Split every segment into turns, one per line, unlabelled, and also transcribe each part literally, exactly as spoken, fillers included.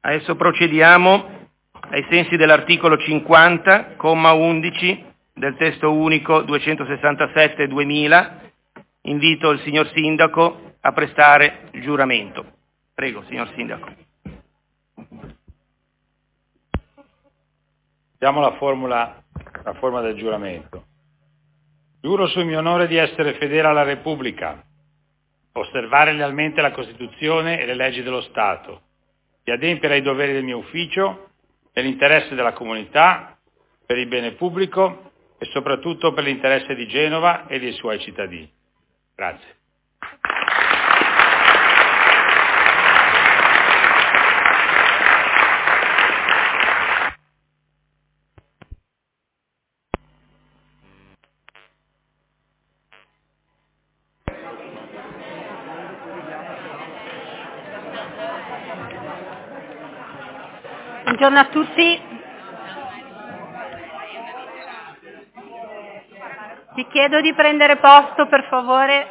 Adesso procediamo ai sensi dell'articolo cinquanta, comma undici del testo unico duecentosessantasette duemila. Invito il signor Sindaco a prestare il giuramento. Prego, signor Sindaco.
Diamo la formula, la forma del giuramento. Giuro sul mio onore di essere fedele alla Repubblica, osservare lealmente la Costituzione e le leggi dello Stato, di adempiere ai doveri del mio ufficio nell'interesse della comunità, per il bene pubblico e soprattutto per l'interesse di Genova e dei suoi cittadini. Grazie.
Buongiorno a tutti. Vi chiedo di prendere posto, per favore.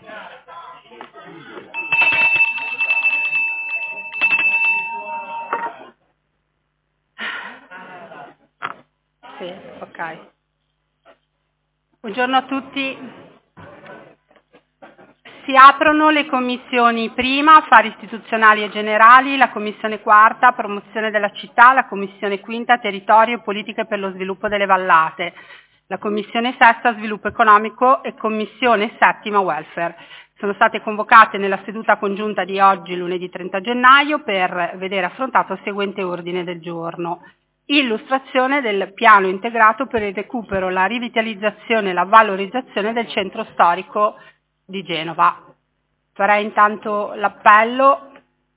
Sì, ok. Buongiorno a tutti. Si aprono le commissioni prima, affari istituzionali e generali, la commissione quarta, promozione della città, la commissione quinta, territorio e politiche per lo sviluppo delle vallate, la commissione sesta, sviluppo economico e commissione settima, welfare. Sono state convocate nella seduta congiunta di oggi, lunedì trenta gennaio, per vedere affrontato il seguente ordine del giorno. Illustrazione del piano integrato per il recupero, la rivitalizzazione e la valorizzazione del centro storico di Genova. Farei intanto l'appello.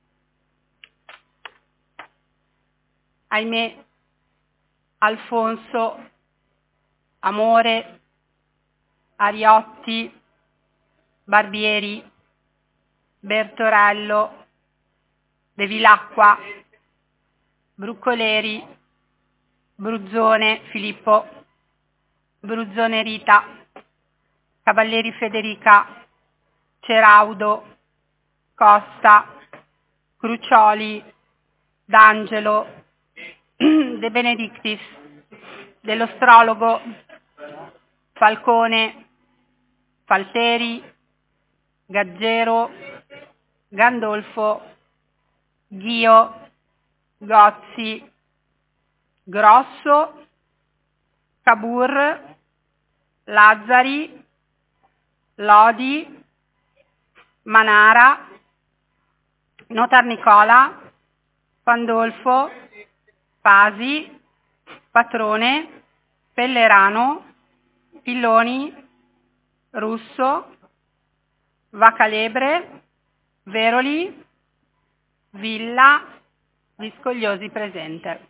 Ahimè, Alfonso, Amore, Ariotti, Barbieri, Bertorello, Bevilacqua, Bruccoleri, Bruzzone Filippo, Bruzzone Rita, Cavalleri Federica, Ceraudo, Costa, Crucioli, D'Angelo, De Benedictis, Dell'Ostrologo, Falcone, Falteri, Gaggero, Gandolfo, Ghio, Gozzi, Grosso, Cabur, Lazzari, Lodi, Manara, Notar Nicola, Pandolfo, Pasi, Patrone, Pellerano, Pilloni, Russo, Vacalebre, Veroli, Villa, Viscogliosi presente.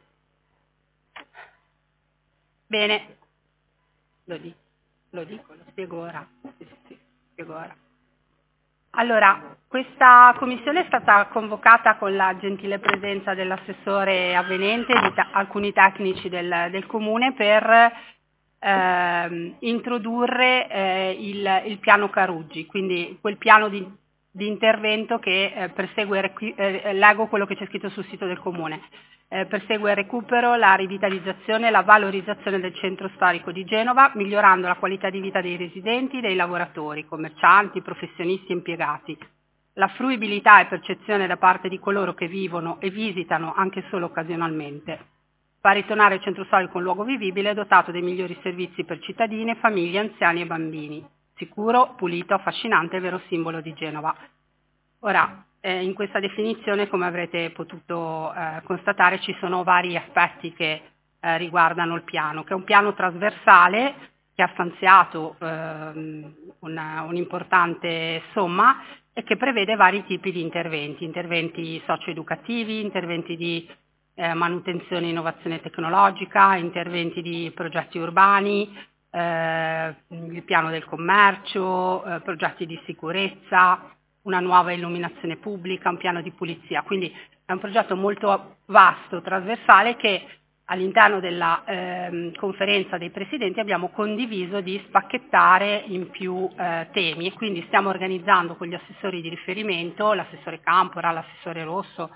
Bene, lo dico, lo dico, lo spiego ora. Sì, sì, sì, spiego ora. Allora, questa commissione è stata convocata con la gentile presenza dell'assessore avvenente e di ta- alcuni tecnici del, del comune per eh, introdurre eh, il, il piano Caruggi, quindi quel piano di, di intervento che eh, persegue, eh, leggo quello che c'è scritto sul sito del comune. Eh, persegue il recupero, la rivitalizzazione e la valorizzazione del centro storico di Genova, migliorando la qualità di vita dei residenti, dei lavoratori, commercianti, professionisti e impiegati. La fruibilità e percezione da parte di coloro che vivono e visitano anche solo occasionalmente. Fa ritornare il centro storico un luogo vivibile dotato dei migliori servizi per cittadini, famiglie, anziani e bambini. Sicuro, pulito, affascinante e vero simbolo di Genova. Ora, eh, in questa definizione, come avrete potuto eh, constatare, ci sono vari aspetti che eh, riguardano il piano, che è un piano trasversale che ha stanziato ehm, una, un'importante somma e che prevede vari tipi di interventi, interventi socio-educativi, interventi di eh, manutenzione e innovazione tecnologica, interventi di progetti urbani, eh, il piano del commercio, eh, progetti di sicurezza, una nuova illuminazione pubblica, un piano di pulizia. Quindi è un progetto molto vasto, trasversale, che all'interno della ehm, conferenza dei presidenti abbiamo condiviso di spacchettare in più eh, temi, e quindi stiamo organizzando con gli assessori di riferimento, l'assessore Campora, l'assessore Rosso,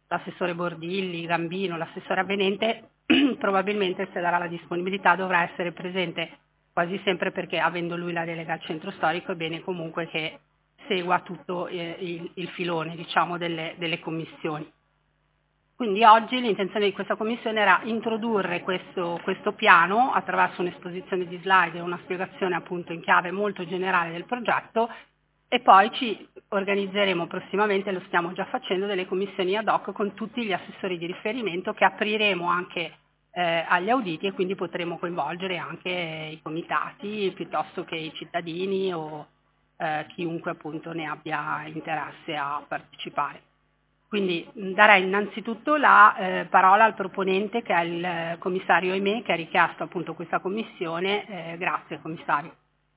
l'assessore Bordilli, Gambino, l'assessore Avvenente, probabilmente se darà la disponibilità dovrà essere presente quasi sempre, perché avendo lui la delega al centro storico è bene comunque che segua tutto eh, il, il filone, diciamo, delle, delle commissioni. Quindi oggi l'intenzione di questa commissione era introdurre questo, questo piano attraverso un'esposizione di slide e una spiegazione appunto in chiave molto generale del progetto, e poi ci organizzeremo prossimamente, lo stiamo già facendo, delle commissioni ad hoc con tutti gli assessori di riferimento che apriremo anche eh, agli auditi, e quindi potremo coinvolgere anche i comitati piuttosto che i cittadini o eh, chiunque appunto ne abbia interesse a partecipare. Quindi mh, darei innanzitutto la eh, parola al proponente, che è il eh, commissario Aimé, che ha richiesto appunto questa commissione. Eh, grazie commissario.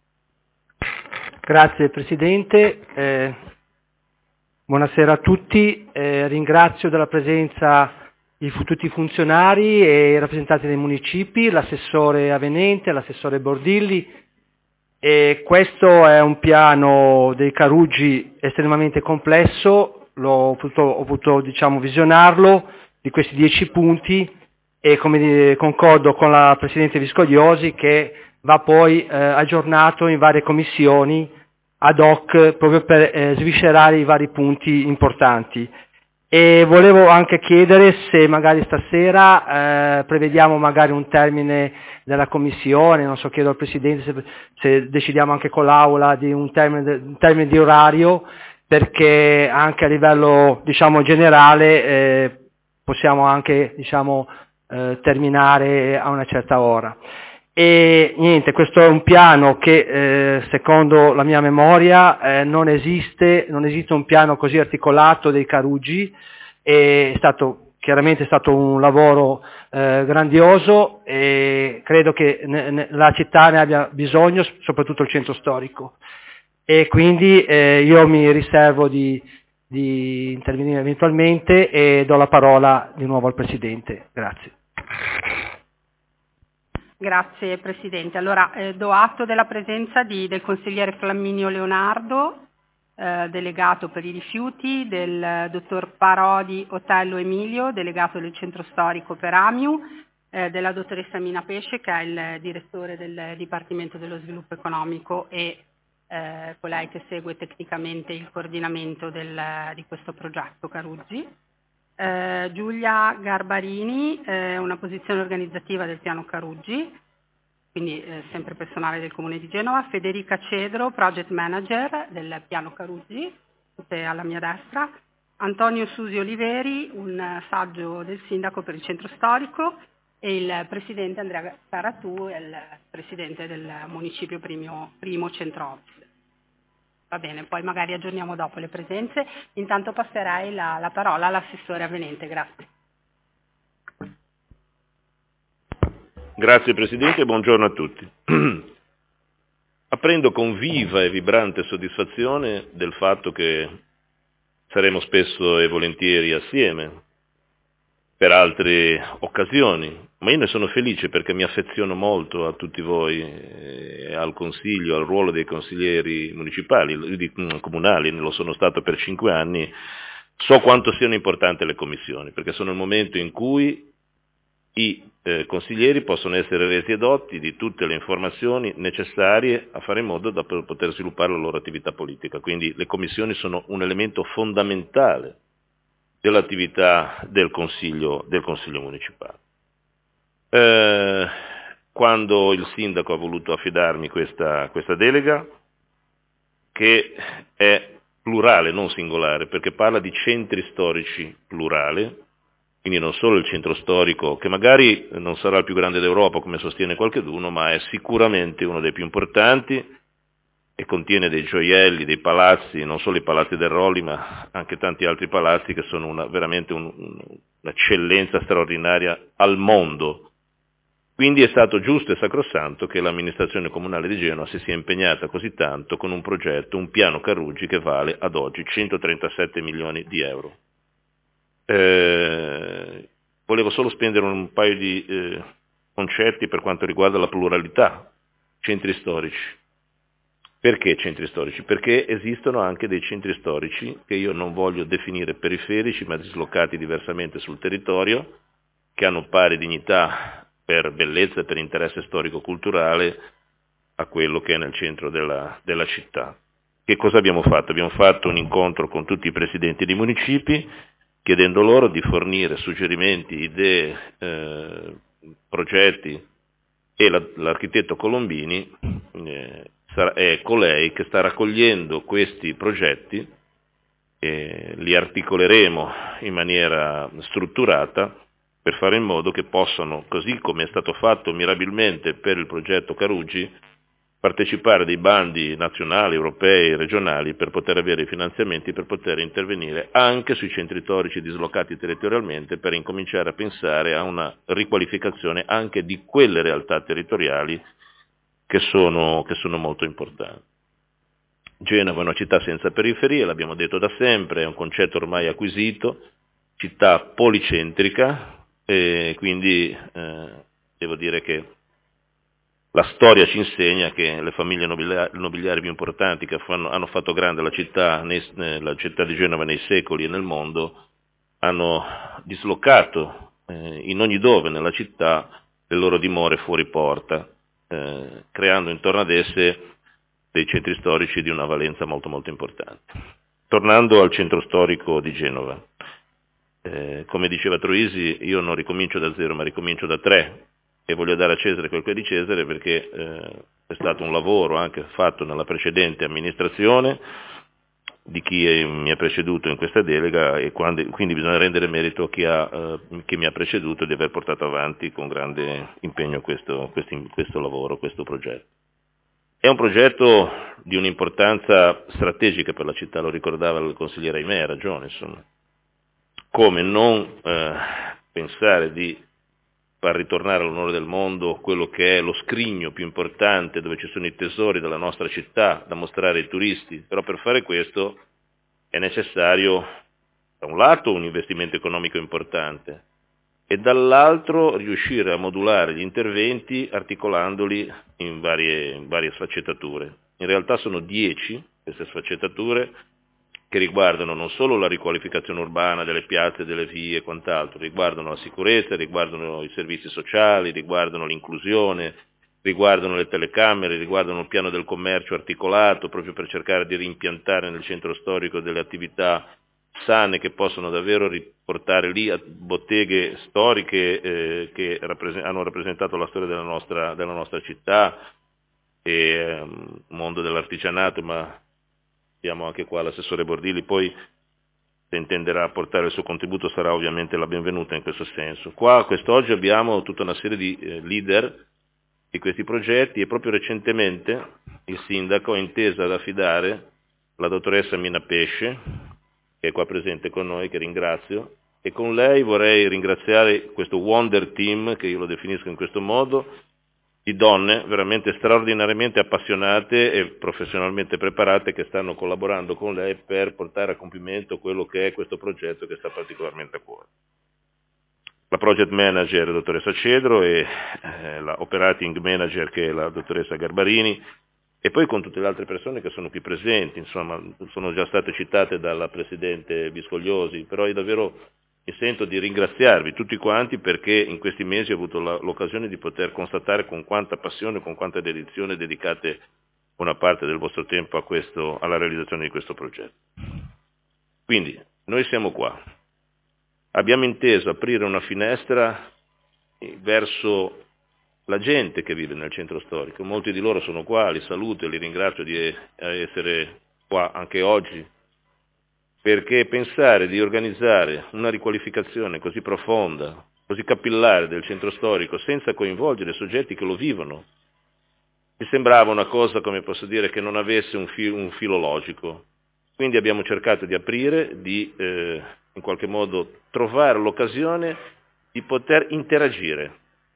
Grazie Presidente, eh, buonasera a tutti, eh, ringrazio della presenza di tutti i funzionari e i rappresentanti dei municipi, l'assessore Avenente, l'assessore Bordilli. E questo è un piano dei Caruggi estremamente complesso, l'ho potuto, ho potuto diciamo, visionarlo, di questi dieci punti, e come dire, concordo con la Presidente Viscogliosi che va poi eh, aggiornato in varie commissioni ad hoc proprio per eh, sviscerare i vari punti importanti. E volevo anche chiedere se magari stasera eh, prevediamo magari un termine della commissione, non so, chiedo al Presidente se, se decidiamo anche con l'Aula di un termine, un termine di orario, perché anche a livello diciamo generale eh, possiamo anche diciamo eh, terminare a una certa ora. E niente, questo è un piano che eh, secondo la mia memoria eh, non esiste, non esiste un piano così articolato dei Caruggi, è stato chiaramente è stato un lavoro eh, grandioso, e credo che ne, ne, la città ne abbia bisogno, soprattutto il centro storico, e quindi eh, io mi riservo di, di intervenire eventualmente e do la parola di nuovo al Presidente. Grazie.
Grazie Presidente. Allora eh, do atto della presenza di, del consigliere Flamminio Leonardo, eh, delegato per i rifiuti, del eh, dottor Parodi Otello Emilio, delegato del centro storico per Amiu, eh, della dottoressa Mina Pesce, che è il direttore del Dipartimento dello Sviluppo Economico e eh, colei che segue tecnicamente il coordinamento del, di questo progetto Caruggi. Eh, Giulia Garbarini, eh, una posizione organizzativa del piano Caruggi, quindi eh, sempre personale del Comune di Genova. Federica Cedro, project manager del piano Caruggi, tutte alla mia destra. Antonio Susi Oliveri, un eh, saggio del sindaco per il centro storico, e il presidente Andrea Caratù, il presidente del municipio primo, primo centro office. Va bene, poi magari aggiorniamo dopo le presenze. Intanto passerei la, la parola all'assessore Avvenente. Grazie.
Grazie Presidente e buongiorno a tutti. Apprendo con viva e vibrante soddisfazione del fatto che saremo spesso e volentieri assieme per altre occasioni, ma io ne sono felice perché mi affeziono molto a tutti voi, eh, al Consiglio, al ruolo dei consiglieri municipali, di, comunali, ne lo sono stato per cinque anni, so quanto siano importanti le commissioni, perché sono il momento in cui i eh, consiglieri possono essere resi edotti di tutte le informazioni necessarie a fare in modo da poter sviluppare la loro attività politica, quindi le commissioni sono un elemento fondamentale dell'attività del Consiglio, del Consiglio municipale. Eh, quando il sindaco ha voluto affidarmi questa, questa delega, che è plurale, non singolare, perché parla di centri storici plurali, quindi non solo il centro storico, che magari non sarà il più grande d'Europa come sostiene qualcuno, ma è sicuramente uno dei più importanti, e contiene dei gioielli, dei palazzi, non solo i palazzi del Rolli, ma anche tanti altri palazzi che sono una, veramente un, un'eccellenza straordinaria al mondo. Quindi è stato giusto e sacrosanto che l'amministrazione comunale di Genova si sia impegnata così tanto con un progetto, un piano Caruggi che vale ad oggi centotrentasette milioni di euro. Eh, volevo solo spendere un paio di eh, concetti per quanto riguarda la pluralità, centri storici. Perché centri storici? Perché esistono anche dei centri storici che io non voglio definire periferici, ma dislocati diversamente sul territorio, che hanno pari dignità per bellezza e per interesse storico-culturale a quello che è nel centro della, della città. Che cosa abbiamo fatto? Abbiamo fatto un incontro con tutti i presidenti di municipi, chiedendo loro di fornire suggerimenti, idee, eh, progetti, e la, l'architetto Colombini eh, sarà, è colei che sta raccogliendo questi progetti, e li articoleremo in maniera strutturata per fare in modo che possano, così come è stato fatto mirabilmente per il progetto Caruggi, partecipare dei bandi nazionali, europei, regionali per poter avere i finanziamenti, per poter intervenire anche sui centri storici dislocati territorialmente, per incominciare a pensare a una riqualificazione anche di quelle realtà territoriali che sono, che sono molto importanti. Genova è una città senza periferie, l'abbiamo detto da sempre, è un concetto ormai acquisito, città policentrica, e quindi eh, devo dire che la storia ci insegna che le famiglie nobiliari, nobiliari più importanti che fanno, hanno fatto grande la città, nei, la città di Genova nei secoli e nel mondo, hanno dislocato eh, in ogni dove nella città le loro dimore fuori porta, eh, creando intorno ad esse dei centri storici di una valenza molto molto importante. Tornando al centro storico di Genova, eh, come diceva Troisi, io non ricomincio da zero ma ricomincio da tre, e voglio dare a Cesare quel che è di Cesare, perché eh, è stato un lavoro anche fatto nella precedente amministrazione di chi è, mi ha preceduto in questa delega, e quando, quindi bisogna rendere merito a chi, ha, eh, chi mi ha preceduto di aver portato avanti con grande impegno questo, questo, questo lavoro, questo progetto. È un progetto di un'importanza strategica per la città, lo ricordava il consigliere Aimè, ha ragione, insomma. Come non eh, pensare di far ritornare all'onore del mondo quello che è lo scrigno più importante, dove ci sono i tesori della nostra città da mostrare ai turisti, però per fare questo è necessario da un lato un investimento economico importante e dall'altro riuscire a modulare gli interventi articolandoli in varie, in varie sfaccettature. In realtà sono dieci queste sfaccettature che riguardano non solo la riqualificazione urbana delle piazze, delle vie e quant'altro, riguardano la sicurezza, riguardano i servizi sociali, riguardano l'inclusione, riguardano le telecamere, riguardano il piano del commercio articolato, proprio per cercare di rimpiantare nel centro storico delle attività sane che possono davvero riportare lì a botteghe storiche eh, che rappresent- hanno rappresentato la storia della nostra, della nostra città, e eh, mondo dell'artigianato, ma abbiamo anche qua l'assessore Bordilli, poi se intenderà portare il suo contributo sarà ovviamente la benvenuta in questo senso. Qua quest'oggi abbiamo tutta una serie di eh, leader di questi progetti, e proprio recentemente il sindaco ha inteso ad affidare la dottoressa Mina Pesce, che è qua presente con noi, che ringrazio, e con lei vorrei ringraziare questo Wonder Team, che io lo definisco in questo modo, di donne veramente straordinariamente appassionate e professionalmente preparate che stanno collaborando con lei per portare a compimento quello che è questo progetto che sta particolarmente a cuore. La project manager è la dottoressa Cedro e eh, la operating manager che è la dottoressa Garbarini, e poi con tutte le altre persone che sono qui presenti, insomma sono già state citate dalla Presidente Viscogliosi, però io davvero mi sento di ringraziarvi tutti quanti, perché in questi mesi ho avuto la, l'occasione di poter constatare con quanta passione, con quanta dedizione dedicate una parte del vostro tempo a questo, alla realizzazione di questo progetto. Quindi noi siamo qua, abbiamo inteso aprire una finestra verso la gente che vive nel centro storico, molti di loro sono qua, li saluto e li ringrazio di essere qua anche oggi, perché pensare di organizzare una riqualificazione così profonda, così capillare del centro storico senza coinvolgere soggetti che lo vivono, mi sembrava una cosa, come posso dire, che non avesse un, fi- un filo logico. Quindi abbiamo cercato di aprire, di eh, in qualche modo trovare l'occasione di poter interagire,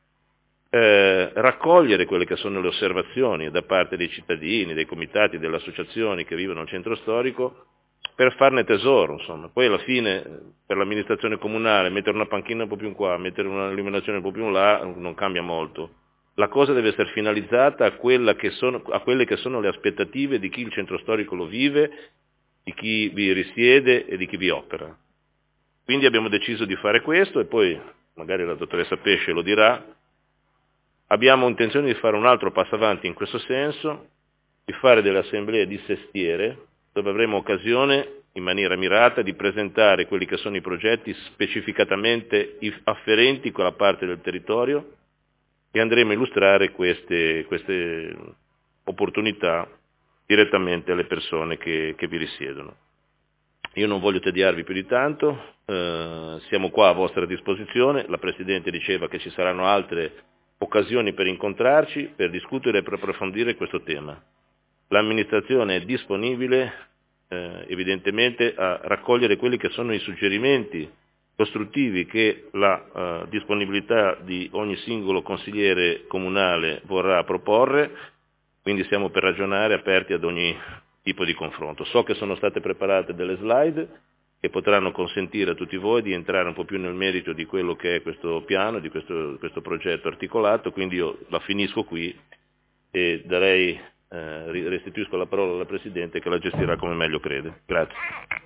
eh, raccogliere quelle che sono le osservazioni da parte dei cittadini, dei comitati, delle associazioni che vivono al centro storico, per farne tesoro, insomma. Poi alla fine per l'amministrazione comunale mettere una panchina un po' più in qua, mettere una illuminazione un po' più in là non cambia molto, la cosa deve essere finalizzata a, quella che sono, a quelle che sono le aspettative di chi il centro storico lo vive, di chi vi risiede e di chi vi opera. Quindi abbiamo deciso di fare questo e poi, magari la dottoressa Pesce lo dirà, abbiamo intenzione di fare un altro passo avanti in questo senso, di fare delle assemblee di sestiere, dove avremo occasione in maniera mirata di presentare quelli che sono i progetti specificatamente afferenti a quella parte del territorio e andremo a illustrare queste, queste opportunità direttamente alle persone che, che vi risiedono. Io non voglio tediarvi più di tanto, eh, siamo qua a vostra disposizione, la Presidente diceva che ci saranno altre occasioni per incontrarci, per discutere e per approfondire questo tema. L'amministrazione è disponibile eh, evidentemente a raccogliere quelli che sono i suggerimenti costruttivi che la eh, disponibilità di ogni singolo consigliere comunale vorrà proporre, quindi siamo per ragionare aperti ad ogni tipo di confronto. So che sono state preparate delle slide che potranno consentire a tutti voi di entrare un po' più nel merito di quello che è questo piano, di questo, questo progetto articolato, quindi io la finisco qui e darei, eh, restituisco la parola alla Presidente che la gestirà come meglio crede. Grazie.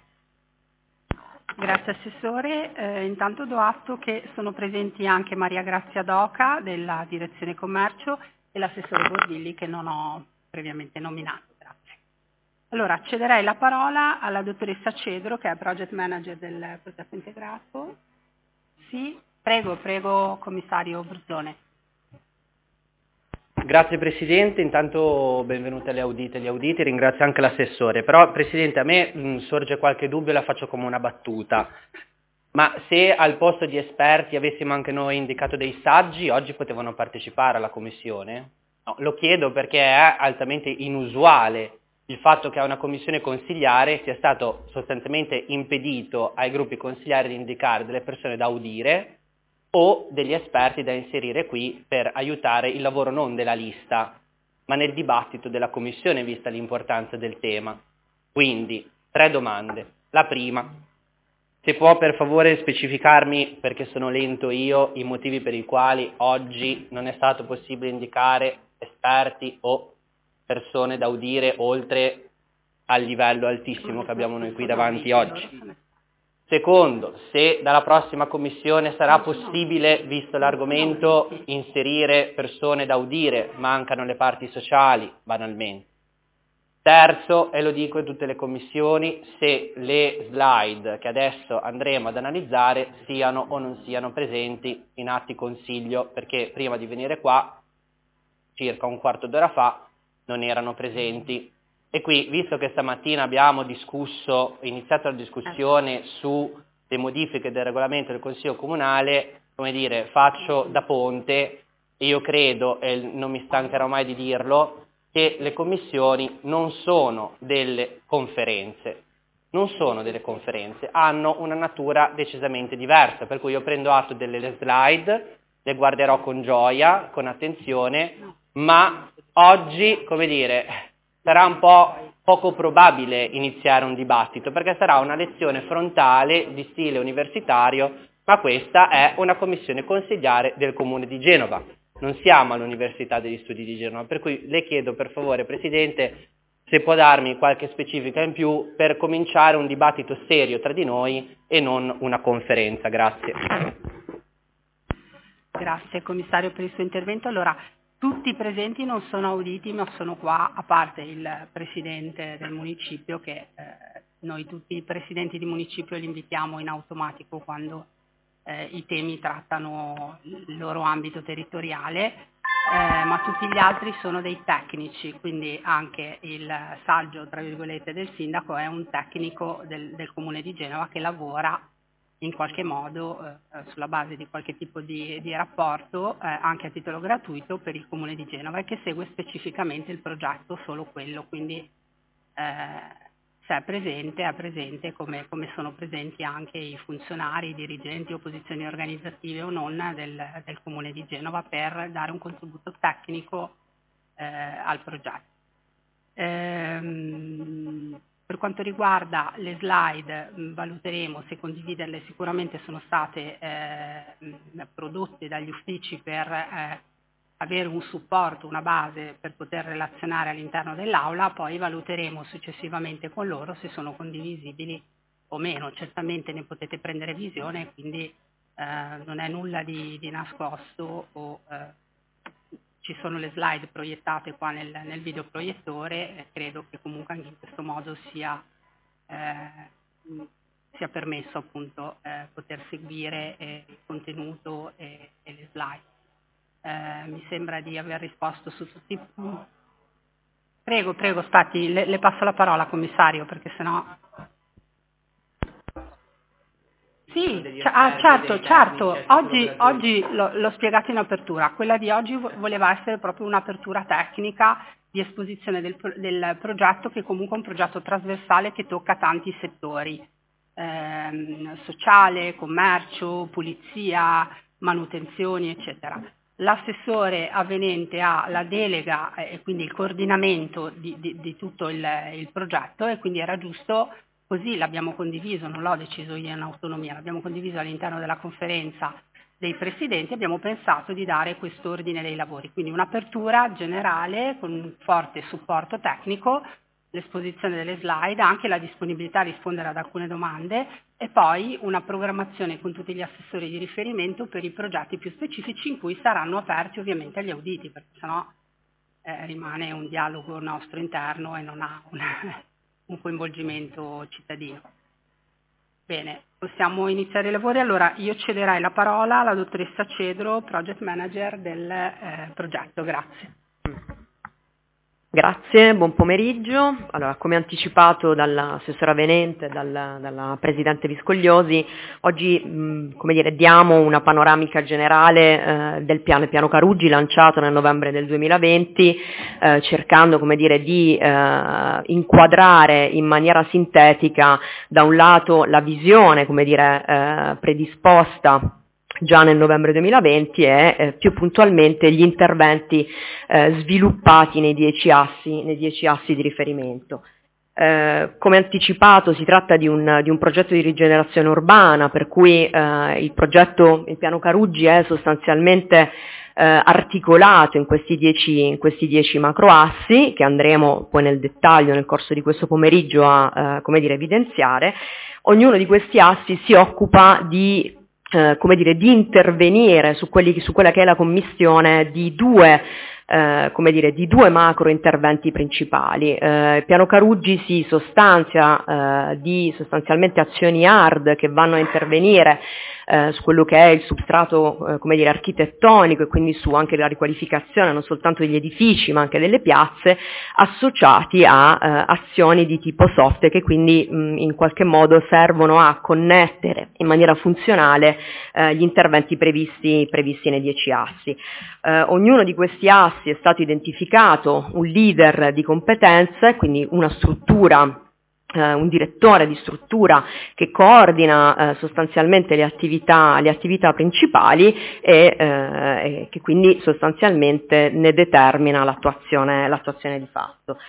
Grazie Assessore, eh, intanto do atto che sono presenti anche Maria Grazia Doca della Direzione Commercio e l'assessore Bordilli che non ho previamente nominato. Grazie. Allora cederei la parola alla dottoressa Cedro che è Project Manager del progetto integrato. Sì, prego, prego commissario Bruzzone.
Grazie Presidente, intanto benvenute alle audite e agli auditi, ringrazio anche l'assessore, però Presidente a me mh, sorge qualche dubbio e la faccio come una battuta, ma se al posto di esperti avessimo anche noi indicato dei saggi, oggi potevano partecipare alla Commissione? No, lo chiedo perché è altamente inusuale il fatto che a una Commissione consigliare sia stato sostanzialmente impedito ai gruppi consigliari di indicare delle persone da audire o degli esperti da inserire qui per aiutare il lavoro non della lista, ma nel dibattito della Commissione, vista l'importanza del tema. Quindi, tre domande. La prima, se può per favore specificarmi, perché sono lento io, i motivi per i quali oggi non è stato possibile indicare esperti o persone da udire oltre al livello altissimo che abbiamo noi qui davanti oggi. Secondo, se dalla prossima commissione sarà possibile, visto l'argomento, inserire persone da udire, mancano le parti sociali, banalmente. Terzo, e lo dico in tutte le commissioni, se le slide che adesso andremo ad analizzare siano o non siano presenti in atti consiglio, perché prima di venire qua, circa un quarto d'ora fa, non erano presenti. E qui, visto che stamattina abbiamo discusso, iniziato la discussione su le modifiche del regolamento del Consiglio Comunale, come dire, faccio da ponte, e io credo, e non mi stancherò mai di dirlo, che le commissioni non sono delle conferenze, non sono delle conferenze, hanno una natura decisamente diversa, per cui io prendo atto delle slide, le guarderò con gioia, con attenzione, ma oggi, come dire, sarà un po' poco probabile iniziare un dibattito, perché sarà una lezione frontale di stile universitario, ma questa è una commissione consigliare del Comune di Genova. Non siamo all'Università degli Studi di Genova, per cui le chiedo per favore, Presidente, se può darmi qualche specifica in più per cominciare un dibattito serio tra di noi e non una conferenza. Grazie.
Grazie Commissario per il suo intervento. Allora, tutti i presenti non sono auditi, ma sono qua, a parte il Presidente del Municipio, che eh, noi tutti i Presidenti di Municipio li invitiamo in automatico quando eh, i temi trattano il loro ambito territoriale, eh, ma tutti gli altri sono dei tecnici, quindi anche il saggio, tra virgolette, del Sindaco è un tecnico del, del Comune di Genova che lavora in qualche modo eh, sulla base di qualche tipo di, di rapporto eh, anche a titolo gratuito per il Comune di Genova e che segue specificamente il progetto, solo quello, quindi eh, se è presente è presente come, come sono presenti anche i funzionari, i dirigenti o posizioni organizzative o non del, del Comune di Genova per dare un contributo tecnico eh, al progetto. Ehm, Per quanto riguarda le slide, mh, valuteremo se condividerle, sicuramente sono state eh, mh, prodotte dagli uffici per eh, avere un supporto, una base per poter relazionare all'interno dell'aula, poi valuteremo successivamente con loro se sono condivisibili o meno. Certamente ne potete prendere visione, quindi eh, non è nulla di, di nascosto, o eh, ci sono le slide proiettate qua nel, nel videoproiettore, e credo che comunque anche in questo modo sia, eh, sia permesso appunto eh, poter seguire eh, il contenuto e, e le slide. Eh, mi sembra di aver risposto su tutti i punti. Prego, prego, aspetti, le, le passo la parola, commissario, perché sennò... Sì, c- ah, certo, certo, oggi, oggi l'ho, l'ho spiegato in apertura, quella di oggi vo- voleva essere proprio un'apertura tecnica di esposizione del, pro- del progetto, che comunque è un progetto trasversale che tocca tanti settori, ehm, sociale, commercio, pulizia, manutenzioni, eccetera. L'assessore avvenente ha la delega e eh, quindi il coordinamento di, di, di tutto il, il progetto, e quindi era giusto, così l'abbiamo condiviso, non l'ho deciso io in autonomia, l'abbiamo condiviso all'interno della conferenza dei presidenti, abbiamo pensato di dare quest'ordine dei lavori, quindi un'apertura generale con un forte supporto tecnico, l'esposizione delle slide, anche la disponibilità a rispondere ad alcune domande, e poi una programmazione con tutti gli assessori di riferimento per i progetti più specifici, in cui saranno aperti ovviamente agli auditi, perché sennò eh, rimane un dialogo nostro interno e non ha un, un coinvolgimento cittadino. Bene, possiamo iniziare i lavori. Allora io cederei la parola alla dottoressa Cedro, project manager del eh, progetto. Grazie.
Grazie, buon pomeriggio. Allora, come anticipato dall'assessora Venente, dal, dalla Presidente Viscogliosi, oggi mh, come dire, diamo una panoramica generale eh, del piano, piano Caruggi, lanciato nel novembre del duemilaventi, eh, cercando come dire, di eh, inquadrare in maniera sintetica da un lato la visione come dire, eh, predisposta già nel novembre duemilaventi e eh, più puntualmente gli interventi eh, sviluppati nei dieci assi, nei dieci assi di riferimento. Eh, come anticipato si tratta di un, di un progetto di rigenerazione urbana, per cui eh, il progetto, il piano Caruggi è sostanzialmente eh, articolato in questi dieci, in questi dieci macroassi, che andremo poi nel dettaglio nel corso di questo pomeriggio a eh, come dire, evidenziare. Ognuno di questi assi si occupa di Eh, come dire, di intervenire su, quelli, su quella che è la commissione di due, eh, come dire, di due macro interventi principali. Eh, il piano Caruggi si sostanzia eh, di sostanzialmente azioni hard che vanno a intervenire eh, su quello che è il substrato eh, come dire, architettonico, e quindi su anche la riqualificazione non soltanto degli edifici ma anche delle piazze, associati a eh, azioni di tipo soft, che quindi mh, in qualche modo servono a connettere in maniera funzionale eh, gli interventi previsti, previsti nei dieci assi. Eh, ognuno di questi assi è stato identificato un leader di competenze, quindi una struttura, eh, un direttore di struttura che coordina eh, sostanzialmente le attività, le attività principali e, eh, e che quindi sostanzialmente ne determina l'attuazione, l'attuazione di fatto.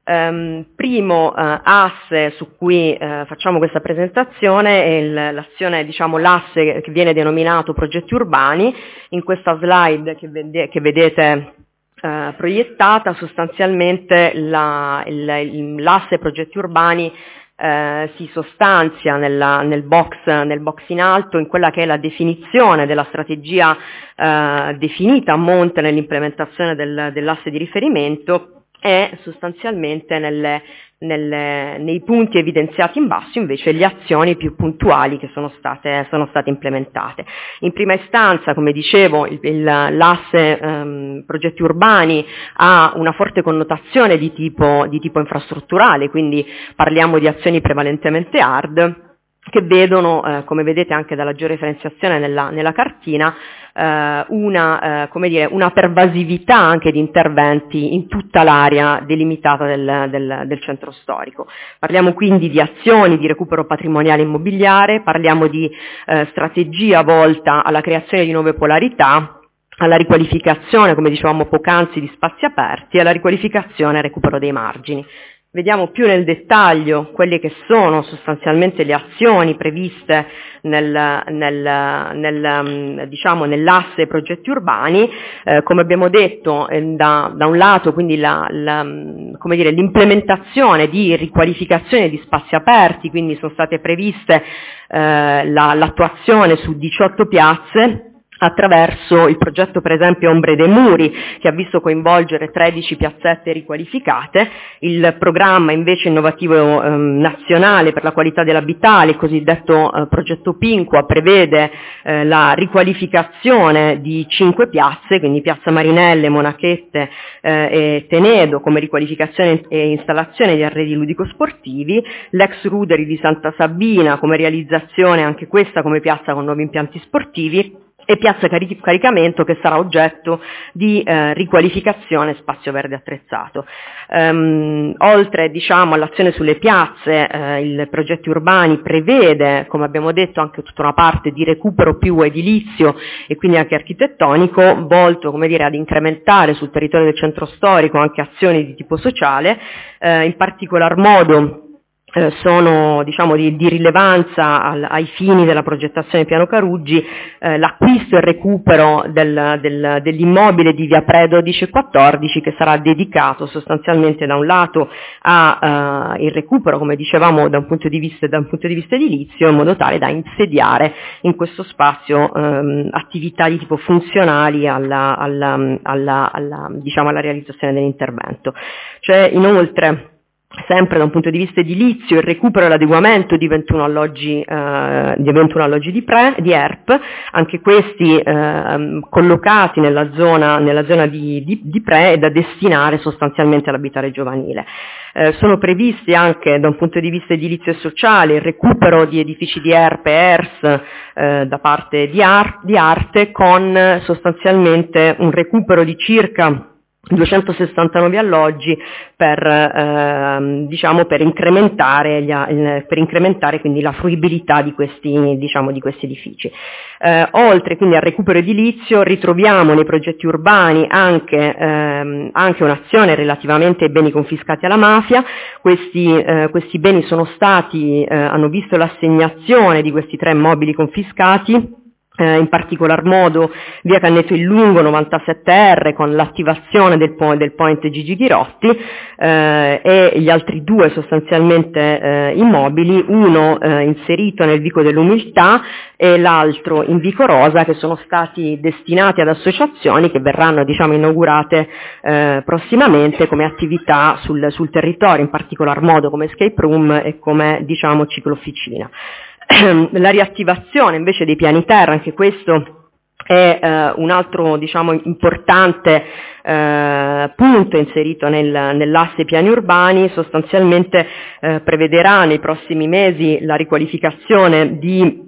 Um, primo uh, asse su cui uh, facciamo questa presentazione è il, l'azione, diciamo, l'asse che viene denominato progetti urbani. In questa slide che, vede, che vedete uh, proiettata, sostanzialmente la, il, il, l'asse progetti urbani uh, si sostanzia nella, nel, box, nel box in alto, in quella che è la definizione della strategia uh, definita a monte nell'implementazione del, dell'asse di riferimento, e sostanzialmente nelle, nelle, nei punti evidenziati in basso invece le azioni più puntuali che sono state, sono state implementate. In prima istanza, come dicevo, il, il, l'asse ehm, progetti urbani ha una forte connotazione di tipo, di tipo infrastrutturale, quindi parliamo di azioni prevalentemente hard, che vedono, eh, come vedete anche dalla georeferenziazione nella, nella cartina, eh, una, eh, come dire, una pervasività anche di interventi in tutta l'area delimitata del, del, del centro storico. Parliamo quindi di azioni di recupero patrimoniale immobiliare, parliamo di eh, strategia volta alla creazione di nuove polarità, alla riqualificazione, come dicevamo poc'anzi, di spazi aperti, alla riqualificazione e recupero dei margini. vediamo più nel dettaglio quelle che sono sostanzialmente le azioni previste nel, nel, nel, diciamo, nell'asse progetti urbani. Eh, come abbiamo detto, eh, da, da un lato quindi la, la, come dire, l'implementazione di riqualificazione di spazi aperti, quindi sono state previste eh, la, l'attuazione su diciotto piazze attraverso il progetto per esempio Ombre dei Muri, che ha visto coinvolgere tredici piazzette riqualificate. Il programma invece innovativo eh, nazionale per la qualità dell'abitare, il cosiddetto eh, progetto Pinqua, prevede eh, la riqualificazione di cinque piazze, quindi Piazza Marinelle, Monachette eh, e Tenedo, come riqualificazione e installazione di arredi ludico-sportivi, l'ex Ruderi di Santa Sabina come realizzazione anche questa come piazza con nuovi impianti sportivi, e Piazza Cari- Caricamento, che sarà oggetto di eh, riqualificazione spazio verde attrezzato. Um, oltre diciamo all'azione sulle piazze, eh, il progetti urbani prevede, come abbiamo detto, anche tutta una parte di recupero più edilizio e quindi anche architettonico, volto, come dire, ad incrementare sul territorio del centro storico anche azioni di tipo sociale, eh, in particolar modo Eh, sono diciamo di, di rilevanza al, ai fini della progettazione Piano Caruggi eh, l'acquisto e il recupero del, del, dell'immobile di via Pre dodici e quattordici, che sarà dedicato sostanzialmente da un lato a uh, il recupero, come dicevamo, da un punto di vista, da un punto di vista edilizio, in modo tale da insediare in questo spazio um, attività di tipo funzionali alla, alla, alla, alla, diciamo, alla realizzazione dell'intervento. C'è inoltre, sempre da un punto di vista edilizio, il recupero e l'adeguamento di ventuno alloggi, eh, di ventuno alloggi di, pre, di E R P, anche questi eh, collocati nella zona, nella zona di, di, di Pre e da destinare sostanzialmente all'abitare giovanile. Eh, sono previsti anche da un punto di vista edilizio e sociale il recupero di edifici di E R P e E R S eh, da parte di, Ar- di Arte, con sostanzialmente un recupero di circa duecentosessantanove alloggi per, eh, diciamo, per incrementare, gli, per incrementare quindi la fruibilità di questi, diciamo, di questi edifici. Eh, oltre quindi al recupero edilizio, ritroviamo nei progetti urbani anche, ehm, anche un'azione relativamente ai beni confiscati alla mafia. Questi, eh, questi beni sono stati, eh, hanno visto l'assegnazione di questi tre immobili confiscati, Eh, in particolar modo via Canneto il Lungo novantasette R con l'attivazione del, po- del point Gigi Ghirotti eh, e gli altri due sostanzialmente eh, immobili, uno eh, inserito nel Vico dell'Umiltà e l'altro in Vico Rosa, che sono stati destinati ad associazioni che verranno diciamo inaugurate eh, prossimamente come attività sul, sul territorio, in particolar modo come escape room e come diciamo ciclofficina. La riattivazione invece dei piani terra, anche questo è eh, un altro diciamo importante eh, punto inserito nel, nell'asse piani urbani. Sostanzialmente eh, prevederà nei prossimi mesi la riqualificazione di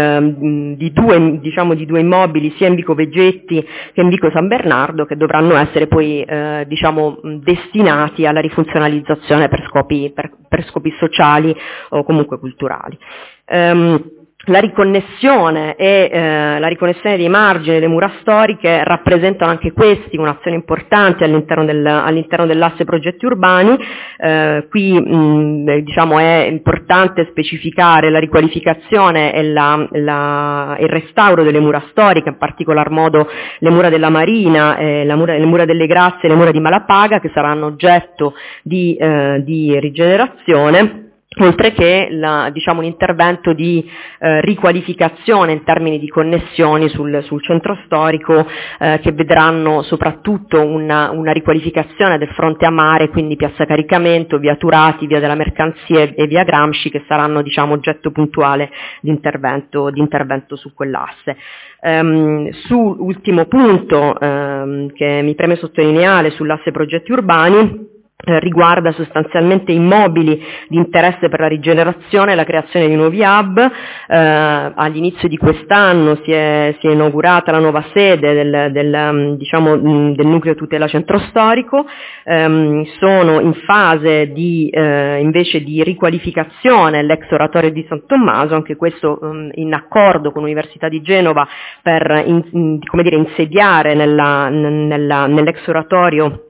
di due, diciamo, di due immobili sia in Vico Vegetti che in Vico San Bernardo, che dovranno essere poi eh, diciamo destinati alla rifunzionalizzazione per scopi, per, per scopi sociali o comunque culturali. Um, La riconnessione e eh, la riconnessione dei margini delle mura storiche rappresentano anche questi un'azione importante all'interno, del, all'interno dell'asse progetti urbani. Eh, qui mh, diciamo è importante specificare la riqualificazione e la, la, il restauro delle mura storiche, in particolar modo le mura della Marina, eh, la mura, le mura delle Grazie e le mura di Malapaga, che saranno oggetto di, eh, di rigenerazione. Oltre che la, diciamo, un intervento di eh, riqualificazione in termini di connessioni sul, sul centro storico eh, che vedranno soprattutto una, una riqualificazione del fronte a mare, quindi Piazza Caricamento, via Turati, via della Mercanzia e via Gramsci, che saranno diciamo, oggetto puntuale di intervento, di intervento su quell'asse. Um, su ultimo punto um, che mi preme sottolineare sull'asse progetti urbani, Eh, riguarda sostanzialmente immobili di interesse per la rigenerazione e la creazione di nuovi hub. Eh, all'inizio di quest'anno si è, si è inaugurata la nuova sede del, del, diciamo, del nucleo tutela centro storico. Eh, sono in fase di, eh, invece di riqualificazione l'ex oratorio di San Tommaso, anche questo um, in accordo con l'Università di Genova per in, in, come dire, insediare nella, nella, nell'ex oratorio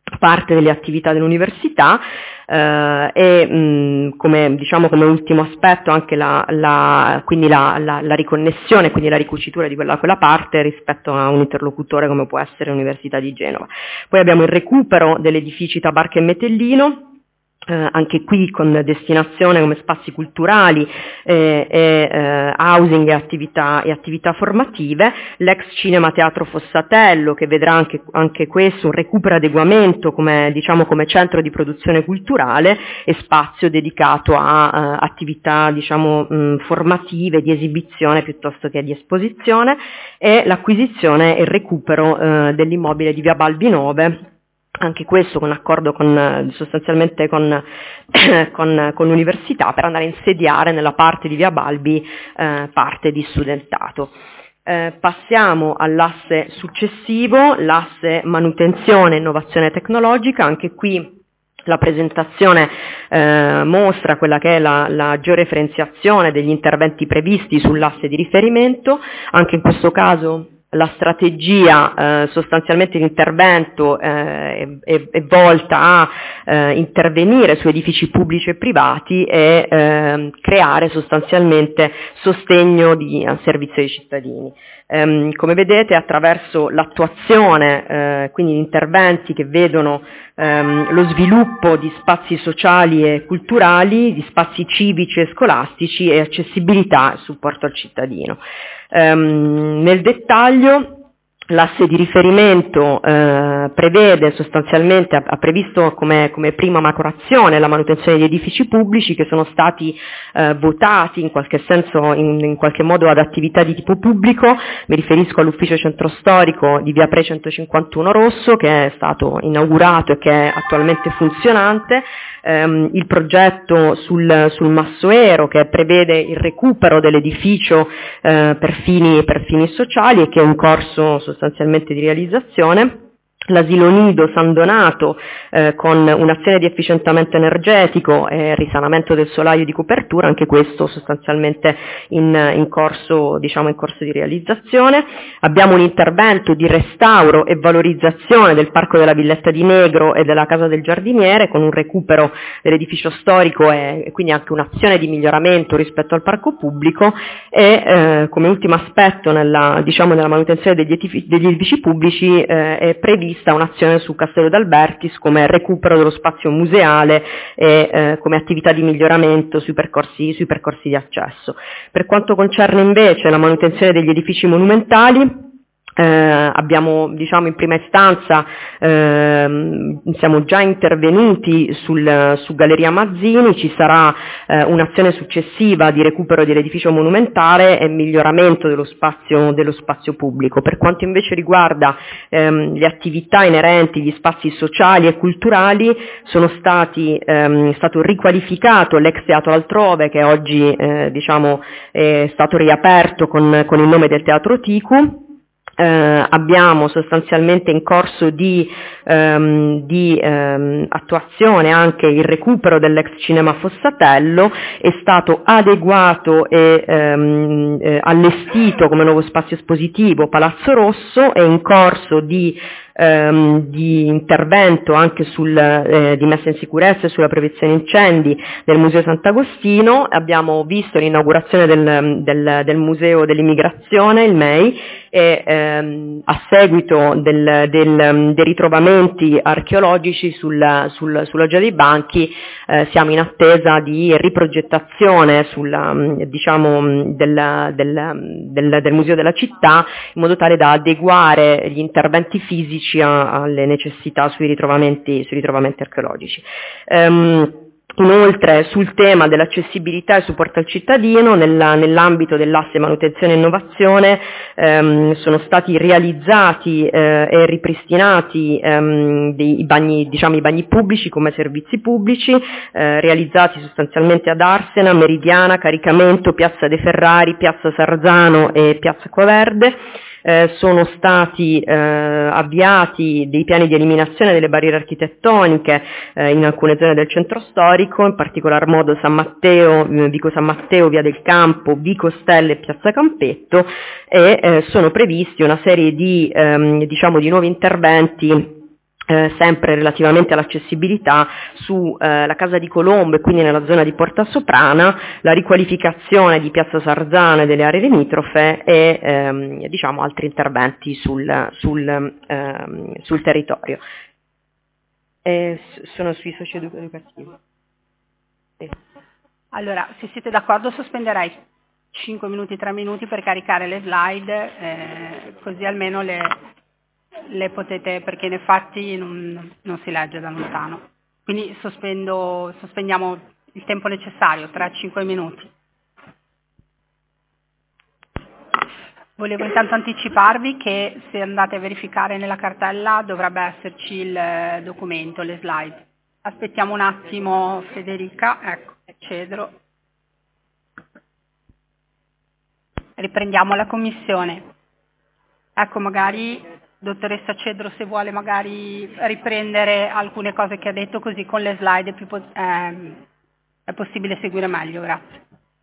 parte delle attività dell'università eh, e mh, come, diciamo, come ultimo aspetto anche la, la, quindi la, la, la riconnessione, quindi la ricucitura di quella, quella parte rispetto a un interlocutore come può essere l'Università di Genova. Poi abbiamo il recupero degli edifici Tabarca e Metellino, Eh, anche qui con destinazione come spazi culturali eh, e eh, housing e attività, e attività formative, l'ex Cinema Teatro Fossatello che vedrà anche, anche questo un recupero adeguamento come, diciamo, come centro di produzione culturale e spazio dedicato a eh, attività diciamo, mh, formative, di esibizione piuttosto che di esposizione, e l'acquisizione e il recupero eh, dell'immobile di Via Balbi nove, anche questo con accordo con, sostanzialmente con, con, con l'università, per andare a insediare nella parte di Via Balbi eh, parte di studentato. Eh, passiamo all'asse successivo, l'asse manutenzione e innovazione tecnologica. Anche qui la presentazione eh, mostra quella che è la, la georeferenziazione degli interventi previsti sull'asse di riferimento. Anche in questo caso la strategia eh, sostanzialmente l'intervento eh, è, è volta a eh, intervenire su edifici pubblici e privati e eh, creare sostanzialmente sostegno di, a servizio ai cittadini. Um, come vedete, attraverso l'attuazione, eh, quindi interventi che vedono um, lo sviluppo di spazi sociali e culturali, di spazi civici e scolastici e accessibilità e supporto al cittadino. Um, nel dettaglio, l'asse di riferimento eh, prevede sostanzialmente, ha, ha previsto come, come prima macroazione la manutenzione di edifici pubblici che sono stati eh, votati in qualche senso, in, in qualche modo ad attività di tipo pubblico. Mi riferisco all'ufficio centro storico di via Pre centocinquantuno Rosso, che è stato inaugurato e che è attualmente funzionante, ehm, il progetto sul, sul Massoero, che prevede il recupero dell'edificio eh, per fini, per fini sociali e che è in corso sostanzialmente di realizzazione, l'asilo nido San Donato eh, con un'azione di efficientamento energetico e risanamento del solaio di copertura, anche questo sostanzialmente in, in corso, diciamo in corso di realizzazione. Abbiamo un intervento di restauro e valorizzazione del Parco della Villetta di Negro e della Casa del Giardiniere, con un recupero dell'edificio storico e, e quindi anche un'azione di miglioramento rispetto al parco pubblico, e eh, come ultimo aspetto nella, diciamo, nella manutenzione degli edifici, degli edifici pubblici eh, è prevista un'azione su Castello d'Albertis come recupero dello spazio museale e eh, come attività di miglioramento sui percorsi, sui percorsi di accesso. Per quanto concerne invece la manutenzione degli edifici monumentali, Eh, abbiamo, diciamo, in prima istanza eh, siamo già intervenuti sul, su Galleria Mazzini, ci sarà eh, un'azione successiva di recupero dell'edificio monumentale e miglioramento dello spazio, dello spazio pubblico. Per quanto invece riguarda ehm, le attività inerenti agli spazi sociali e culturali, sono stati, ehm, è stato riqualificato l'ex Teatro Altrove, che oggi eh, diciamo, è stato riaperto con, con il nome del Teatro Ticu. Eh, abbiamo sostanzialmente in corso di, ehm, di ehm, attuazione anche il recupero dell'ex Cinema Fossatello, è stato adeguato e ehm, eh, allestito come nuovo spazio espositivo Palazzo Rosso, è in corso di ehm, di intervento anche sul, eh, di messa in sicurezza e sulla prevenzione incendi del Museo Sant'Agostino. Abbiamo visto l'inaugurazione del, del, del Museo dell'Immigrazione, il M E I, e ehm, a seguito del, del, dei ritrovamenti archeologici sul, sul, sulla Loggia dei Banchi eh, siamo in attesa di riprogettazione sulla, diciamo, del, del, del, del Museo della Città, in modo tale da adeguare gli interventi fisici a, alle necessità sui ritrovamenti, sui ritrovamenti archeologici. Um, Inoltre, sul tema dell'accessibilità e supporto al cittadino, nella, nell'ambito dell'asse manutenzione e innovazione ehm, sono stati realizzati eh, e ripristinati ehm, dei, i, bagni, diciamo, i bagni pubblici come servizi pubblici, eh, realizzati sostanzialmente ad Arsena, Meridiana, Caricamento, Piazza De Ferrari, Piazza Sarzano e Piazza Acquaverde. Eh, sono stati eh, avviati dei piani di eliminazione delle barriere architettoniche eh, in alcune zone del centro storico, in particolar modo San Matteo, eh, Vico San Matteo, Via del Campo, Vico Stelle e Piazza Campetto, e eh, sono previsti una serie di, ehm, diciamo, di nuovi interventi Eh, sempre relativamente all'accessibilità su eh, la Casa di Colombo e quindi nella zona di Porta Soprana, la riqualificazione di Piazza Sarzana e delle aree limitrofe e ehm, diciamo altri interventi sul, sul, ehm, sul territorio. E sono sui socio-educativi. Sì.
Allora, se siete d'accordo sospenderei cinque minuti, tre minuti per caricare le slide, eh, così almeno le, le potete, perché in effetti non, non si legge da lontano. Quindi sospendo, sospendiamo il tempo necessario, tre cinque minuti. Volevo intanto anticiparvi che se andate a verificare nella cartella dovrebbe esserci il documento, le slide. Aspettiamo un attimo Federica, ecco, Cedro. Riprendiamo la commissione. Ecco, magari, dottoressa Cedro, se vuole magari riprendere alcune cose che ha detto, così con le slide è, più pos- ehm, è possibile seguire meglio, grazie.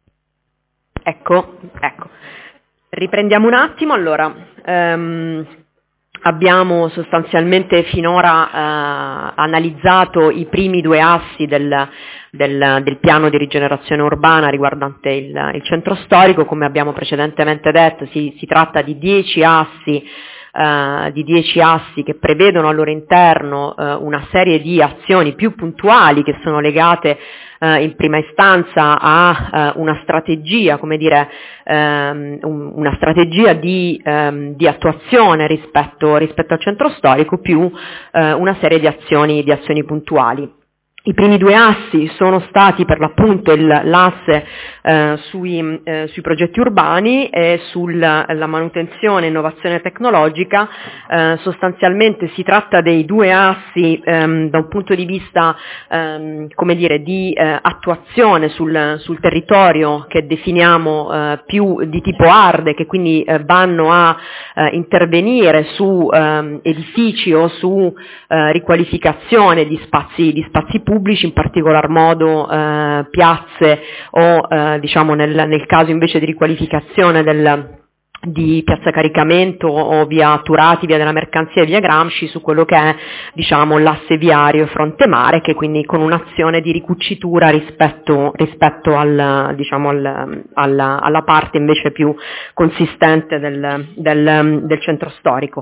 Ecco, ecco. Riprendiamo un attimo, allora. Ehm, abbiamo sostanzialmente finora eh, analizzato i primi due assi del, del, del piano di rigenerazione urbana riguardante il, il centro storico. Come abbiamo precedentemente detto, si, si tratta di dieci assi Uh, di dieci assi che prevedono al loro interno uh, una serie di azioni più puntuali che sono legate uh, in prima istanza a uh, una strategia, come dire, um, un, una strategia di, um, di attuazione rispetto, rispetto al centro storico, più uh, una serie di azioni, di azioni puntuali. I primi due assi sono stati per l'appunto il, l'asse eh, sui, eh, sui progetti urbani e sulla manutenzione e innovazione tecnologica. Eh, sostanzialmente si tratta dei due assi ehm, da un punto di vista ehm, come dire, di eh, attuazione sul, sul territorio che definiamo eh, più di tipo hard, che quindi eh, vanno a eh, intervenire su ehm, edifici o su eh, riqualificazione di spazi, di spazi pubblici, pubblici, in particolar modo eh, piazze o eh, diciamo nel, nel caso invece di riqualificazione del, di Piazza Caricamento o via Turati, via della Mercanzia e via Gramsci, su quello che è diciamo l'asse viario fronte mare, che quindi con un'azione di ricucitura rispetto, rispetto al, diciamo al, alla, alla parte invece più consistente del, del, del centro storico.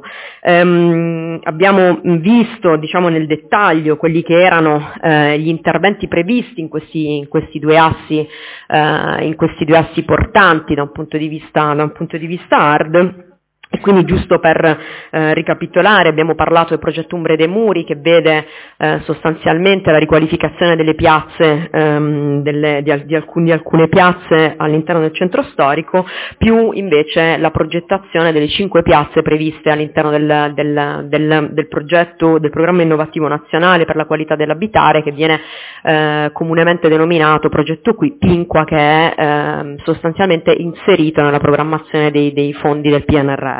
Ehm, abbiamo visto diciamo nel dettaglio quelli che erano eh, gli interventi previsti in questi, in questi due assi eh, in questi due assi portanti da un punto di vista, da un punto di vista hard. E quindi giusto per eh, ricapitolare, abbiamo parlato del progetto Umbre dei Muri, che vede eh, sostanzialmente la riqualificazione delle piazze, ehm, delle, di, di, alcun, di alcune piazze all'interno del centro storico, più invece la progettazione delle cinque piazze previste all'interno del, del, del, del progetto, del programma innovativo nazionale per la qualità dell'abitare, che viene eh, comunemente denominato progetto qui Pinqua, che è eh, sostanzialmente inserito nella programmazione dei, dei fondi del P N R R.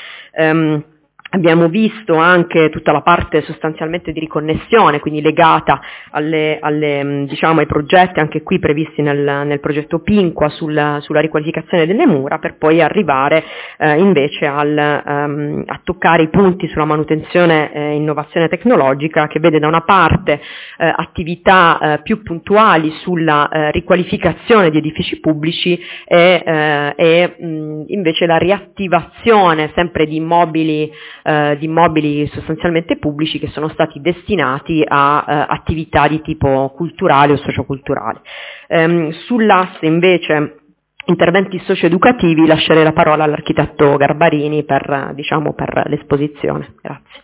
Um, abbiamo visto anche tutta la parte sostanzialmente di riconnessione, quindi legata alle, alle, diciamo, ai progetti anche qui previsti nel, nel progetto Pinqua sulla, sulla riqualificazione delle mura, per poi arrivare eh, invece al, um, a toccare i punti sulla manutenzione e innovazione tecnologica, che vede da una parte eh, attività eh, più puntuali sulla eh, riqualificazione di edifici pubblici e, eh, e mh, invece la riattivazione sempre di immobili Eh, di immobili sostanzialmente pubblici che sono stati destinati a eh, attività di tipo culturale o socioculturale. Ehm, sull'asse invece interventi socioeducativi lascerei la parola all'architetto Garbarini per, diciamo, per l'esposizione. Grazie.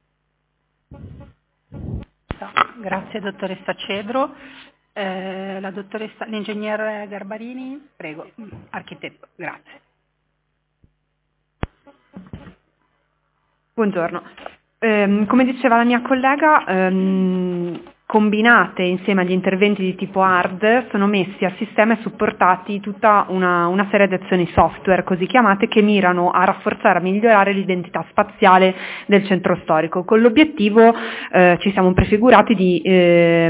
Grazie dottoressa Cedro. Eh, la dottoressa, l'ingegner Garbarini, prego, architetto, grazie.
Buongiorno. Eh, come diceva la mia collega, ehm, combinate insieme agli interventi di tipo hard, sono messi a sistema e supportati tutta una, una serie di azioni software così chiamate che mirano a rafforzare, a migliorare l'identità spaziale del centro storico, con l'obiettivo eh, ci siamo prefigurati di eh,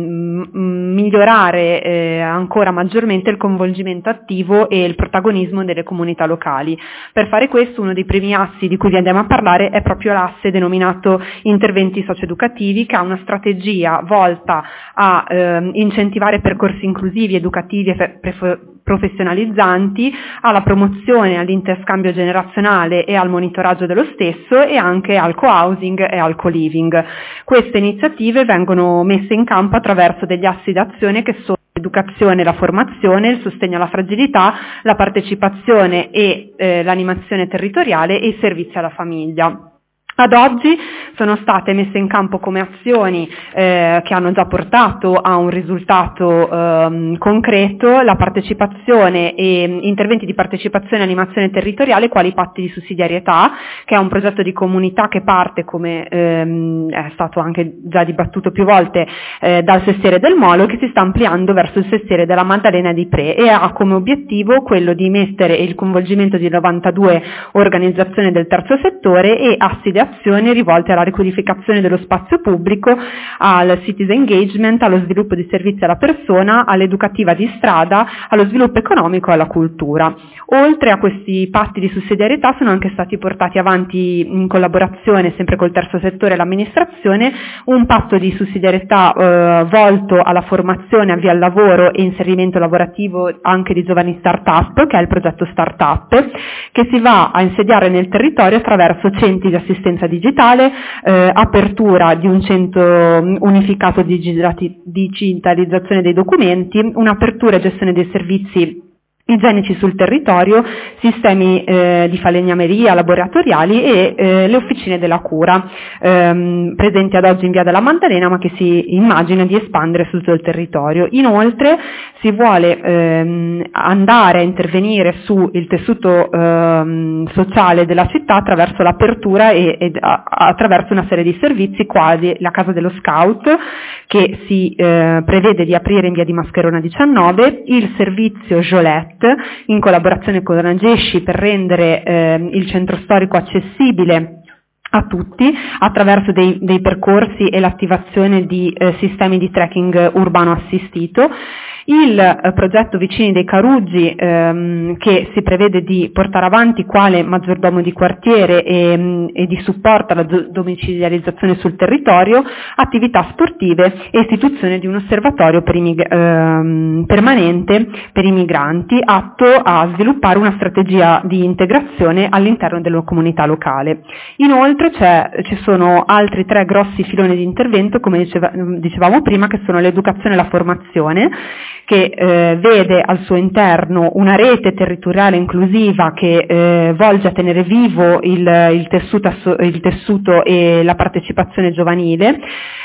migliorare eh, ancora maggiormente il coinvolgimento attivo e il protagonismo delle comunità locali. Per fare questo uno dei primi assi di cui vi andiamo a parlare è proprio l'asse denominato interventi socioeducativi, che ha una strategia volta a eh, incentivare percorsi inclusivi, educativi e pre- professionalizzanti, alla promozione, all'interscambio generazionale e al monitoraggio dello stesso, e anche al co-housing e al co-living. Queste iniziative vengono messe in campo attraverso degli assi d'azione che sono l'educazione, la formazione, il sostegno alla fragilità, la partecipazione e eh, l'animazione territoriale e i servizi alla famiglia. Ad oggi sono state messe in campo come azioni eh, che hanno già portato a un risultato eh, concreto la partecipazione e interventi di partecipazione e animazione territoriale quali patti di sussidiarietà, che è un progetto di comunità che parte, come ehm, è stato anche già dibattuto più volte, eh, dal Sestiere del Molo, che si sta ampliando verso il Sestiere della Maddalena di Pre e ha come obiettivo quello di mettere il coinvolgimento di novantadue organizzazioni del terzo settore e assi di azioni rivolte alla riqualificazione dello spazio pubblico, al citizen engagement, allo sviluppo di servizi alla persona, all'educativa di strada, allo sviluppo economico e alla cultura. Oltre a questi patti di sussidiarietà sono anche stati portati avanti in collaborazione sempre col terzo settore e l'amministrazione un patto di sussidiarietà eh, volto alla formazione, avvio al lavoro e inserimento lavorativo anche di giovani start-up, che è il progetto Startup, che si va a insediare nel territorio attraverso centri di assistenza digitale, eh, apertura di un centro unificato di digitalizzazione dei documenti, un'apertura e gestione dei servizi igienici sul territorio, sistemi eh, di falegnameria laboratoriali e eh, le officine della cura, ehm, presenti ad oggi in via della Maddalena, ma che si immagina di espandere su tutto il territorio. Inoltre si vuole ehm, andare a intervenire sul tessuto ehm, sociale della città attraverso l'apertura e, e a, attraverso una serie di servizi quali la Casa dello Scout, che si eh, prevede di aprire in via di Mascherona diciannove, il servizio Jolette in collaborazione con Rangesci per rendere eh, il centro storico accessibile a tutti attraverso dei, dei percorsi e l'attivazione di eh, sistemi di trekking urbano assistito. Il eh, progetto Vicini dei Caruggi ehm, che si prevede di portare avanti quale maggiordomo di quartiere e, e di supporto alla domiciliarizzazione sul territorio, attività sportive e istituzione di un osservatorio per i mig- ehm, permanente per i migranti atto a sviluppare una strategia di integrazione all'interno della comunità locale. Inoltre c'è, ci sono altri tre grossi filoni di intervento, come diceva, dicevamo prima, che sono l'educazione e la formazione, che eh, vede al suo interno una rete territoriale inclusiva che eh, volge a tenere vivo il, il, tessuto, il tessuto e la partecipazione giovanile,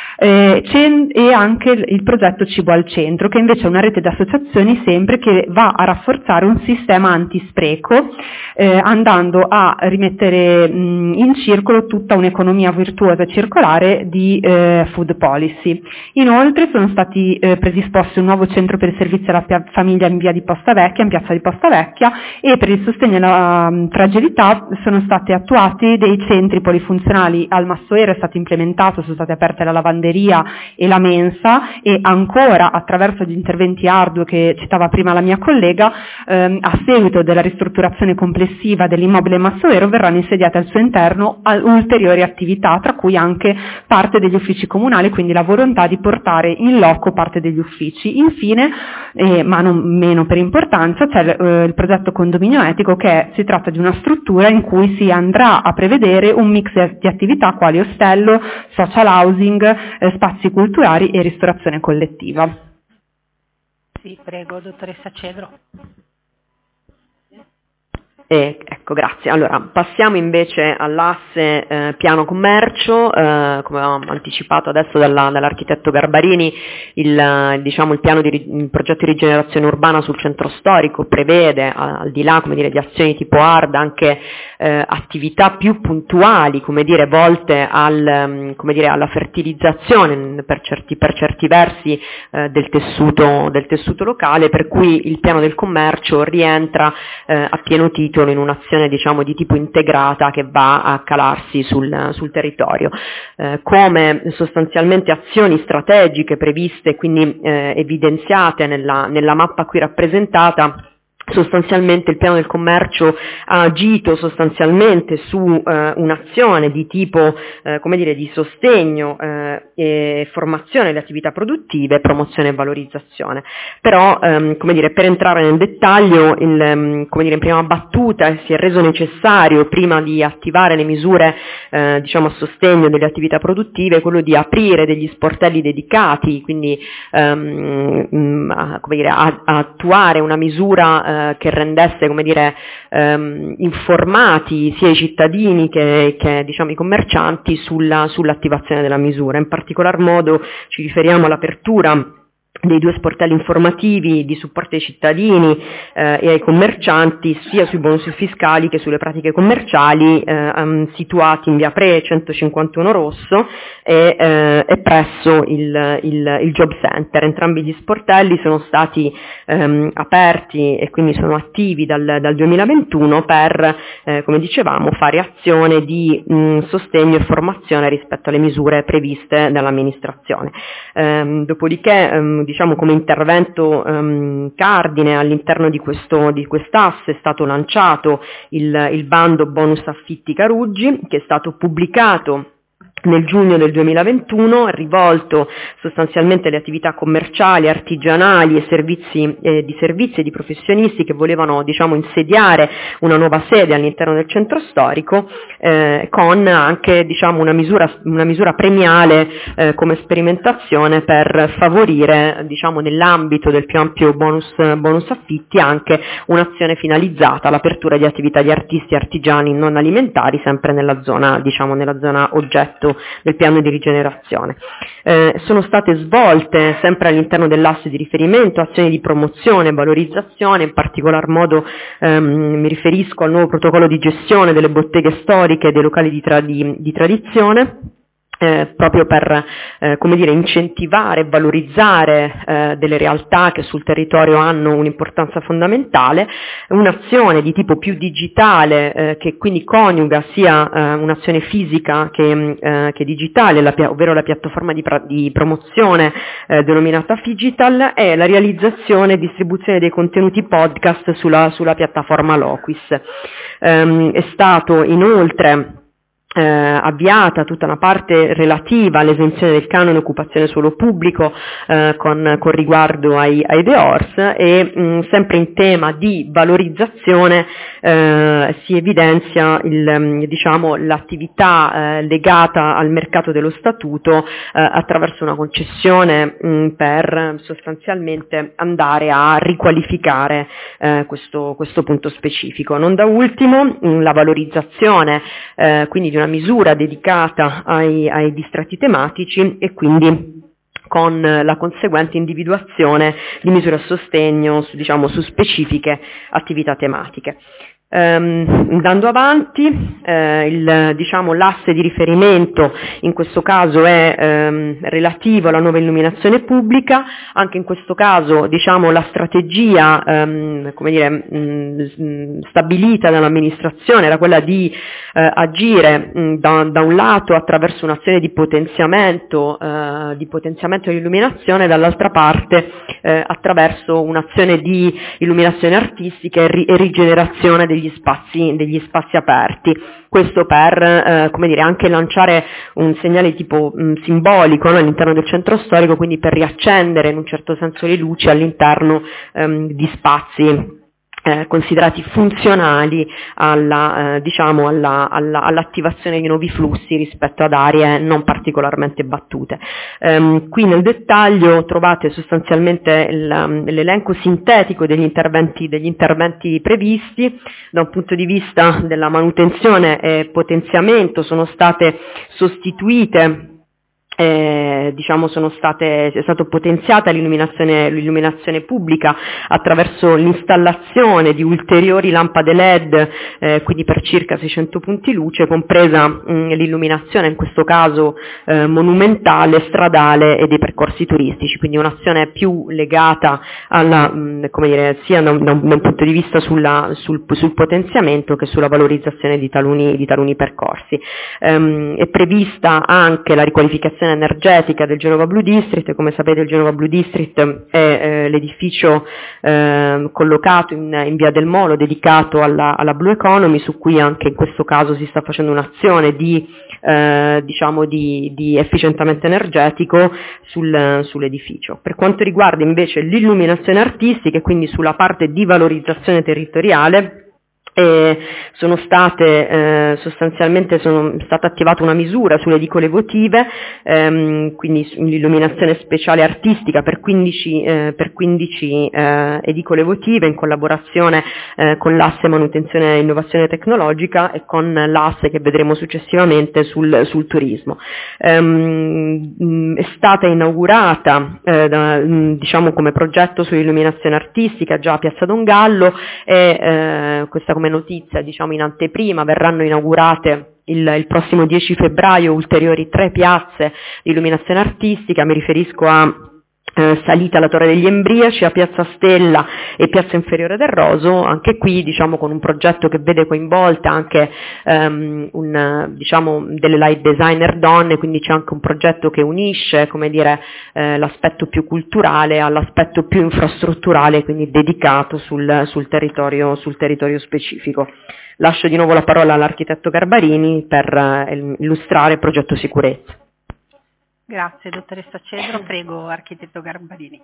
eh, e anche il progetto Cibo al Centro, che invece è una rete di associazioni sempre che va a rafforzare un sistema antispreco, eh, andando a rimettere mh, in circolo tutta un'economia virtuosa e circolare di eh, food policy. Inoltre sono stati eh, predisposti un nuovo centro per i servizi alla pia- famiglia in via di Posta Vecchia, in piazza di Posta Vecchia, e per il sostegno alla um, fragilità sono stati attuati dei centri polifunzionali. Al Massoero è stato implementato, sono state aperte la lavanderia e la mensa, e ancora attraverso gli interventi ardui che citava prima la mia collega, ehm, a seguito della ristrutturazione complessiva dell'immobile Massoero verranno insediate al suo interno ulteriori attività, tra cui anche parte degli uffici comunali, quindi la volontà di portare in loco parte degli uffici. Infine, eh, ma non meno per importanza, c'è eh, il progetto Condominio Etico, che è, si tratta di una struttura in cui si andrà a prevedere un mix di attività quali ostello, social housing, eh, spazi culturali e ristorazione collettiva.
Sì, prego, dottoressa Cedro.
Eh, ecco, grazie. Allora, passiamo invece all'asse eh, piano commercio, eh, come avevamo anticipato adesso dalla, dall'architetto Garbarini, il, diciamo, il piano di il progetto di rigenerazione urbana sul centro storico prevede, al di là, come dire, di azioni tipo hard, anche eh, attività più puntuali, come dire, volte al, come dire, alla fertilizzazione per certi, per certi versi eh, del tessuto, del tessuto locale, per cui il piano del commercio rientra eh, a pieno titolo in un'azione, diciamo, di tipo integrata che va a calarsi sul, sul territorio. Eh, come sostanzialmente azioni strategiche previste, quindi eh, evidenziate nella, nella mappa qui rappresentata, sostanzialmente il piano del commercio ha agito sostanzialmente su eh, un'azione di tipo, eh, come dire, di sostegno eh, e formazione delle attività produttive, promozione e valorizzazione. Però, ehm, come dire, per entrare nel dettaglio, il, ehm, come dire, in prima battuta si è reso necessario, prima di attivare le misure eh, diciamo a sostegno delle attività produttive, quello di aprire degli sportelli dedicati, quindi ehm, mh, come dire, a, a attuare una misura eh, che rendesse, come dire, ehm, informati sia i cittadini che, che diciamo, i commercianti sulla, sull'attivazione della misura. In particolar modo ci riferiamo all'apertura dei due sportelli informativi di supporto ai cittadini eh, e ai commercianti, sia sui bonus fiscali che sulle pratiche commerciali, eh, um, situati in via Pre centocinquantuno Rosso e, eh, e presso il, il, il Job Center. Entrambi gli sportelli sono stati ehm, aperti e quindi sono attivi dal, dal duemilaventuno per, eh, come dicevamo, fare azione di mh, sostegno e formazione rispetto alle misure previste dall'amministrazione. Ehm, dopodiché, ehm, diciamo, come intervento um, cardine all'interno di questo di quest'asse è stato lanciato il, il bando bonus affitti Caruggi, che è stato pubblicato nel giugno del duemilaventuno, rivolto sostanzialmente alle attività commerciali, artigianali e servizi, eh, di servizi e di professionisti che volevano, diciamo, insediare una nuova sede all'interno del centro storico, eh, con anche, diciamo, una misura, una misura premiale eh, come sperimentazione per favorire, diciamo, nell'ambito del più ampio bonus, bonus affitti, anche un'azione finalizzata all'apertura di attività di artisti e artigiani non alimentari, sempre nella zona, diciamo, nella zona oggetto del piano di rigenerazione. Eh, sono state svolte, sempre all'interno dell'asse di riferimento, azioni di promozione e valorizzazione, in particolar modo ehm, mi riferisco al nuovo protocollo di gestione delle botteghe storiche e dei locali di, tra- di, di tradizione, Eh, proprio per eh, come dire, incentivare e valorizzare eh, delle realtà che sul territorio hanno un'importanza fondamentale, un'azione di tipo più digitale eh, che quindi coniuga sia eh, un'azione fisica che, eh, che digitale, la, ovvero la piattaforma di, pra- di promozione eh, denominata Figital, e la realizzazione e distribuzione dei contenuti podcast sulla, sulla piattaforma Loquis. Ehm, è stato inoltre Eh, avviata tutta una parte relativa all'esenzione del canone occupazione suolo pubblico eh, con, con riguardo ai, ai D O R S e mh, sempre in tema di valorizzazione eh, si evidenzia il, mh, diciamo, l'attività eh, legata al mercato dello statuto eh, attraverso una concessione mh, per sostanzialmente andare a riqualificare eh, questo, questo punto specifico. Non da ultimo mh, la valorizzazione eh, quindi di una misura dedicata ai, ai distretti tematici e quindi con la conseguente individuazione di misure a sostegno, diciamo, su specifiche attività tematiche. Um, andando avanti, eh, il, diciamo, l'asse di riferimento in questo caso è ehm, relativo alla nuova illuminazione pubblica. Anche in questo caso, diciamo, la strategia ehm, come dire, mh, stabilita dall'amministrazione era quella di eh, agire mh, da, da un lato attraverso un'azione di potenziamento eh, di potenziamento dell'illuminazione, dall'altra parte eh, attraverso un'azione di illuminazione artistica e, ri- e rigenerazione degli Degli spazi, degli spazi aperti. Questo per eh, come dire, anche lanciare un segnale tipo mh, simbolico, no, all'interno del centro storico, quindi per riaccendere in un certo senso le luci all'interno ehm, di spazi Eh, considerati funzionali alla, eh, diciamo alla, alla, all'attivazione di nuovi flussi rispetto ad aree non particolarmente battute. Ehm, qui nel dettaglio trovate sostanzialmente il, l'elenco sintetico degli interventi, degli interventi previsti. Da un punto di vista della manutenzione e potenziamento sono state sostituite Eh, diciamo sono state, è stata potenziata l'illuminazione, l'illuminazione pubblica attraverso l'installazione di ulteriori lampade L E D, eh, quindi per circa seicento punti luce, compresa mh, l'illuminazione in questo caso eh, monumentale, stradale e dei percorsi turistici, quindi un'azione più legata alla, mh, come dire, sia da un, da un punto di vista sulla, sul, sul potenziamento che sulla valorizzazione di taluni, di taluni percorsi. Ehm, è prevista anche la riqualificazione energetica del Genova Blue District. Come sapete il Genova Blue District è eh, l'edificio eh, collocato in, in via del Molo dedicato alla, alla Blue Economy, su cui anche in questo caso si sta facendo un'azione di, eh, diciamo di, di efficientamento energetico sul, sull'edificio. Per quanto riguarda invece l'illuminazione artistica e quindi sulla parte di valorizzazione territoriale, E sono state eh, sostanzialmente sono stata attivata una misura sulle edicole votive, ehm, quindi l'illuminazione speciale artistica per quindici, eh, per quindici eh, edicole votive in collaborazione eh, con l'asse manutenzione e innovazione tecnologica e con l'asse che vedremo successivamente sul, sul turismo. Ehm, è stata inaugurata eh, da, diciamo come progetto sull'illuminazione artistica già a Piazza Don Gallo e eh, questa come notizia, diciamo in anteprima, verranno inaugurate il, il prossimo dieci febbraio ulteriori tre piazze di illuminazione artistica. Mi riferisco a eh, Salita alla Torre degli Embriaci, a Piazza Stella e Piazza Inferiore del Roso, anche qui diciamo con un progetto che vede coinvolta anche um, un, diciamo, delle light designer donne, quindi c'è anche un progetto che unisce, come dire, eh, l'aspetto più culturale all'aspetto più infrastrutturale, quindi dedicato sul, sul, territorio, sul territorio specifico. Lascio di nuovo la parola all'architetto Garbarini per eh, illustrare il progetto sicurezza.
Grazie, dottoressa Cedro. Prego, architetto Garbarini.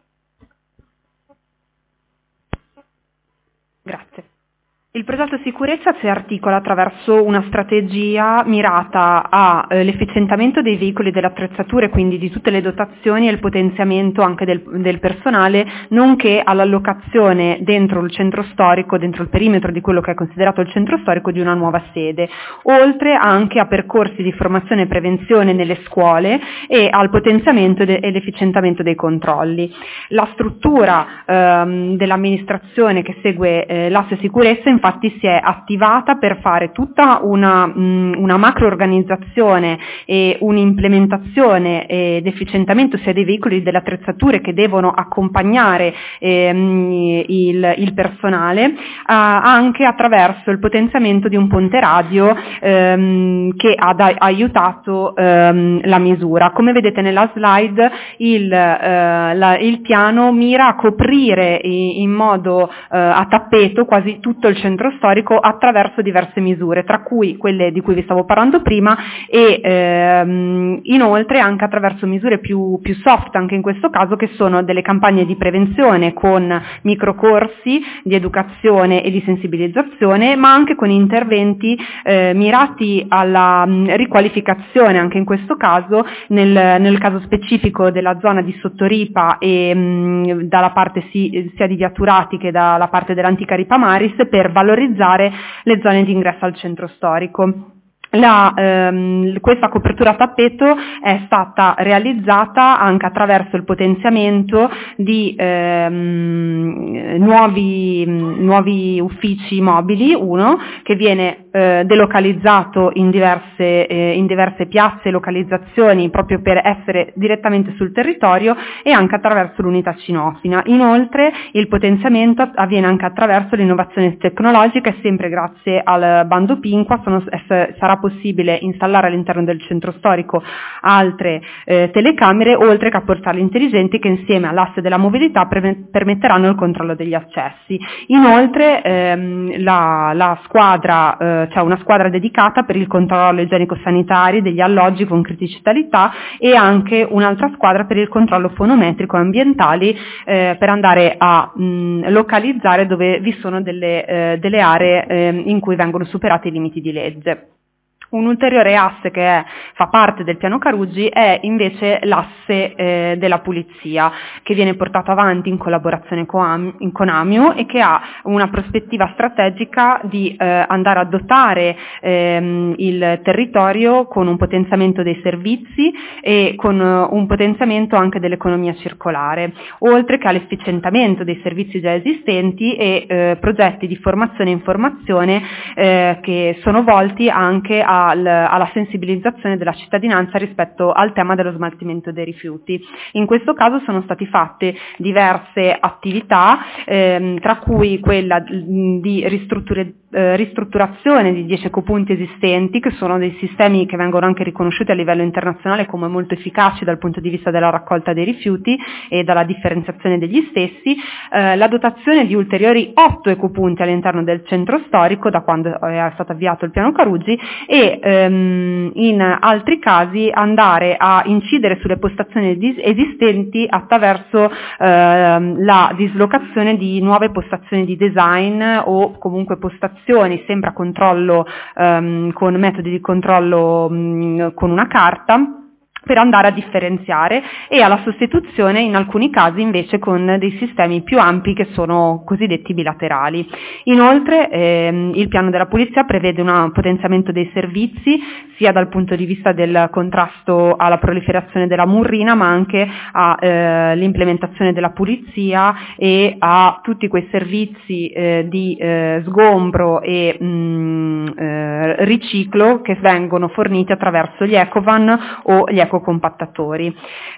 Grazie. Il progetto sicurezza si articola attraverso una strategia mirata all'efficientamento dei veicoli e delle attrezzature, quindi di tutte le dotazioni e il potenziamento anche del, del personale, nonché all'allocazione dentro il centro storico, dentro il perimetro di quello che è considerato il centro storico, di una nuova sede, oltre anche a percorsi di formazione e prevenzione nelle scuole e al potenziamento de- e l'efficientamento dei controlli. La struttura ehm, dell'amministrazione che segue eh, l'asse sicurezza infatti si è attivata per fare tutta una, mh, una macro organizzazione e un'implementazione ed efficientamento sia dei veicoli che delle attrezzature che devono accompagnare ehm, il, il personale, eh, anche attraverso il potenziamento di un ponte radio ehm, che ha da- aiutato ehm, la misura. Come vedete nella slide il, eh, la, il piano mira a coprire in, in modo eh, a tappeto quasi tutto il centro storico attraverso diverse misure, tra cui quelle di cui vi stavo parlando prima e ehm, inoltre anche attraverso misure più, più soft, anche in questo caso, che sono delle campagne di prevenzione con microcorsi di educazione e di sensibilizzazione, ma anche con interventi eh, mirati alla mh, riqualificazione, anche in questo caso, nel, nel caso specifico della zona di Sottoripa e mh, dalla parte si, sia di Via Turati che dalla parte dell'antica Ripa Maris, per valorizzare le zone di ingresso al centro storico. La, ehm, questa copertura a tappeto è stata realizzata anche attraverso il potenziamento di ehm, nuovi, nuovi uffici mobili, uno che viene eh, delocalizzato in diverse, eh, in diverse piazze e localizzazioni proprio per essere direttamente sul territorio, e anche attraverso l'unità cinofina. Inoltre il potenziamento avviene anche attraverso l'innovazione tecnologica e sempre grazie al bando Pinqua sono, sarà possibile installare all'interno del centro storico altre eh, telecamere, oltre che a portali intelligenti che insieme all'asse della mobilità pre- permetteranno il controllo degli accessi. Inoltre ehm, la, la squadra, eh, c'è una squadra dedicata per il controllo igienico-sanitario degli alloggi con criticità e anche un'altra squadra per il controllo fonometrico ambientali eh, per andare a mh, localizzare dove vi sono delle, eh, delle aree eh, in cui vengono superati i limiti di legge. Un ulteriore asse che è, fa parte del piano Caruggi è invece l'asse eh, della pulizia, che viene portato avanti in collaborazione con, in, con Amio e che ha una prospettiva strategica di eh, andare a dotare ehm, il territorio con un potenziamento dei servizi e con uh, un potenziamento anche dell'economia circolare, oltre che all'efficientamento dei servizi già esistenti e eh, progetti di formazione e informazione eh, che sono volti anche a alla sensibilizzazione della cittadinanza rispetto al tema dello smaltimento dei rifiuti. In questo caso sono state fatte diverse attività, ehm, tra cui quella di ristrutture, eh, ristrutturazione di dieci ecopunti esistenti, che sono dei sistemi che vengono anche riconosciuti a livello internazionale come molto efficaci dal punto di vista della raccolta dei rifiuti e dalla differenziazione degli stessi, eh, la dotazione di ulteriori otto ecopunti all'interno del centro storico da quando è stato avviato il piano Caruggi e ehm, in altri casi andare a incidere sulle postazioni dis- esistenti attraverso ehm, la dislocazione di nuove postazioni di design o comunque postazioni sempre a controllo ehm, con metodi di controllo mh, con una carta, per andare a differenziare, e alla sostituzione in alcuni casi invece con dei sistemi più ampi che sono cosiddetti bilaterali. Inoltre ehm, il piano della pulizia prevede un potenziamento dei servizi sia dal punto di vista del contrasto alla proliferazione della murrina, ma anche all'implementazione eh, della pulizia e a tutti quei servizi eh, di eh, sgombro e mh, eh, riciclo che vengono forniti attraverso gli ecovan o gli ecocompattatori.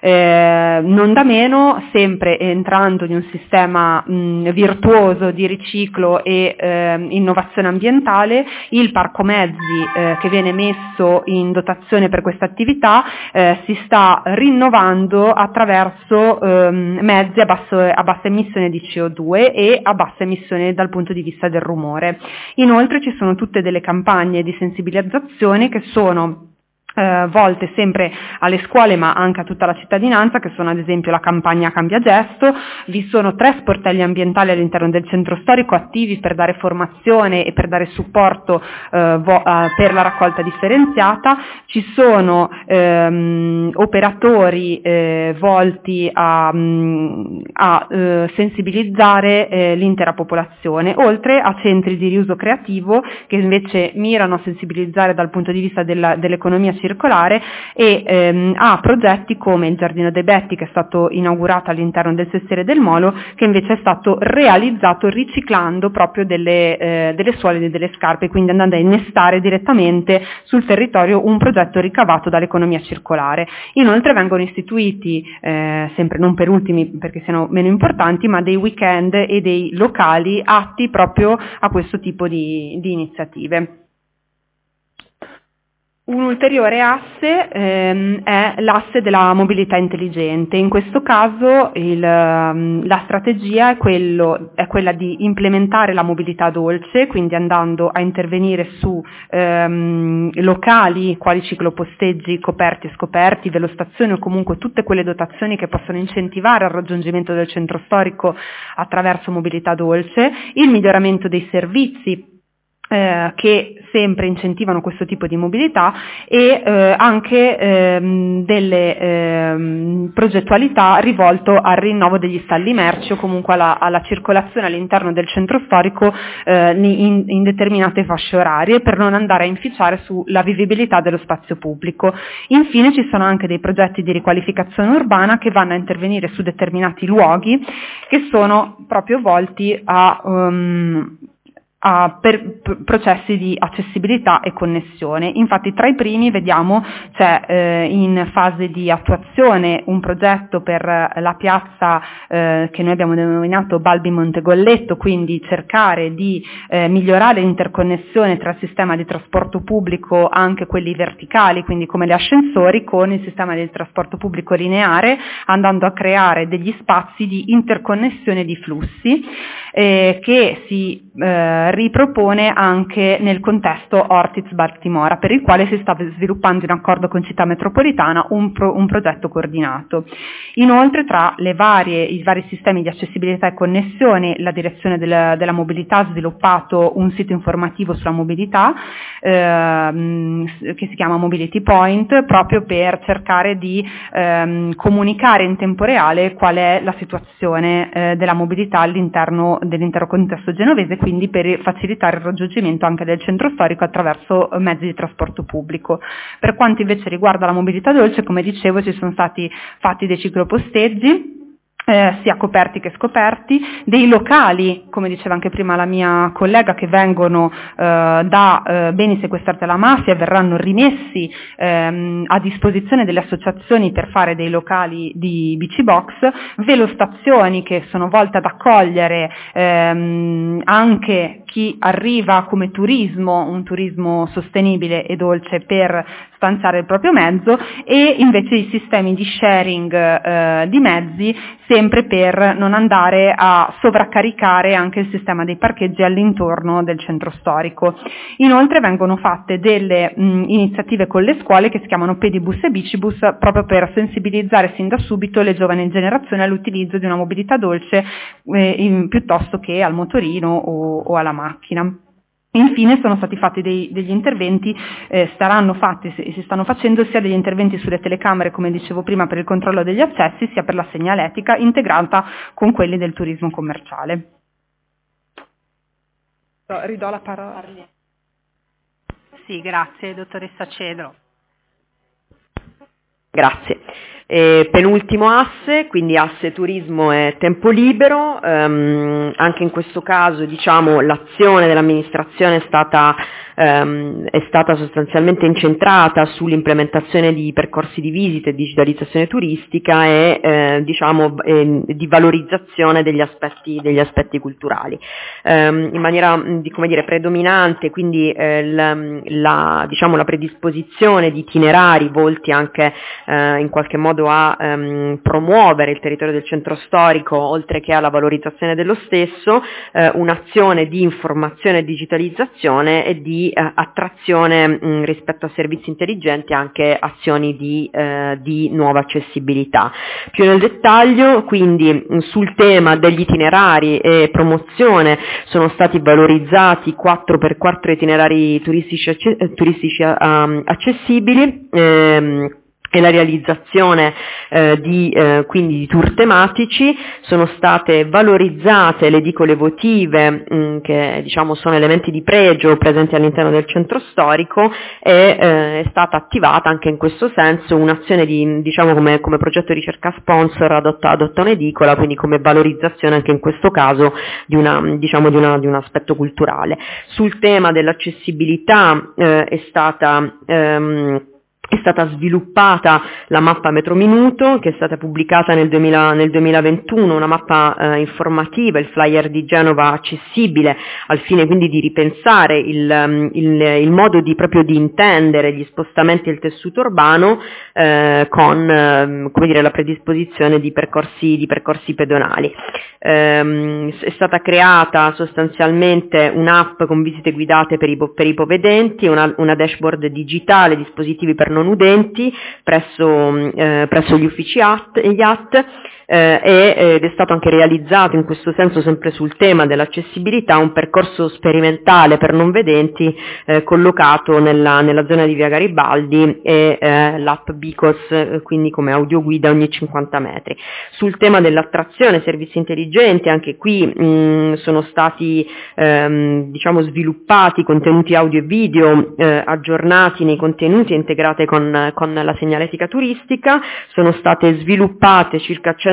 Eh, non da meno, sempre entrando in un sistema mh, virtuoso di riciclo e eh, innovazione ambientale, il parco mezzi eh, che viene messo in dotazione per questa attività eh, si sta rinnovando attraverso ehm, mezzi a, basso, a bassa emissione di C O due e a bassa emissione dal punto di vista del rumore. Inoltre ci sono tutte delle campagne di sensibilizzazione che sono Eh, volte sempre alle scuole ma anche a tutta la cittadinanza, che sono ad esempio la campagna Cambia Gesto. Vi sono tre sportelli ambientali all'interno del centro storico attivi per dare formazione e per dare supporto eh, vo- eh, per la raccolta differenziata. Ci sono ehm, operatori eh, volti a, mh, a eh, sensibilizzare eh, l'intera popolazione, oltre a centri di riuso creativo che invece mirano a sensibilizzare dal punto di vista della, dell'economia circolare e ehm, ha progetti come il Giardino dei Betti, che è stato inaugurato all'interno del Sestiere del Molo, che invece è stato realizzato riciclando proprio delle, eh, delle suole e delle scarpe, quindi andando a innestare direttamente sul territorio un progetto ricavato dall'economia circolare. Inoltre vengono istituiti, eh, sempre non per ultimi perché siano meno importanti, ma dei weekend e dei locali atti proprio a questo tipo di, di iniziative. Un ulteriore asse ehm, è l'asse della mobilità intelligente. In questo caso il, la strategia è, quello, è quella di implementare la mobilità dolce, quindi andando a intervenire su ehm, locali quali cicloposteggi coperti e scoperti, velostazioni o comunque tutte quelle dotazioni che possono incentivare il raggiungimento del centro storico attraverso mobilità dolce, il miglioramento dei servizi Eh, che sempre incentivano questo tipo di mobilità e eh, anche ehm, delle ehm, progettualità rivolto al rinnovo degli stalli merci o comunque alla, alla circolazione all'interno del centro storico eh, in, in determinate fasce orarie per non andare a inficiare sulla vivibilità dello spazio pubblico. Infine ci sono anche dei progetti di riqualificazione urbana che vanno a intervenire su determinati luoghi che sono proprio volti a um, a per, per processi di accessibilità e connessione. Infatti tra i primi vediamo c'è eh, in fase di attuazione un progetto per la piazza eh, che noi abbiamo denominato Balbi Montegolletto, quindi cercare di eh, migliorare l'interconnessione tra il sistema di trasporto pubblico, anche quelli verticali, quindi come gli ascensori, con il sistema di trasporto pubblico lineare, andando a creare degli spazi di interconnessione di flussi eh, che si eh, ripropone anche nel contesto Ortiz-Baltimora, per il quale si sta sviluppando in accordo con Città Metropolitana un, pro, un progetto coordinato. Inoltre tra le varie, i vari sistemi di accessibilità e connessione, la direzione del, della mobilità ha sviluppato un sito informativo sulla mobilità ehm, che si chiama Mobility Point, proprio per cercare di ehm, comunicare in tempo reale qual è la situazione eh, della mobilità all'interno dell'intero contesto genovese, quindi per facilitare il raggiungimento anche del centro storico attraverso mezzi di trasporto pubblico. Per quanto invece riguarda la mobilità dolce, come dicevo, ci sono stati fatti dei cicloposteggi, Eh, sia coperti che scoperti, dei locali, come diceva anche prima la mia collega, che vengono eh, da eh, beni sequestrati alla mafia e verranno rimessi ehm, a disposizione delle associazioni per fare dei locali di bici box, velostazioni che sono volte ad accogliere ehm, anche chi arriva come turismo, un turismo sostenibile e dolce per stanziare il proprio mezzo, e invece i sistemi di sharing eh, di mezzi, sempre per non andare a sovraccaricare anche il sistema dei parcheggi all'intorno del centro storico. Inoltre vengono fatte delle mh, iniziative con le scuole che si chiamano Pedibus e Bicibus, proprio per sensibilizzare sin da subito le giovani generazioni all'utilizzo di una mobilità dolce eh, in, piuttosto che al motorino o, o alla macchina. Infine sono stati fatti dei, degli interventi, eh, saranno fatti, si, si stanno facendo sia degli interventi sulle telecamere, come dicevo prima, per il controllo degli accessi, sia per la segnaletica integrata con quelli del turismo commerciale. Ridò la parola.
Sì, grazie, dottoressa Cedro.
Grazie. E penultimo asse, quindi asse turismo e tempo libero, ehm, anche in questo caso diciamo l'azione dell'amministrazione è stata, ehm, è stata sostanzialmente incentrata sull'implementazione di percorsi di visita e digitalizzazione turistica e eh, diciamo eh, di valorizzazione degli aspetti, degli aspetti culturali. Ehm, in maniera di, come dire, predominante, quindi eh, la, la, diciamo, la predisposizione di itinerari volti anche eh, in qualche modo a um, promuovere il territorio del centro storico, oltre che alla valorizzazione dello stesso, eh, un'azione di informazione e digitalizzazione e di eh, attrazione mh, rispetto a servizi intelligenti, anche azioni di, eh, di nuova accessibilità. Più nel dettaglio, quindi mh, sul tema degli itinerari e promozione sono stati valorizzati quattro per quattro itinerari turistici, acce- turistici um, accessibili, ehm, e la realizzazione eh, di, eh, quindi di tour tematici. Sono state valorizzate le edicole votive mh, che diciamo sono elementi di pregio presenti all'interno del centro storico, e eh, è stata attivata anche in questo senso un'azione di, diciamo come, come progetto di ricerca sponsor adotta, adotta un'edicola, quindi come valorizzazione anche in questo caso di, una, diciamo di, una, di un aspetto culturale. Sul tema dell'accessibilità eh, è stata ehm, È stata sviluppata la mappa Metro Minuto, che è stata pubblicata nel, duemila, nel duemilaventuno, una mappa eh, informativa, il flyer di Genova accessibile, al fine quindi di ripensare il, il, il modo di proprio di intendere gli spostamenti del tessuto urbano eh, con eh, come dire, la predisposizione di percorsi, di percorsi pedonali. Ehm, è stata creata sostanzialmente un'app con visite guidate per i, per i ipovedenti, una, una dashboard digitale, dispositivi per non udenti presso, eh, presso gli uffici A T, eh, ed è stato anche realizzato in questo senso, sempre sul tema dell'accessibilità, un percorso sperimentale per non vedenti eh, collocato nella, nella zona di via Garibaldi, e eh, l'app Bicos, eh, quindi come audioguida ogni cinquanta metri. Sul tema dell'attrazione, servizi intelligenti, anche qui mh, sono stati ehm, diciamo sviluppati contenuti audio e video eh, aggiornati nei contenuti e integrate con, con la segnaletica turistica. Sono state sviluppate circa cento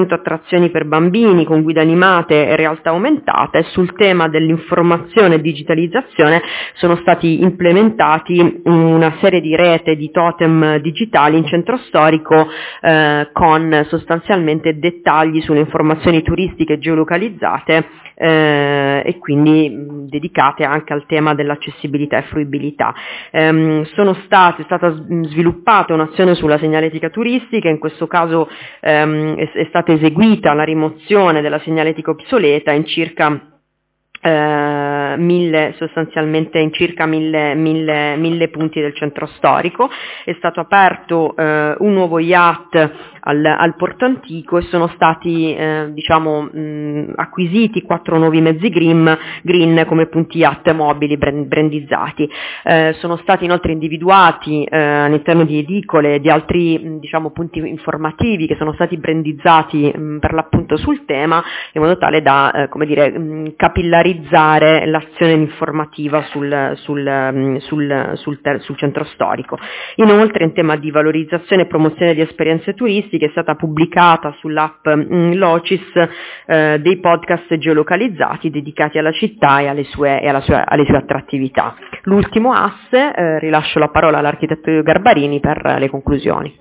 intrattenimento, attrazioni per bambini con guide animate e realtà aumentate. Sul tema dell'informazione e digitalizzazione sono stati implementati una serie di rete di totem digitali in centro storico eh, con sostanzialmente dettagli sulle informazioni turistiche geolocalizzate eh, e quindi mh, dedicate anche al tema dell'accessibilità e fruibilità. Ehm, sono state, è stata sviluppata un'azione sulla segnaletica turistica, in questo caso ehm, è, è stata eseguita la rimozione della segnaletica obsoleta in circa eh, mille, sostanzialmente in circa mille, mille, mille punti del centro storico. È stato aperto eh, un nuovo I A T al, al Porto Antico e sono stati eh, diciamo mh, acquisiti quattro nuovi mezzi green, green come punti I A T mobili brand, brandizzati. Eh, sono stati inoltre individuati eh, all'interno di edicole di altri mh, diciamo punti informativi che sono stati brandizzati mh, per l'appunto sul tema, in modo tale da eh, come dire mh, capillarizzare l'azione informativa sul, sul, sul, sul, ter- sul centro storico. Inoltre, in tema di valorizzazione e promozione di esperienze turistiche, è stata pubblicata sull'app mh, Locis eh, dei podcast geolocalizzati dedicati alla città e alle sue, e alla sua, alle sue attrattività. L'ultimo asse, eh, rilascio la parola all'architetto Garbarini per le conclusioni.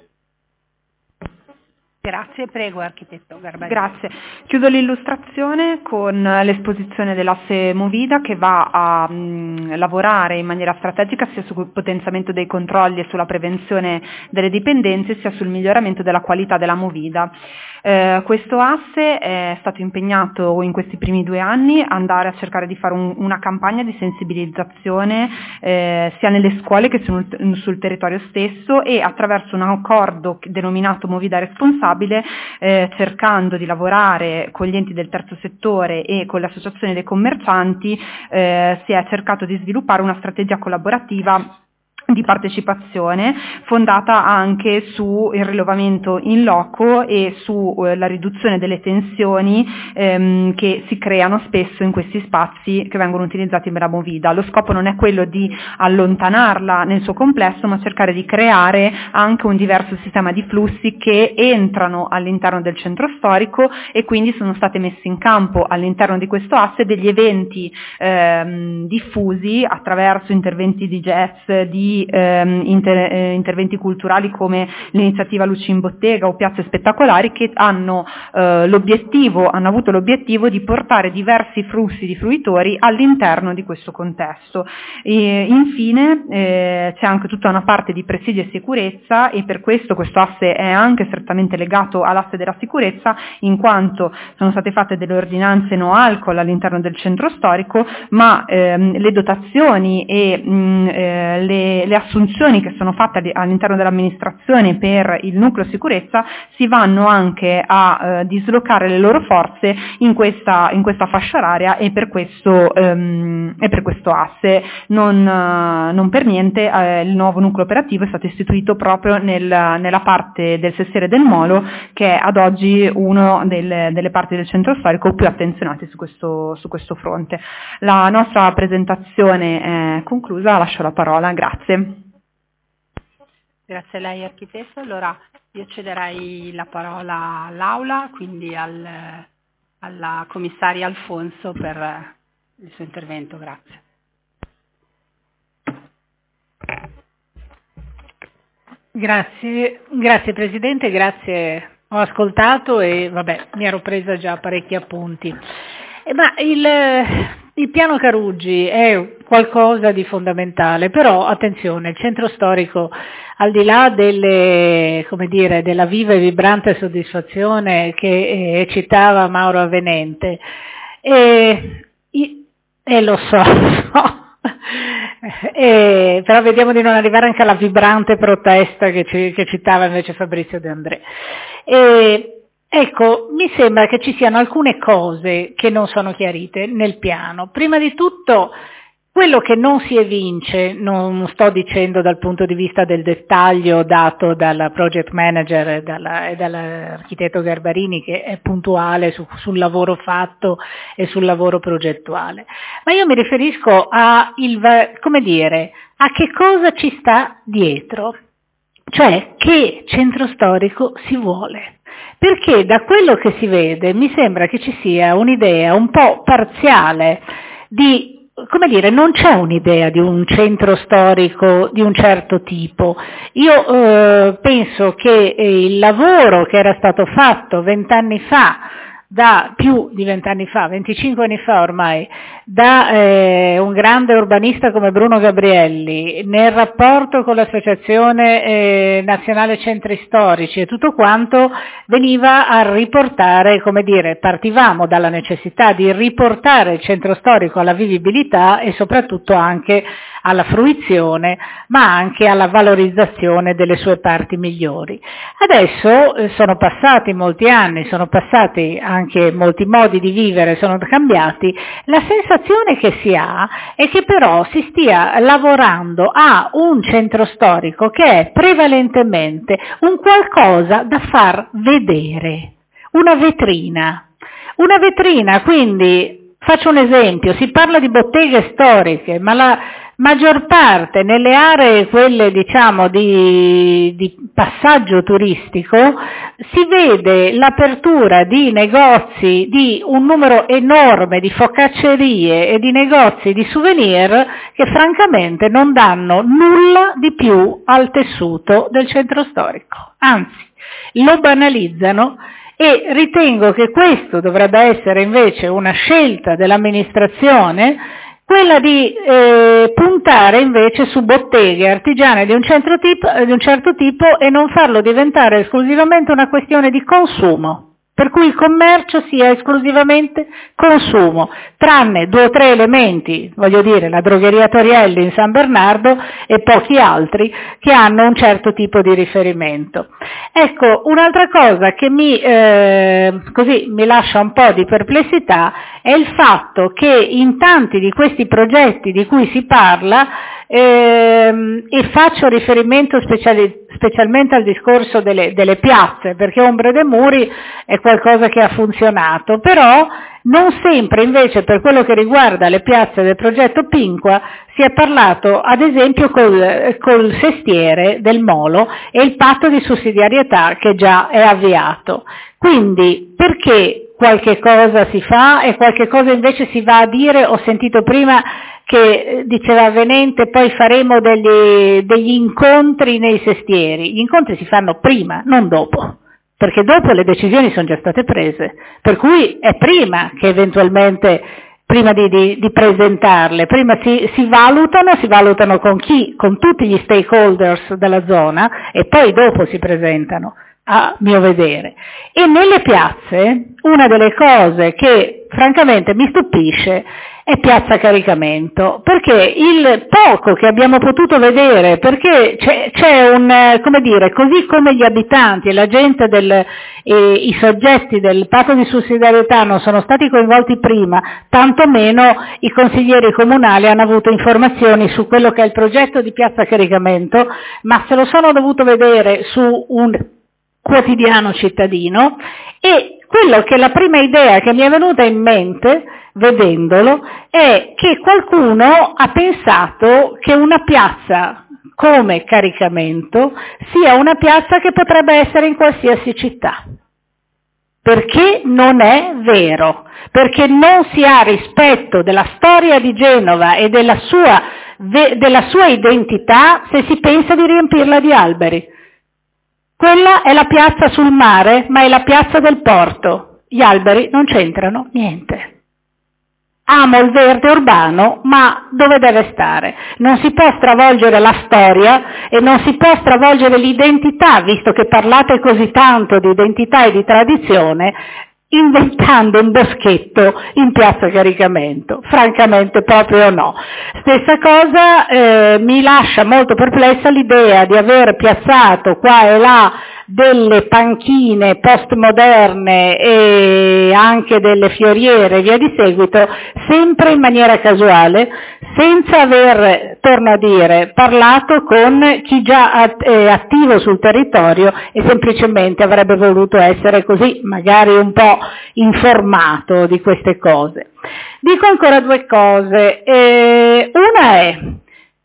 Grazie, prego architetto Garbarini.
Grazie. Chiudo l'illustrazione con l'esposizione dell'asse Movida, che va a mh, lavorare in maniera strategica sia sul potenziamento dei controlli e sulla prevenzione delle dipendenze, sia sul miglioramento della qualità della Movida. Eh, questo asse è stato impegnato in questi primi due anni a andare a cercare di fare un, una campagna di sensibilizzazione eh, sia nelle scuole che sul, sul territorio stesso, e attraverso un accordo denominato Movida Responsabile, eh, cercando di lavorare con gli enti del terzo settore e con le associazioni dei commercianti, eh, si è cercato di sviluppare una strategia collaborativa di partecipazione fondata anche sul rilevamento in loco e sulla eh, riduzione delle tensioni ehm, che si creano spesso in questi spazi che vengono utilizzati per la Movida. Lo scopo non è quello di allontanarla nel suo complesso, ma cercare di creare anche un diverso sistema di flussi che entrano all'interno del centro storico, e quindi sono state messe in campo all'interno di questo asse degli eventi ehm, diffusi attraverso interventi di jazz, di Inter, eh, interventi culturali come l'iniziativa Luci in Bottega o Piazze Spettacolari, che hanno eh, l'obiettivo, hanno avuto l'obiettivo di portare diversi flussi di fruitori all'interno di questo contesto. E infine eh, c'è anche tutta una parte di presidio e sicurezza, e per questo questo asse è anche strettamente legato all'asse della sicurezza, in quanto sono state fatte delle ordinanze no alcol all'interno del centro storico, ma ehm, le dotazioni e mh, eh, le le assunzioni che sono fatte all'interno dell'amministrazione per il nucleo sicurezza si vanno anche a eh, dislocare le loro forze in questa, in questa fascia oraria, e per questo, ehm, e per questo asse. Non, eh, non per niente eh, il nuovo nucleo operativo è stato istituito proprio nel, nella parte del Sestiere del Molo, che è ad oggi una del, delle parti del centro storico più attenzionate su questo, su questo fronte. La nostra presentazione è conclusa, lascio la parola, grazie.
Grazie a lei architetto. Allora io cederei la parola all'Aula, quindi al, alla commissaria Alfonso per il suo intervento. Grazie.
Grazie, grazie Presidente, grazie. Ho ascoltato e vabbè, mi ero presa già parecchi appunti. Eh, ma il... Il piano Caruggi è qualcosa di fondamentale, però attenzione, il centro storico, al di là delle, come dire, della viva e vibrante soddisfazione che eh, citava Mauro Avenente, e eh, eh, lo so, lo so. Eh, però vediamo di non arrivare anche alla vibrante protesta che, ci, che citava invece Fabrizio De André. Eh, Ecco, mi sembra che ci siano alcune cose che non sono chiarite nel piano. Prima di tutto, quello che non si evince, non sto dicendo dal punto di vista del dettaglio dato dalla project manager e, dalla, e dall'architetto Garbarini, che è puntuale su, sul lavoro fatto e sul lavoro progettuale, ma io mi riferisco a, il, come dire, a che cosa ci sta dietro, cioè che centro storico si vuole. perché da quello che si vede mi sembra che ci sia un'idea un po' parziale di, come dire, non c'è un'idea di un centro storico di un certo tipo. Io eh, penso che il lavoro che era stato fatto vent'anni fa, da più di vent'anni fa, venticinque anni fa ormai, da eh, un grande urbanista come Bruno Gabrielli, nel rapporto con l'Associazione eh, Nazionale Centri Storici e tutto quanto, veniva a riportare, come dire, partivamo dalla necessità di riportare il centro storico alla vivibilità e soprattutto anche alla fruizione, ma anche alla valorizzazione delle sue parti migliori. Adesso eh, sono passati molti anni, sono passati anche molti modi di vivere, sono cambiati. La sensazione che si ha è che però si stia lavorando a un centro storico che è prevalentemente un qualcosa da far vedere, una vetrina. Una vetrina, quindi, faccio un esempio, si parla di botteghe storiche, ma la maggior parte nelle aree, quelle diciamo di, di passaggio turistico, si vede l'apertura di negozi, di un numero enorme di focaccerie e di negozi di souvenir che francamente non danno nulla di più al tessuto del centro storico, anzi lo banalizzano. E ritengo che questo dovrebbe essere invece una scelta dell'amministrazione, quella di eh, puntare invece su botteghe artigiane di un, centro tipo, di un certo tipo e non farlo diventare esclusivamente una questione di consumo, per cui il commercio sia esclusivamente consumo, tranne due o tre elementi, voglio dire la drogheria Torielli in San Bernardo e pochi altri che hanno un certo tipo di riferimento. Ecco, un'altra cosa che mi, eh, così, mi lascia un po' di perplessità è il fatto che in tanti di questi progetti di cui si parla, ehm, e faccio riferimento speciali, specialmente al discorso delle, delle piazze, perché Ombre dei Muri è qualcosa che ha funzionato, però non sempre invece per quello che riguarda le piazze del progetto Pinqua si è parlato ad esempio col, col sestiere del Molo e il patto di sussidiarietà che già è avviato. Quindi perché qualche cosa si fa e qualche cosa invece si va a dire? Ho sentito prima che diceva Venente poi faremo degli, degli incontri nei sestieri. Gli incontri si fanno prima, non dopo, perché dopo le decisioni sono già state prese, per cui è prima che eventualmente, prima di, di, di presentarle, prima si, si valutano, si valutano con chi? Con tutti gli stakeholders della zona e poi dopo si presentano, a mio vedere. E nelle piazze una delle cose che francamente mi stupisce è Piazza Caricamento, perché il poco che abbiamo potuto vedere, perché c'è, c'è un, come dire, così come gli abitanti e la gente del, e i soggetti del patto di sussidiarietà non sono stati coinvolti prima, tantomeno i consiglieri comunali hanno avuto informazioni su quello che è il progetto di Piazza Caricamento, ma se lo sono dovuto vedere su un quotidiano cittadino, e quello che la prima idea che mi è venuta in mente vedendolo è che qualcuno ha pensato che una piazza come Caricamento sia una piazza che potrebbe essere in qualsiasi città, perché non è vero, perché non si ha rispetto della storia di Genova e della sua, della sua identità se si pensa di riempirla di alberi. Quella è la piazza sul mare, ma è la piazza del porto. Gli alberi non c'entrano niente. Amo il verde urbano, ma dove deve stare? Non si può stravolgere la storia e non si può stravolgere l'identità, visto che parlate così tanto di identità e di tradizione, inventando un boschetto in Piazza Caricamento. Francamente proprio no. Stessa cosa eh, mi lascia molto perplessa l'idea di aver piazzato qua e là delle panchine postmoderne e anche delle fioriere e via di seguito, sempre in maniera casuale, senza aver, torno a dire, parlato con chi già è attivo sul territorio e semplicemente avrebbe voluto essere così, magari un po' informato di queste cose. Dico ancora due cose. Eh, una è,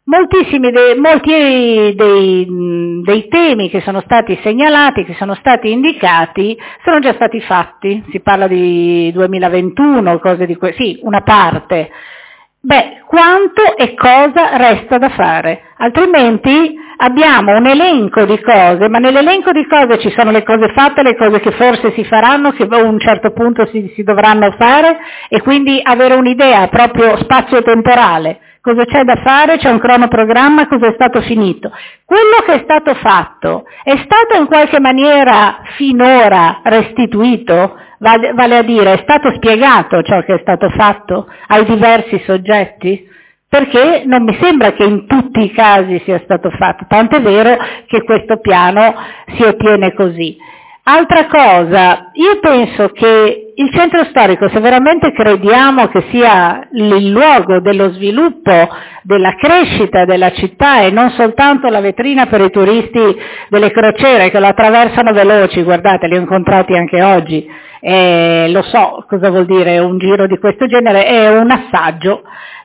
moltissimi dei, molti dei, dei temi che sono stati segnalati, che sono stati indicati, sono già stati fatti. Si parla di duemilaventuno, cose di que- sì, una parte. Beh, quanto e cosa resta da fare? Altrimenti abbiamo un elenco di cose, ma nell'elenco di cose ci sono le cose fatte, le cose che forse si faranno, che a un certo punto si, si dovranno fare, e quindi avere un'idea proprio spazio-temporale. Cosa c'è da fare? C'è un cronoprogramma, cosa è stato finito? Quello che è stato fatto è stato in qualche maniera finora restituito? Vale a dire, è stato spiegato ciò che è stato fatto ai diversi soggetti? Perché non mi sembra che in tutti i casi sia stato fatto, tant'è vero che questo piano si ottiene così. Altra cosa, io penso che il centro storico, se veramente crediamo che sia il luogo dello sviluppo, della crescita della città e non soltanto la vetrina per i turisti delle crociere che lo attraversano veloci, guardate, li ho incontrati anche oggi, eh, lo so cosa vuol dire un giro di questo genere, è un assaggio.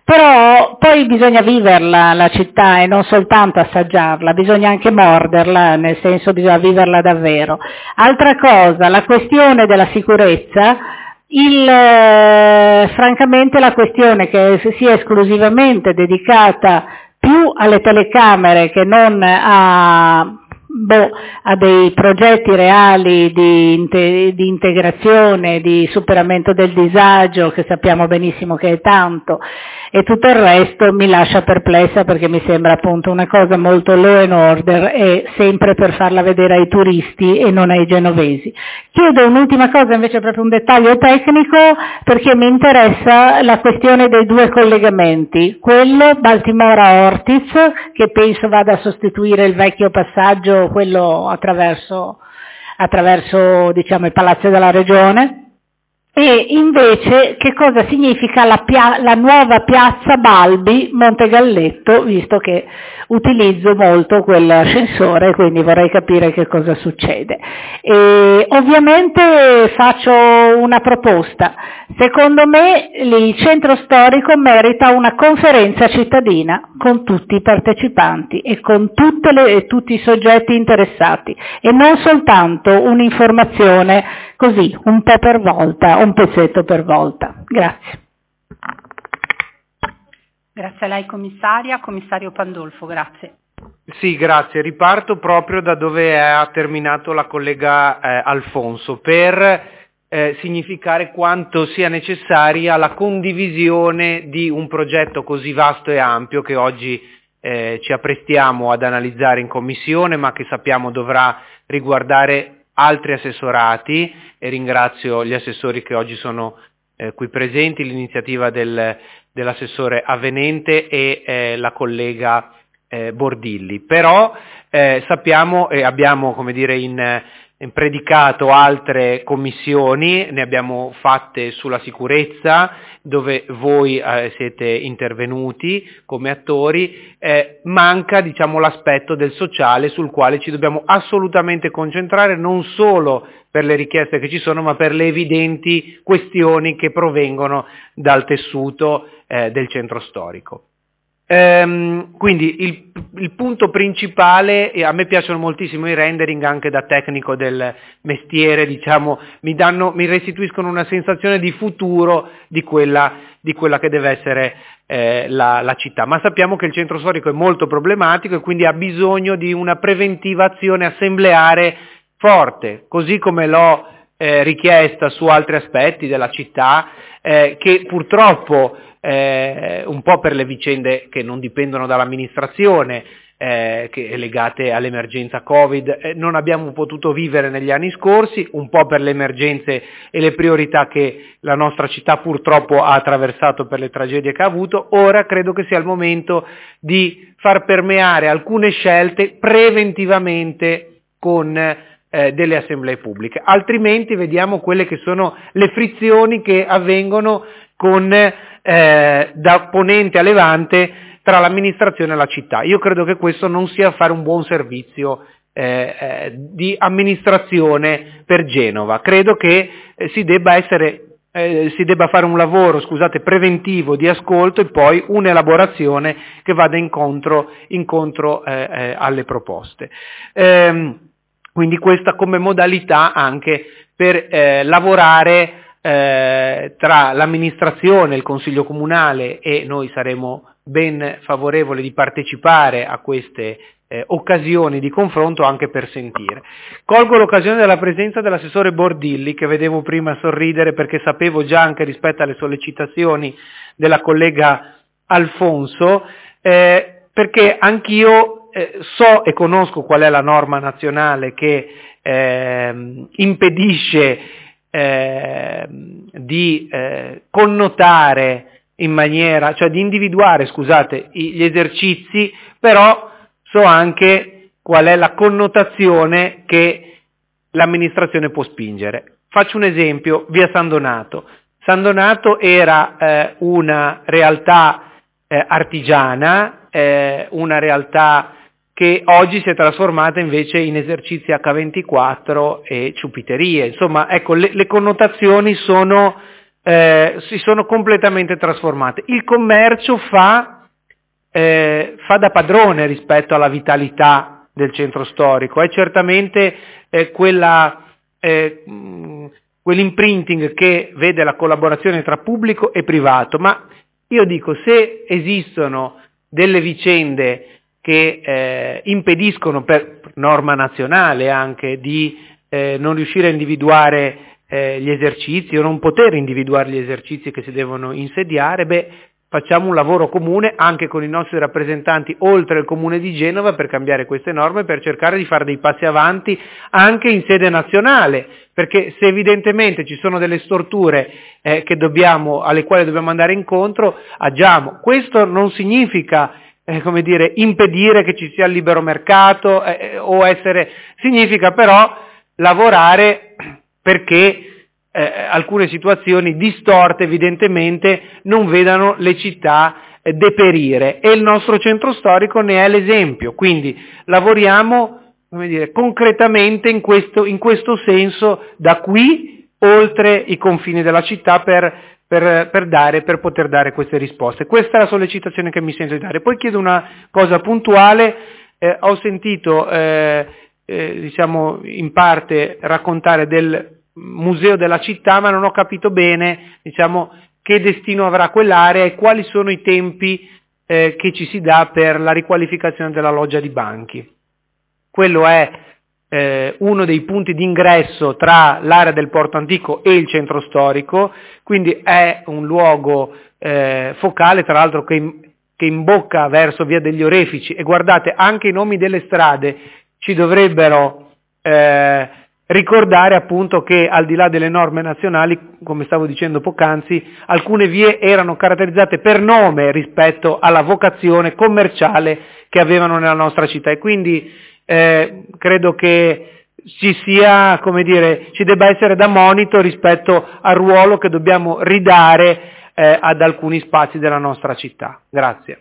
Però poi bisogna viverla la città e non soltanto assaggiarla, bisogna anche morderla, nel senso bisogna viverla davvero. Altra cosa, la questione della sicurezza, il, eh, francamente la questione che sia esclusivamente dedicata più alle telecamere che non a... Boh, a dei progetti reali di, inte- di integrazione, di superamento del disagio, che sappiamo benissimo che è tanto, e tutto il resto mi lascia perplessa perché mi sembra appunto una cosa molto law and order e sempre per farla vedere ai turisti e non ai genovesi. Chiedo un'ultima cosa, invece proprio un dettaglio tecnico, perché mi interessa la questione dei due collegamenti, quello Baltimora-Ortiz, che penso vada a sostituire il vecchio passaggio, quello attraverso, attraverso diciamo, il Palazzo della Regione, e invece che cosa significa la, pia- la nuova piazza Balbi Montegalletto, visto che utilizzo molto quell'ascensore, quindi vorrei capire che cosa succede. E ovviamente faccio una proposta. Secondo me il centro storico merita una conferenza cittadina con tutti i partecipanti e con tutte le, e tutti i soggetti interessati, e non soltanto un'informazione così, un po' per volta, un pezzetto per volta. Grazie.
Grazie a lei commissaria. Commissario Pandolfo, grazie.
Sì, grazie. Riparto proprio da dove ha terminato la collega eh, Alfonso, per eh, significare quanto sia necessaria la condivisione di un progetto così vasto e ampio che oggi eh, ci apprestiamo ad analizzare in commissione, ma che sappiamo dovrà riguardare altri assessorati, e ringrazio gli assessori che oggi sono eh, qui presenti, l'iniziativa del, dell'assessore Avenente e eh, la collega eh, Bordilli. Però eh, sappiamo e abbiamo, come dire, in, in predicato altre commissioni, ne abbiamo fatte sulla sicurezza, dove voi eh, siete intervenuti come attori, eh, manca, diciamo, l'aspetto del sociale sul quale ci dobbiamo assolutamente concentrare, non solo per le richieste che ci sono, ma per le evidenti questioni che provengono dal tessuto eh, del centro storico. Ehm, quindi il, il punto principale, e a me piacciono moltissimo i rendering anche da tecnico del mestiere, diciamo, mi danno, mi restituiscono una sensazione di futuro di quella, di quella che deve essere eh, la, la città, ma sappiamo che il centro storico è molto problematico e quindi ha bisogno di una preventiva azione assembleare forte, così come l'ho eh, richiesta su altri aspetti della città, eh, che purtroppo eh, un po' per le vicende che non dipendono dall'amministrazione, eh, che legate all'emergenza Covid, eh, non abbiamo potuto vivere negli anni scorsi, un po' per le emergenze e le priorità che la nostra città purtroppo ha attraversato per le tragedie che ha avuto. Ora credo che sia il momento di far permeare alcune scelte preventivamente con eh, delle assemblee pubbliche, altrimenti vediamo quelle che sono le frizioni che avvengono con eh, da ponente a levante tra l'amministrazione e la città. Io credo che questo non sia fare un buon servizio eh, eh, di amministrazione per Genova. Credo che eh, si debba essere eh, si debba fare un lavoro, scusate, preventivo di ascolto e poi un'elaborazione che vada incontro, incontro eh, eh, alle proposte. Ehm, quindi questa come modalità anche per eh, lavorare eh, tra l'amministrazione, il Consiglio Comunale, e noi saremo ben favorevoli di partecipare a queste eh, occasioni di confronto anche per sentire. Colgo l'occasione della presenza dell'assessore Bordilli, che vedevo prima sorridere perché sapevo già anche rispetto alle sollecitazioni della collega Alfonso, eh, perché anch'io eh, so e conosco qual è la norma nazionale che eh, impedisce eh, di eh, connotare in maniera, cioè di individuare, scusate, gli esercizi, però so anche qual è la connotazione che l'amministrazione può spingere. Faccio un esempio, via San Donato. San Donato era eh, una realtà eh, artigiana, eh, una realtà che oggi si è trasformata invece in esercizi acca ventiquattro e ciupiterie. Insomma, ecco, le, le connotazioni sono Eh, si sono completamente trasformate. Il commercio fa, eh, fa da padrone rispetto alla vitalità del centro storico, è certamente eh, quella, eh, mh, quell'imprinting che vede la collaborazione tra pubblico e privato, ma io dico, se esistono delle vicende che eh, impediscono per norma nazionale anche di eh, non riuscire a individuare Eh, gli esercizi o non poter individuare gli esercizi che si devono insediare, beh, facciamo un lavoro comune anche con i nostri rappresentanti oltre il Comune di Genova per cambiare queste norme, per cercare di fare dei passi avanti anche in sede nazionale, perché se evidentemente ci sono delle storture eh, che dobbiamo, alle quali dobbiamo andare incontro, agiamo. Questo non significa eh, come dire, impedire che ci sia il libero mercato eh, o essere, significa però lavorare perché eh, alcune situazioni distorte evidentemente non vedano le città eh, deperire, e il nostro centro storico ne è l'esempio. Quindi lavoriamo, come dire, concretamente in questo, in questo senso, da qui oltre i confini della città per, per, per, dare, per poter dare queste risposte. Questa è la sollecitazione che mi sento di dare. Poi chiedo una cosa puntuale, eh, ho sentito eh, eh, diciamo in parte raccontare del museo della città, ma non ho capito bene, diciamo, che destino avrà quell'area e quali sono i tempi eh, che ci si dà per la riqualificazione della loggia di banchi. Quello è eh, uno dei punti di ingresso tra l'area del Porto Antico e il centro storico, quindi è un luogo eh, focale, tra l'altro che, che imbocca verso Via degli Orefici, e guardate, anche i nomi delle strade ci dovrebbero eh, ricordare appunto che al di là delle norme nazionali, come stavo dicendo poc'anzi, alcune vie erano caratterizzate per nome rispetto alla vocazione commerciale che avevano nella nostra città, e quindi eh, credo che ci sia, come dire, ci debba essere da monito rispetto al ruolo che dobbiamo ridare eh, ad alcuni spazi della nostra città. Grazie.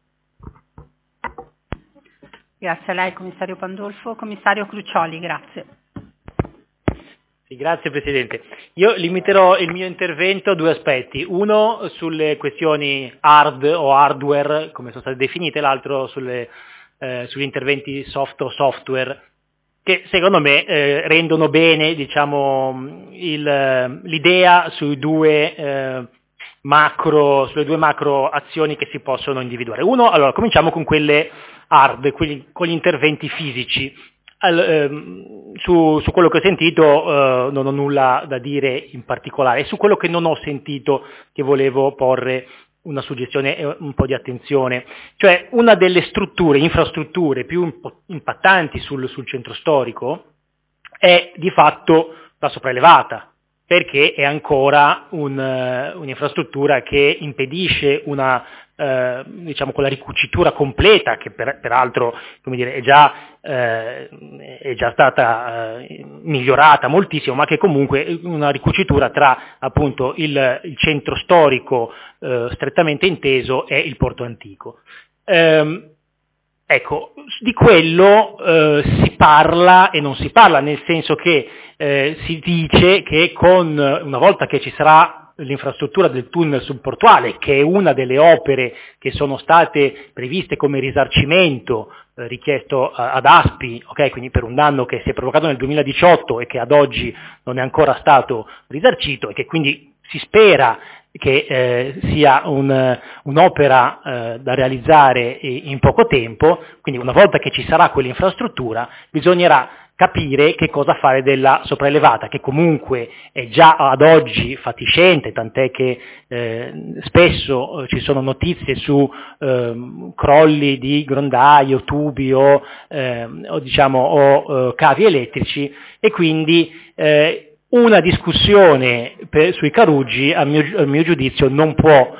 Grazie a lei, commissario Pandolfo. Commissario Crucioli, grazie.
Sì, grazie Presidente. Io limiterò il mio intervento a due aspetti. Uno sulle questioni hard o hardware, come sono state definite, l'altro sulle, eh, sugli interventi soft o software, che secondo me eh, rendono bene, diciamo, il, l'idea sui due, eh, macro, sulle due macro azioni che si possono individuare. Uno, allora, cominciamo con quelle hard, quelli, con gli interventi fisici. All, ehm, su, su quello che ho sentito eh, non ho nulla da dire in particolare, e su quello che non ho sentito che volevo porre una suggestione e un po' di attenzione. Cioè, una delle strutture, infrastrutture più impattanti sul, sul centro storico è di fatto la sopraelevata, perché è ancora un, uh, un'infrastruttura che impedisce una Uh, diciamo quella ricucitura completa, che per, peraltro, come dire, è già, uh, è già stata uh, migliorata moltissimo, ma che comunque una ricucitura tra appunto il, il centro storico uh, strettamente inteso e il Porto Antico. Um, Ecco, di quello eh, si parla e non si parla, nel senso che eh, si dice che con, una volta che ci sarà l'infrastruttura del tunnel subportuale, che è una delle opere che sono state previste come risarcimento eh, richiesto a, ad Aspi, okay, quindi per un danno che si è provocato nel duemiladiciotto e che ad oggi non è ancora stato risarcito e che quindi si spera che eh, sia un, un'opera eh, da realizzare in poco tempo, quindi una volta che ci sarà quell'infrastruttura bisognerà capire che cosa fare della sopraelevata, che comunque è già ad oggi fatiscente, tant'è che eh, spesso eh, ci sono notizie su eh, crolli di grondaio, tubi o, eh, o, diciamo, o eh, cavi elettrici, e quindi eh, una discussione per, sui Caruggi, a mio, a mio giudizio, non può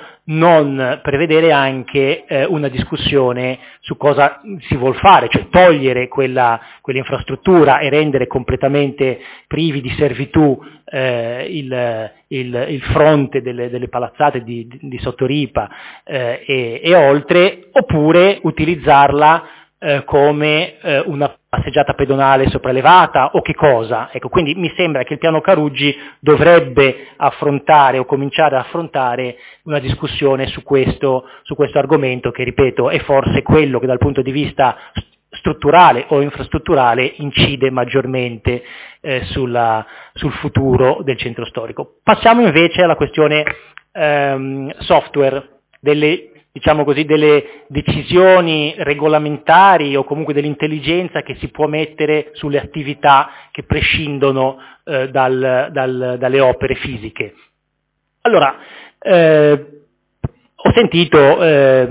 non prevedere anche eh, una discussione su cosa si vuol fare, cioè togliere quella, quell'infrastruttura e rendere completamente privi di servitù eh, il, il, il fronte delle, delle palazzate di, di, di Sottoripa eh, e, e oltre, oppure utilizzarla eh, come eh, una passeggiata pedonale sopraelevata o che cosa. Ecco, quindi mi sembra che il piano Caruggi dovrebbe affrontare o cominciare ad affrontare una discussione su questo, su questo argomento che, ripeto, è forse quello che dal punto di vista strutturale o infrastrutturale incide maggiormente eh, sulla, sul futuro del centro storico. Passiamo invece alla questione ehm, software, delle diciamo così, delle decisioni regolamentari o comunque dell'intelligenza che si può mettere sulle attività che prescindono eh, dal, dal, dalle opere fisiche. Allora, eh, ho sentito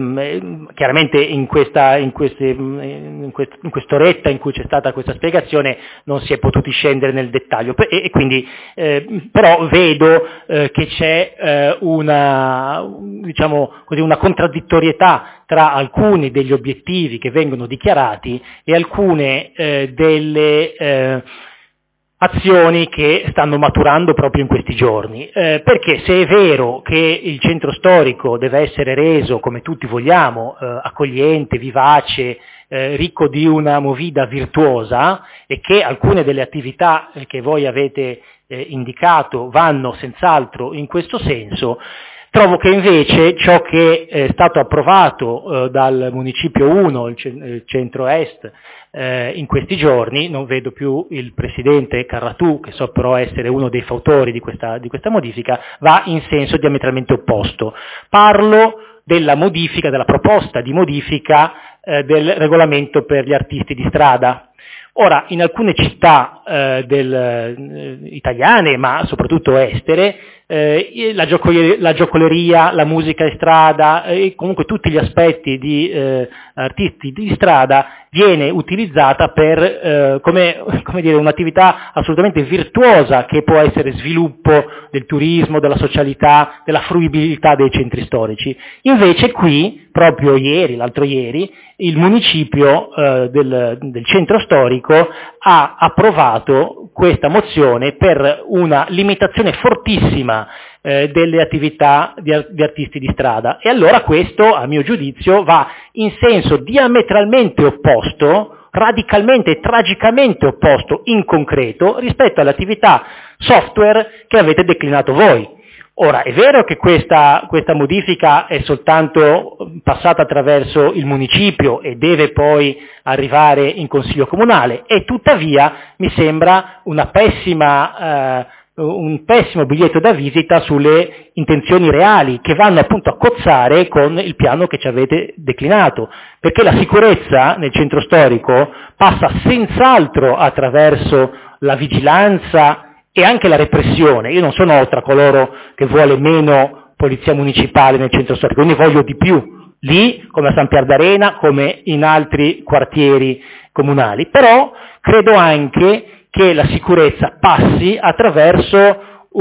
ehm, chiaramente in questa in, queste, in, quest, in quest'oretta in cui c'è stata questa spiegazione non si è potuti scendere nel dettaglio e, e quindi eh, però vedo eh, che c'è eh, una diciamo così una contraddittorietà tra alcuni degli obiettivi che vengono dichiarati e alcune eh, delle eh, azioni che stanno maturando proprio in questi giorni, eh, perché se è vero che il centro storico deve essere reso, come tutti vogliamo, eh, accogliente, vivace, eh, ricco di una movida virtuosa, e che alcune delle attività che voi avete eh, indicato vanno senz'altro in questo senso, trovo che invece ciò che è stato approvato eh, dal Municipio uno, il, c- il centro-est, eh, in questi giorni, non vedo più il Presidente Carratù, che so però essere uno dei fautori di questa, di questa modifica, va in senso diametralmente opposto. Parlo della modifica, della proposta di modifica eh, del regolamento per gli artisti di strada. Ora, in alcune città eh, del, eh, italiane, ma soprattutto estere, eh, la, giocoleria, la giocoleria, la musica in strada e comunque tutti gli aspetti di eh, artisti di strada viene utilizzata per eh, come, come dire, un'attività assolutamente virtuosa che può essere sviluppo del turismo, della socialità, della fruibilità dei centri storici. Invece qui, proprio ieri, l'altro ieri, il municipio eh, del, del centro storico ha approvato questa mozione per una limitazione fortissima eh, delle attività di, di artisti di strada, e allora questo, a mio giudizio, va in senso diametralmente opposto, radicalmente e tragicamente opposto in concreto rispetto all'attività software che avete declinato voi. Ora, è vero che questa, questa modifica è soltanto passata attraverso il municipio e deve poi arrivare in Consiglio Comunale, e tuttavia mi sembra una pessima, eh, un pessimo biglietto da visita sulle intenzioni reali che vanno appunto a cozzare con il piano che ci avete declinato, perché la sicurezza nel centro storico passa senz'altro attraverso la vigilanza e anche la repressione. Io non sono tra coloro che vuole meno polizia municipale nel centro storico, quindi voglio di più lì, come a San Pier d'Arena, come in altri quartieri comunali, però credo anche che la sicurezza passi attraverso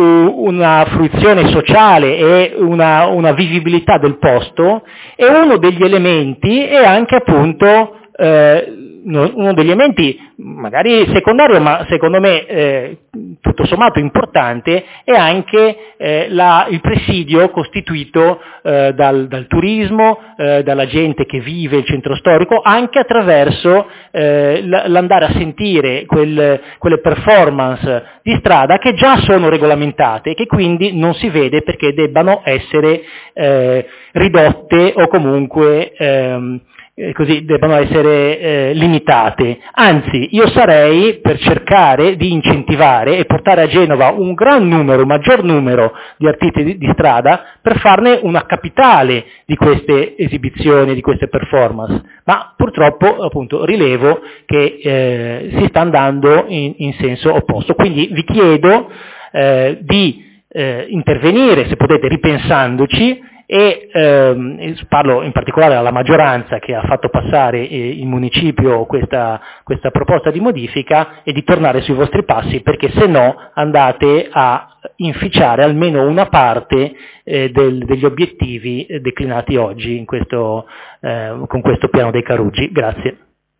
una fruizione sociale e una, una vivibilità del posto, e uno degli elementi è anche appunto eh, uno degli elementi magari secondario, ma secondo me eh, tutto sommato importante, è anche eh, la, il presidio costituito eh, dal, dal turismo, eh, dalla gente che vive il centro storico, anche attraverso eh, l'andare a sentire quel, quelle performance di strada che già sono regolamentate e che quindi non si vede perché debbano essere eh, ridotte o comunque ehm, Eh, così debbano essere eh, limitate. Anzi, io sarei per cercare di incentivare e portare a Genova un gran numero, un maggior numero di artisti di, di strada per farne una capitale di queste esibizioni, di queste performance. Ma purtroppo, appunto, rilevo che eh, si sta andando in, in senso opposto. Quindi vi chiedo eh, di eh, intervenire, se potete, ripensandoci, e ehm, parlo in particolare alla maggioranza che ha fatto passare eh, in municipio questa, questa proposta di modifica, e di tornare sui vostri passi, perché se no andate a inficiare almeno una parte eh, del, degli obiettivi declinati oggi in questo, eh, con questo piano dei Caruggi. Grazie.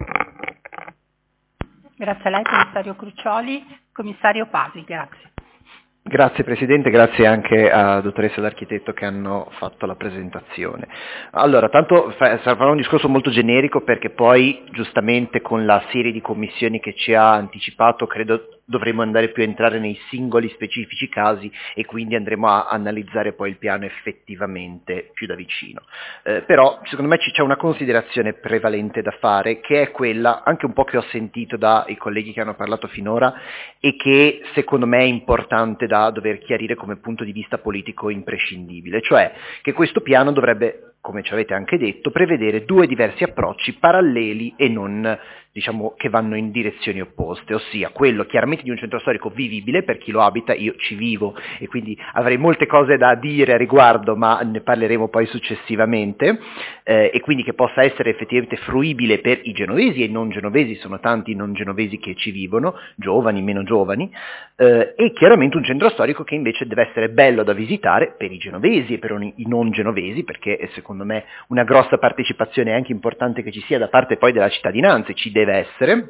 Grazie a lei, commissario Crucioli. Commissario Pasi, grazie.
Grazie Presidente, grazie anche a dottoressa d'architetto che hanno fatto la presentazione. Allora, tanto sarà un discorso molto generico, perché poi giustamente con la serie di commissioni che ci ha anticipato credo dovremo andare più a entrare nei singoli specifici casi, e quindi andremo a analizzare poi il piano effettivamente più da vicino. Eh, però secondo me c'è una considerazione prevalente da fare, che è quella anche un po' che ho sentito dai colleghi che hanno parlato finora, e che secondo me è importante da dover chiarire come punto di vista politico imprescindibile, cioè che questo piano dovrebbe, come ci avete anche detto, prevedere due diversi approcci paralleli e non, diciamo, che vanno in direzioni opposte, ossia quello chiaramente di un centro storico vivibile per chi lo abita. Io ci vivo e quindi avrei molte cose da dire a riguardo, ma ne parleremo poi successivamente, eh, e quindi che possa essere effettivamente fruibile per i genovesi e i non genovesi, sono tanti i non genovesi che ci vivono, giovani, meno giovani, eh, e chiaramente un centro storico che invece deve essere bello da visitare per i genovesi e per i non genovesi, perché secondo secondo me una grossa partecipazione anche importante che ci sia da parte poi della cittadinanza, e ci deve essere,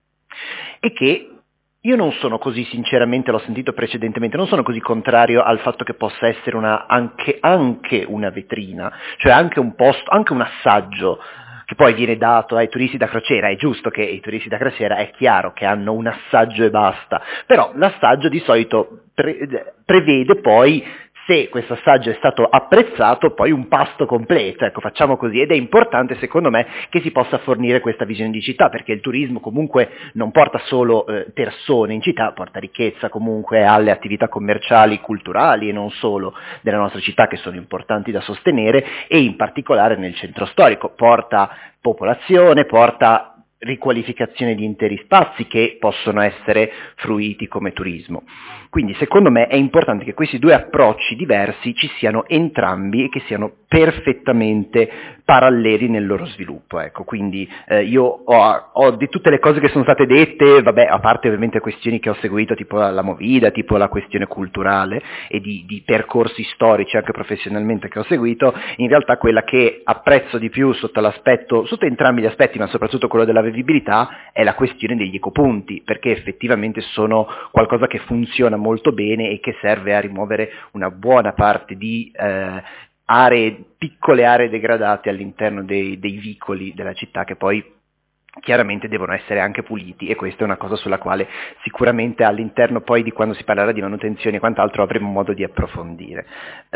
e che io non sono così, sinceramente, l'ho sentito precedentemente, non sono così contrario al fatto che possa essere una, anche, anche una vetrina, cioè anche un posto, anche un assaggio che poi viene dato ai turisti da crociera. È giusto che i turisti da crociera, è chiaro che hanno un assaggio e basta, però l'assaggio di solito pre- prevede poi, se questo assaggio è stato apprezzato, poi un pasto completo, ecco, facciamo così. Ed è importante, secondo me, che si possa fornire questa visione di città, perché il turismo comunque non porta solo eh, persone in città, porta ricchezza comunque alle attività commerciali, culturali e non solo della nostra città, che sono importanti da sostenere, e in particolare nel centro storico porta popolazione, porta riqualificazione di interi spazi che possono essere fruiti come turismo. Quindi secondo me è importante che questi due approcci diversi ci siano entrambi e che siano perfettamente paralleli nel loro sviluppo. Ecco, quindi eh, io ho, ho di tutte le cose che sono state dette, vabbè, a parte ovviamente questioni che ho seguito, tipo la, la Movida, tipo la questione culturale e di, di percorsi storici anche professionalmente che ho seguito, in realtà quella che apprezzo di più sotto l'aspetto, sotto entrambi gli aspetti, ma soprattutto quello della vivibilità, è la questione degli ecopunti, perché effettivamente sono qualcosa che funziona molto bene e che serve a rimuovere una buona parte di eh, aree, piccole aree degradate all'interno dei, dei vicoli della città, che poi chiaramente devono essere anche puliti, e questa è una cosa sulla quale sicuramente all'interno poi di quando si parlerà di manutenzione e quant'altro avremo modo di approfondire.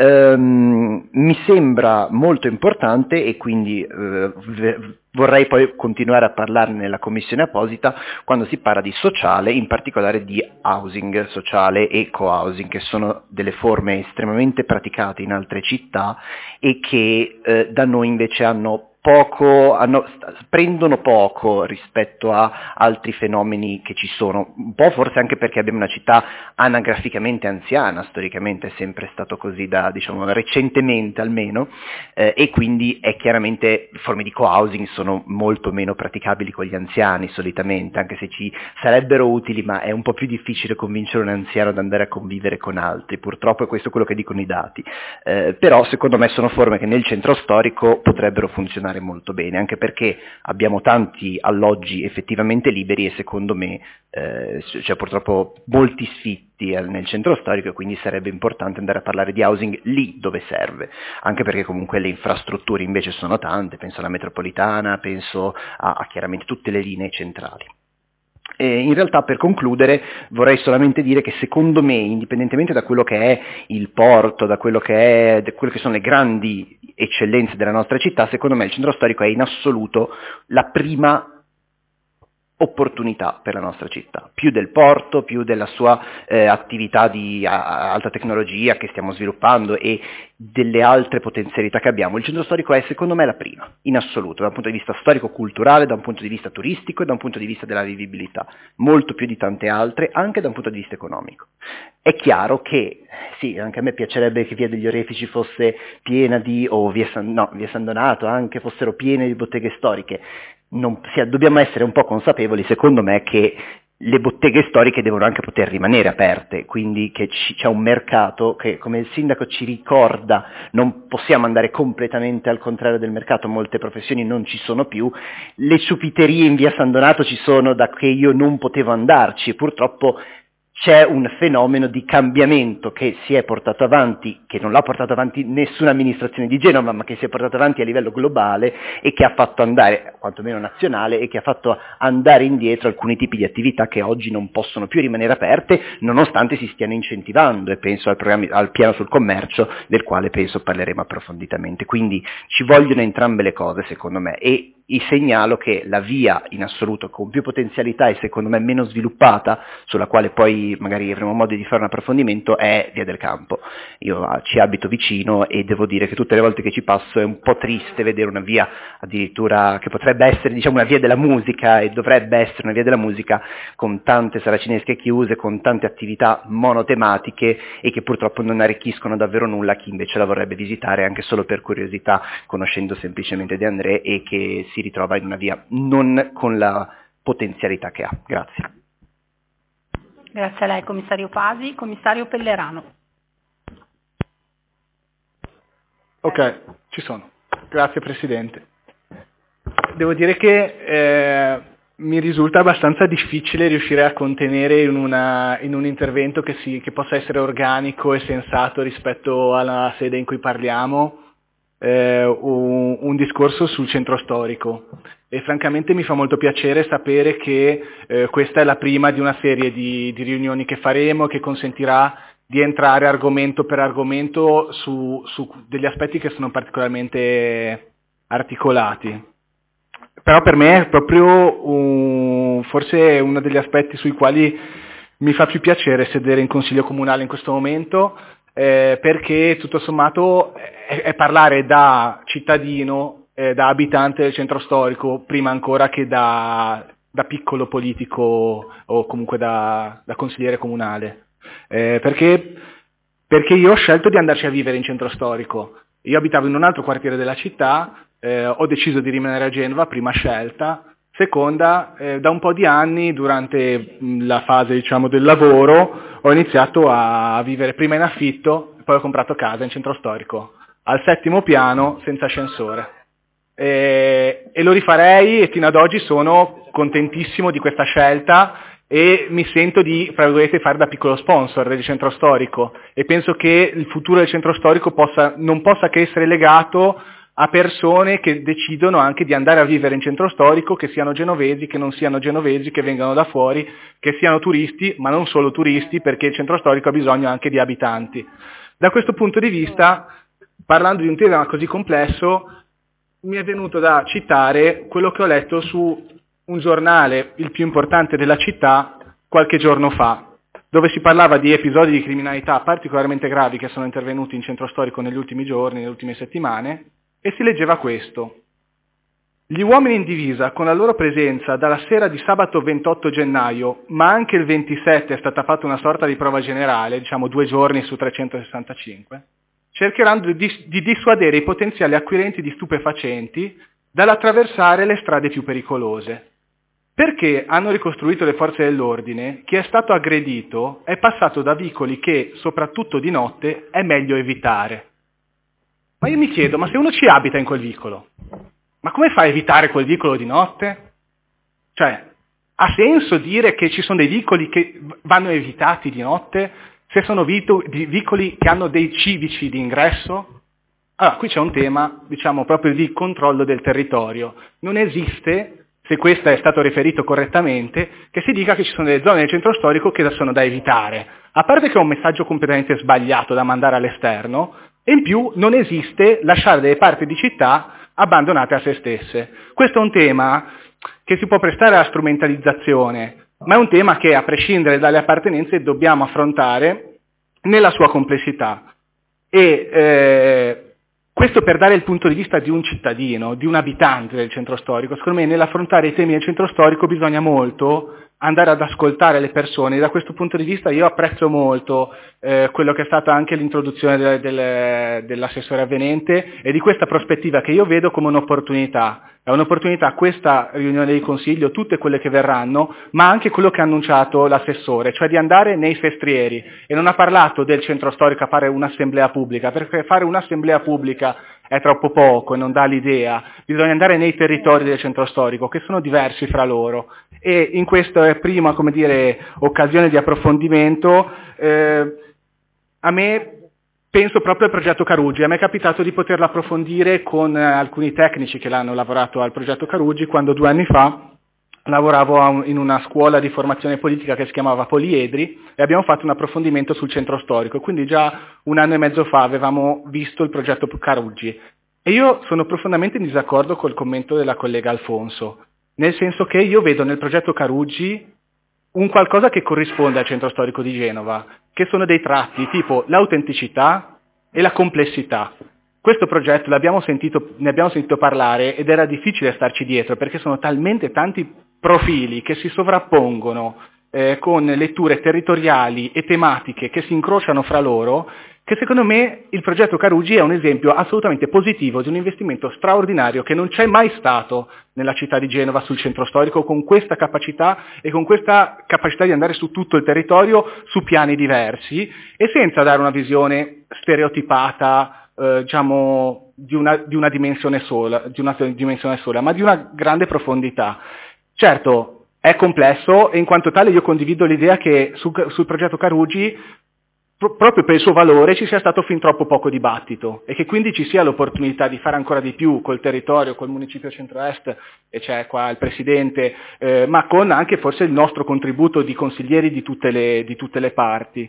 Ehm, mi sembra molto importante, e quindi eh, vorrei poi continuare a parlarne nella commissione apposita, quando si parla di sociale, in particolare di housing sociale e co-housing, che sono delle forme estremamente praticate in altre città e che eh, da noi invece hanno poco, hanno, prendono poco rispetto a altri fenomeni che ci sono, un po' forse anche perché abbiamo una città anagraficamente anziana, storicamente è sempre stato così, da, diciamo, recentemente almeno, eh, e quindi è chiaramente forme di co-housing sono molto meno praticabili con gli anziani solitamente, anche se ci sarebbero utili, ma è un po' più difficile convincere un anziano ad andare a convivere con altri, purtroppo è questo quello che dicono i dati, eh, però secondo me sono forme che nel centro storico potrebbero funzionare funzionare molto bene, anche perché abbiamo tanti alloggi effettivamente liberi e secondo me eh, c'è purtroppo molti sfitti nel centro storico e quindi sarebbe importante andare a parlare di housing lì dove serve, anche perché comunque le infrastrutture invece sono tante, penso alla metropolitana, penso a, a chiaramente tutte le linee centrali. E in realtà, per concludere, vorrei solamente dire che secondo me, indipendentemente da quello che è il porto, da quello che, è, da quello che sono le grandi eccellenze della nostra città, secondo me il centro storico è in assoluto la prima opportunità per la nostra città, più del porto, più della sua eh, attività di a, alta tecnologia che stiamo sviluppando e delle altre potenzialità che abbiamo. Il centro storico è secondo me la prima, in assoluto, da un punto di vista storico-culturale, da un punto di vista turistico e da un punto di vista della vivibilità, molto più di tante altre, anche da un punto di vista economico. È chiaro che, sì, anche a me piacerebbe che Via degli Orefici fosse piena di, o Via San, no, Via San Donato anche fossero piene di botteghe storiche. Non, sì, dobbiamo essere un po' consapevoli, secondo me, che le botteghe storiche devono anche poter rimanere aperte, quindi che ci, c'è un mercato che, come il sindaco ci ricorda, non possiamo andare completamente al contrario del mercato, molte professioni non ci sono più, le ciupiterie in Via San Donato ci sono da che io non potevo andarci, purtroppo c'è un fenomeno di cambiamento che si è portato avanti, che non l'ha portato avanti nessuna amministrazione di Genova, ma che si è portato avanti a livello globale e che ha fatto andare, quantomeno nazionale, e che ha fatto andare indietro alcuni tipi di attività che oggi non possono più rimanere aperte, nonostante si stiano incentivando, e penso al, programma, al piano sul commercio, del quale penso parleremo approfonditamente. Quindi ci vogliono entrambe le cose, secondo me, e segnalo che la via in assoluto con più potenzialità e secondo me meno sviluppata, sulla quale poi magari avremo modo di fare un approfondimento, è Via del Campo. Io ci abito vicino e devo dire che tutte le volte che ci passo è un po' triste vedere una via addirittura che potrebbe essere, diciamo, una via della musica e dovrebbe essere una via della musica con tante saracinesche chiuse, con tante attività monotematiche e che purtroppo non arricchiscono davvero nulla a chi invece la vorrebbe visitare anche solo per curiosità, conoscendo semplicemente De André, e che si ritrova in una via non con la potenzialità che ha. Grazie.
Grazie a lei, commissario Pasi. Commissario Pellerano.
Ok, ci sono. Grazie Presidente. Devo dire che eh, mi risulta abbastanza difficile riuscire a contenere in, una, in un intervento che, si, che possa essere organico e sensato rispetto alla sede in cui parliamo, Eh, un, un discorso sul centro storico, e francamente mi fa molto piacere sapere che eh, questa è la prima di una serie di, di riunioni che faremo, che consentirà di entrare argomento per argomento su, su degli aspetti che sono particolarmente articolati. Però per me è proprio un, forse uno degli aspetti sui quali mi fa più piacere sedere in Consiglio Comunale in questo momento, Eh, perché tutto sommato è, è parlare da cittadino, eh, da abitante del centro storico, prima ancora che da, da piccolo politico o comunque da, da consigliere comunale. Eh, perché, perché io ho scelto di andarci a vivere in centro storico. Io abitavo in un altro quartiere della città, eh, ho deciso di rimanere a Genova, prima scelta. Seconda, eh, da un po' di anni, durante la fase, diciamo, del lavoro, ho iniziato a vivere prima in affitto, poi ho comprato casa in centro storico, al settimo piano, senza ascensore. E, e lo rifarei, e fino ad oggi sono contentissimo di questa scelta e mi sento di, tra virgolette, fare da piccolo sponsor del centro storico, e penso che il futuro del centro storico possa, non possa che essere legato a persone che decidono anche di andare a vivere in centro storico, che siano genovesi, che non siano genovesi, che vengano da fuori, che siano turisti, ma non solo turisti, perché il centro storico ha bisogno anche di abitanti. Da questo punto di vista, parlando di un tema così complesso, mi è venuto da citare quello che ho letto su un giornale, il più importante della città, qualche giorno fa, dove si parlava di episodi di criminalità particolarmente gravi che sono intervenuti in centro storico negli ultimi giorni, nelle ultime settimane, e si leggeva questo. Gli uomini in divisa, con la loro presenza dalla sera di sabato ventotto gennaio, ma anche il ventisette è stata fatta una sorta di prova generale, diciamo due giorni su trecentosessantacinque, cercheranno di, di dissuadere i potenziali acquirenti di stupefacenti dall'attraversare le strade più pericolose. Perché, hanno ricostruito le forze dell'ordine, chi è stato aggredito è passato da vicoli che, soprattutto di notte, è meglio evitare. Ma io mi chiedo, ma se uno ci abita in quel vicolo, ma come fai a evitare quel vicolo di notte? Cioè, ha senso dire che ci sono dei vicoli che vanno evitati di notte se sono vito, vicoli che hanno dei civici di ingresso? Allora, qui c'è un tema, diciamo, proprio di controllo del territorio. Non esiste, se questo è stato riferito correttamente, che si dica che ci sono delle zone del centro storico che sono da evitare. A parte che è un messaggio completamente sbagliato da mandare all'esterno, e in più non esiste lasciare delle parti di città abbandonate a se stesse. Questo è un tema che si può prestare alla strumentalizzazione, ma è un tema che, a prescindere dalle appartenenze, dobbiamo affrontare nella sua complessità. E eh, questo per dare il punto di vista di un cittadino, di un abitante del centro storico. Secondo me nell'affrontare i temi del centro storico bisogna molto andare ad ascoltare le persone. Da questo punto di vista io apprezzo molto eh, quello che è stata anche l'introduzione del, del, dell'assessore avvenente e di questa prospettiva che io vedo come un'opportunità. È un'opportunità questa riunione del Consiglio, tutte quelle che verranno, ma anche quello che ha annunciato l'assessore, cioè di andare nei festrieri. E non ha parlato del centro storico a fare un'assemblea pubblica, perché fare un'assemblea pubblica è troppo poco e non dà l'idea. Bisogna andare nei territori del centro storico, che sono diversi fra loro. E in questa prima, come dire, occasione di approfondimento, eh, a me penso proprio al progetto Carugi. A me è capitato di poterlo approfondire con eh, alcuni tecnici che l'hanno lavorato al progetto Carugi, quando due anni fa lavoravo a un, in una scuola di formazione politica che si chiamava Poliedri e abbiamo fatto un approfondimento sul centro storico. Quindi già un anno e mezzo fa avevamo visto il progetto Carugi. E io sono profondamente in disaccordo col commento della collega Alfonso, nel senso che io vedo nel progetto Carugi un qualcosa che corrisponde al centro storico di Genova, che sono dei tratti tipo l'autenticità e la complessità. Questo progetto l'abbiamo sentito, ne abbiamo sentito parlare ed era difficile starci dietro perché sono talmente tanti profili che si sovrappongono eh, con letture territoriali e tematiche che si incrociano fra loro, che secondo me il progetto Carugi è un esempio assolutamente positivo di un investimento straordinario che non c'è mai stato nella città di Genova sul centro storico con questa capacità e con questa capacità di andare su tutto il territorio su piani diversi e senza dare una visione stereotipata, eh, diciamo, di una, di una dimensione sola, di una dimensione sola, ma di una grande profondità. Certo, è complesso e in quanto tale io condivido l'idea che su, sul progetto Carugi proprio per il suo valore ci sia stato fin troppo poco dibattito e che quindi ci sia l'opportunità di fare ancora di più col territorio, col municipio centro-est, e c'è qua il Presidente, eh, ma con anche forse il nostro contributo di consiglieri di tutte le, di tutte le parti.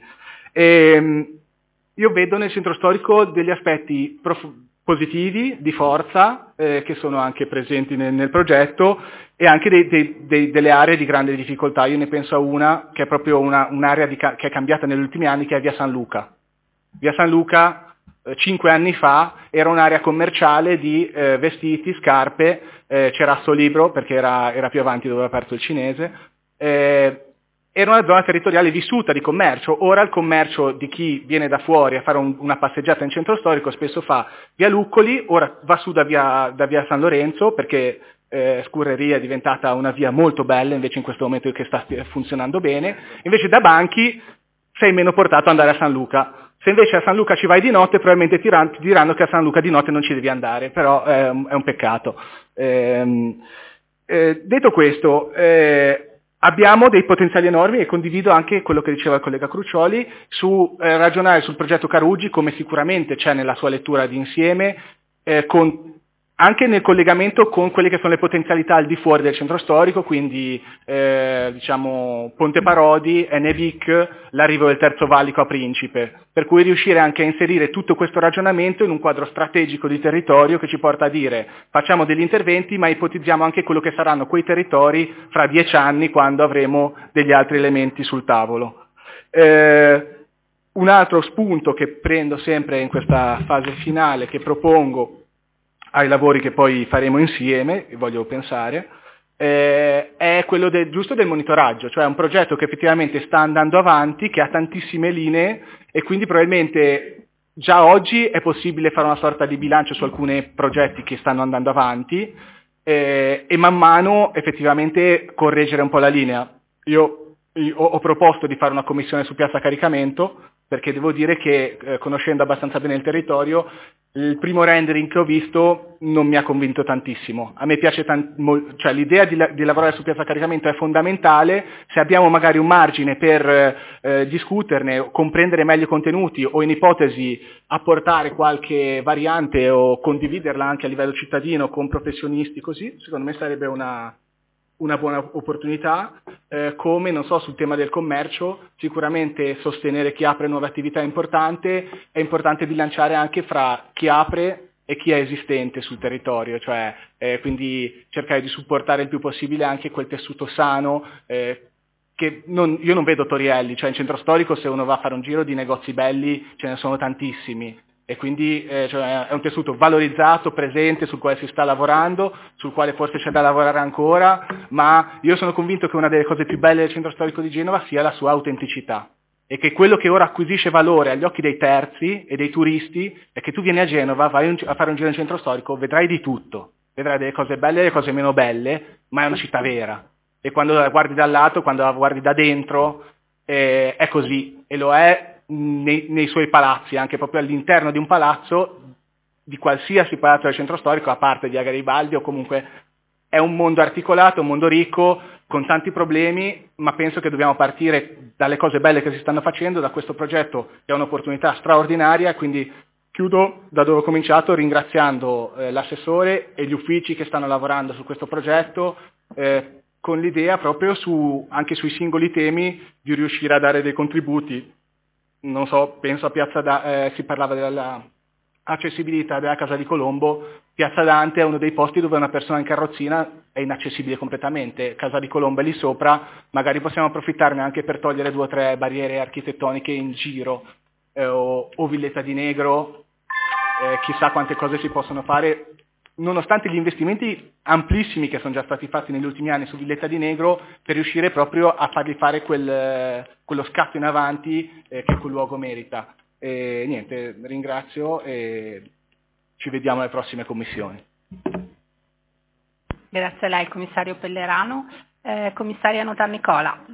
E, io vedo nel centro storico degli aspetti prof- positivi, di forza, eh, che sono anche presenti nel, nel progetto, e anche dei, dei, dei, delle aree di grande difficoltà. Io ne penso a una che è proprio una, un'area di, che è cambiata negli ultimi anni, che è Via San Luca. Via San Luca, eh, cinque anni fa, era un'area commerciale di eh, vestiti, scarpe, eh, c'era Assolibro perché era, era più avanti dove aveva aperto il cinese, eh, era una zona territoriale vissuta di commercio. Ora il commercio di chi viene da fuori a fare un, una passeggiata in centro storico spesso fa Via Luccoli, ora va su da via, da via San Lorenzo perché eh, Scurreria è diventata una via molto bella invece in questo momento che sta funzionando bene, invece da Banchi sei meno portato ad andare a San Luca. Se invece a San Luca ci vai di notte probabilmente ti, ran- ti diranno che a San Luca di notte non ci devi andare, però eh, è un peccato. Eh, eh, detto questo, eh, abbiamo dei potenziali enormi e condivido anche quello che diceva il collega Crucioli su eh, ragionare sul progetto Carugi, come sicuramente c'è nella sua lettura di insieme, eh, con, anche nel collegamento con quelle che sono le potenzialità al di fuori del centro storico, quindi eh, diciamo Ponte Parodi, Enevic, l'arrivo del Terzo Valico a Principe, per cui riuscire anche a inserire tutto questo ragionamento in un quadro strategico di territorio che ci porta a dire facciamo degli interventi ma ipotizziamo anche quello che saranno quei territori fra dieci anni quando avremo degli altri elementi sul tavolo. Eh, un altro spunto che prendo sempre in questa fase finale, che propongo ai lavori che poi faremo insieme, voglio pensare, eh, è quello del, giusto del monitoraggio, cioè un progetto che effettivamente sta andando avanti, che ha tantissime linee e quindi probabilmente già oggi è possibile fare una sorta di bilancio su alcuni progetti che stanno andando avanti eh, e man mano effettivamente correggere un po' la linea. Io, io ho proposto di fare una commissione su piazza caricamento perché devo dire che eh, conoscendo abbastanza bene il territorio il primo rendering che ho visto non mi ha convinto tantissimo. A me piace tant- mo- cioè l'idea di, la- di lavorare su piazza caricamento è fondamentale. Se abbiamo magari un margine per eh, discuterne, comprendere meglio i contenuti o in ipotesi apportare qualche variante o condividerla anche a livello cittadino con professionisti così, secondo me sarebbe una, una buona opportunità. Eh, come, non so, sul tema del commercio, sicuramente sostenere chi apre nuove attività è importante, è importante bilanciare anche fra chi apre e chi è esistente sul territorio, cioè eh, quindi cercare di supportare il più possibile anche quel tessuto sano, eh, che non, io non vedo Torielli, cioè in centro storico se uno va a fare un giro di negozi belli ce ne sono tantissimi, e quindi eh, cioè, è un tessuto valorizzato, presente, sul quale si sta lavorando, sul quale forse c'è da lavorare ancora, ma io sono convinto che una delle cose più belle del centro storico di Genova sia la sua autenticità, e che quello che ora acquisisce valore agli occhi dei terzi e dei turisti è che tu vieni a Genova, vai un, a fare un giro in centro storico, vedrai di tutto, vedrai delle cose belle e delle cose meno belle, ma è una città vera, e quando la guardi dal lato, quando la guardi da dentro, eh, è così, e lo è Nei, nei suoi palazzi, anche proprio all'interno di un palazzo, di qualsiasi palazzo del centro storico, a parte di Garibaldi, o comunque è un mondo articolato, un mondo ricco, con tanti problemi, ma penso che dobbiamo partire dalle cose belle che si stanno facendo, da questo progetto che è un'opportunità straordinaria, quindi chiudo da dove ho cominciato ringraziando eh, l'assessore e gli uffici che stanno lavorando su questo progetto, eh, con l'idea proprio su, anche sui singoli temi di riuscire a dare dei contributi. Non so, penso a Piazza da, eh, si parlava della accessibilità della Casa di Colombo. Piazza Dante è uno dei posti dove una persona in carrozzina è inaccessibile completamente. Casa di Colombo è lì sopra, magari possiamo approfittarne anche per togliere due o tre barriere architettoniche in giro, eh, o, o Villetta di Negro, eh, chissà quante cose si possono fare, nonostante gli investimenti amplissimi che sono già stati fatti negli ultimi anni su Villetta di Negro, per riuscire proprio a fargli fare quel, quello scatto in avanti eh, che quel luogo merita. E niente, ringrazio e ci vediamo alle prossime commissioni.
Grazie a lei, commissario Pellerano. Eh, commissaria Notar Nicola.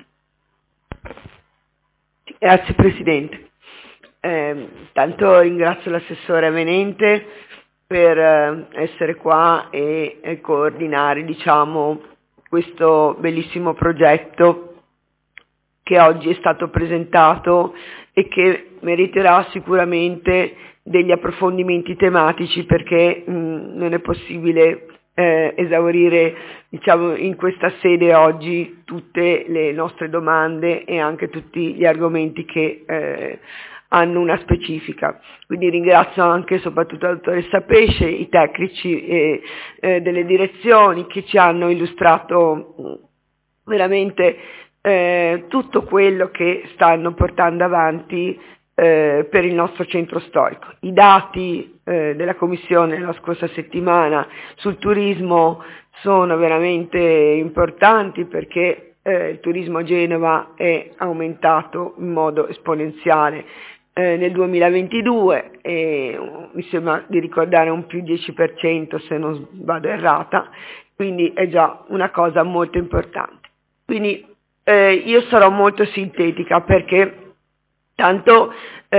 Grazie Presidente. Eh, tanto ringrazio l'assessore Avenente per eh, essere qua e, e coordinare, diciamo, questo bellissimo progetto che oggi è stato presentato e che meriterà sicuramente degli approfondimenti tematici, perché mh, non è possibile eh, esaurire, diciamo, in questa sede oggi tutte le nostre domande e anche tutti gli argomenti che eh, hanno una specifica. Quindi ringrazio anche e soprattutto la dottoressa Pesce, i tecnici eh, eh, delle direzioni che ci hanno illustrato veramente eh, tutto quello che stanno portando avanti eh, per il nostro centro storico. I dati eh, della Commissione la scorsa settimana sul turismo sono veramente importanti, perché eh, il turismo a Genova è aumentato in modo esponenziale nel duemilaventidue, e mi sembra di ricordare un più dieci per cento se non vado errata, quindi è già una cosa molto importante. Quindi eh, io sarò molto sintetica, perché tanto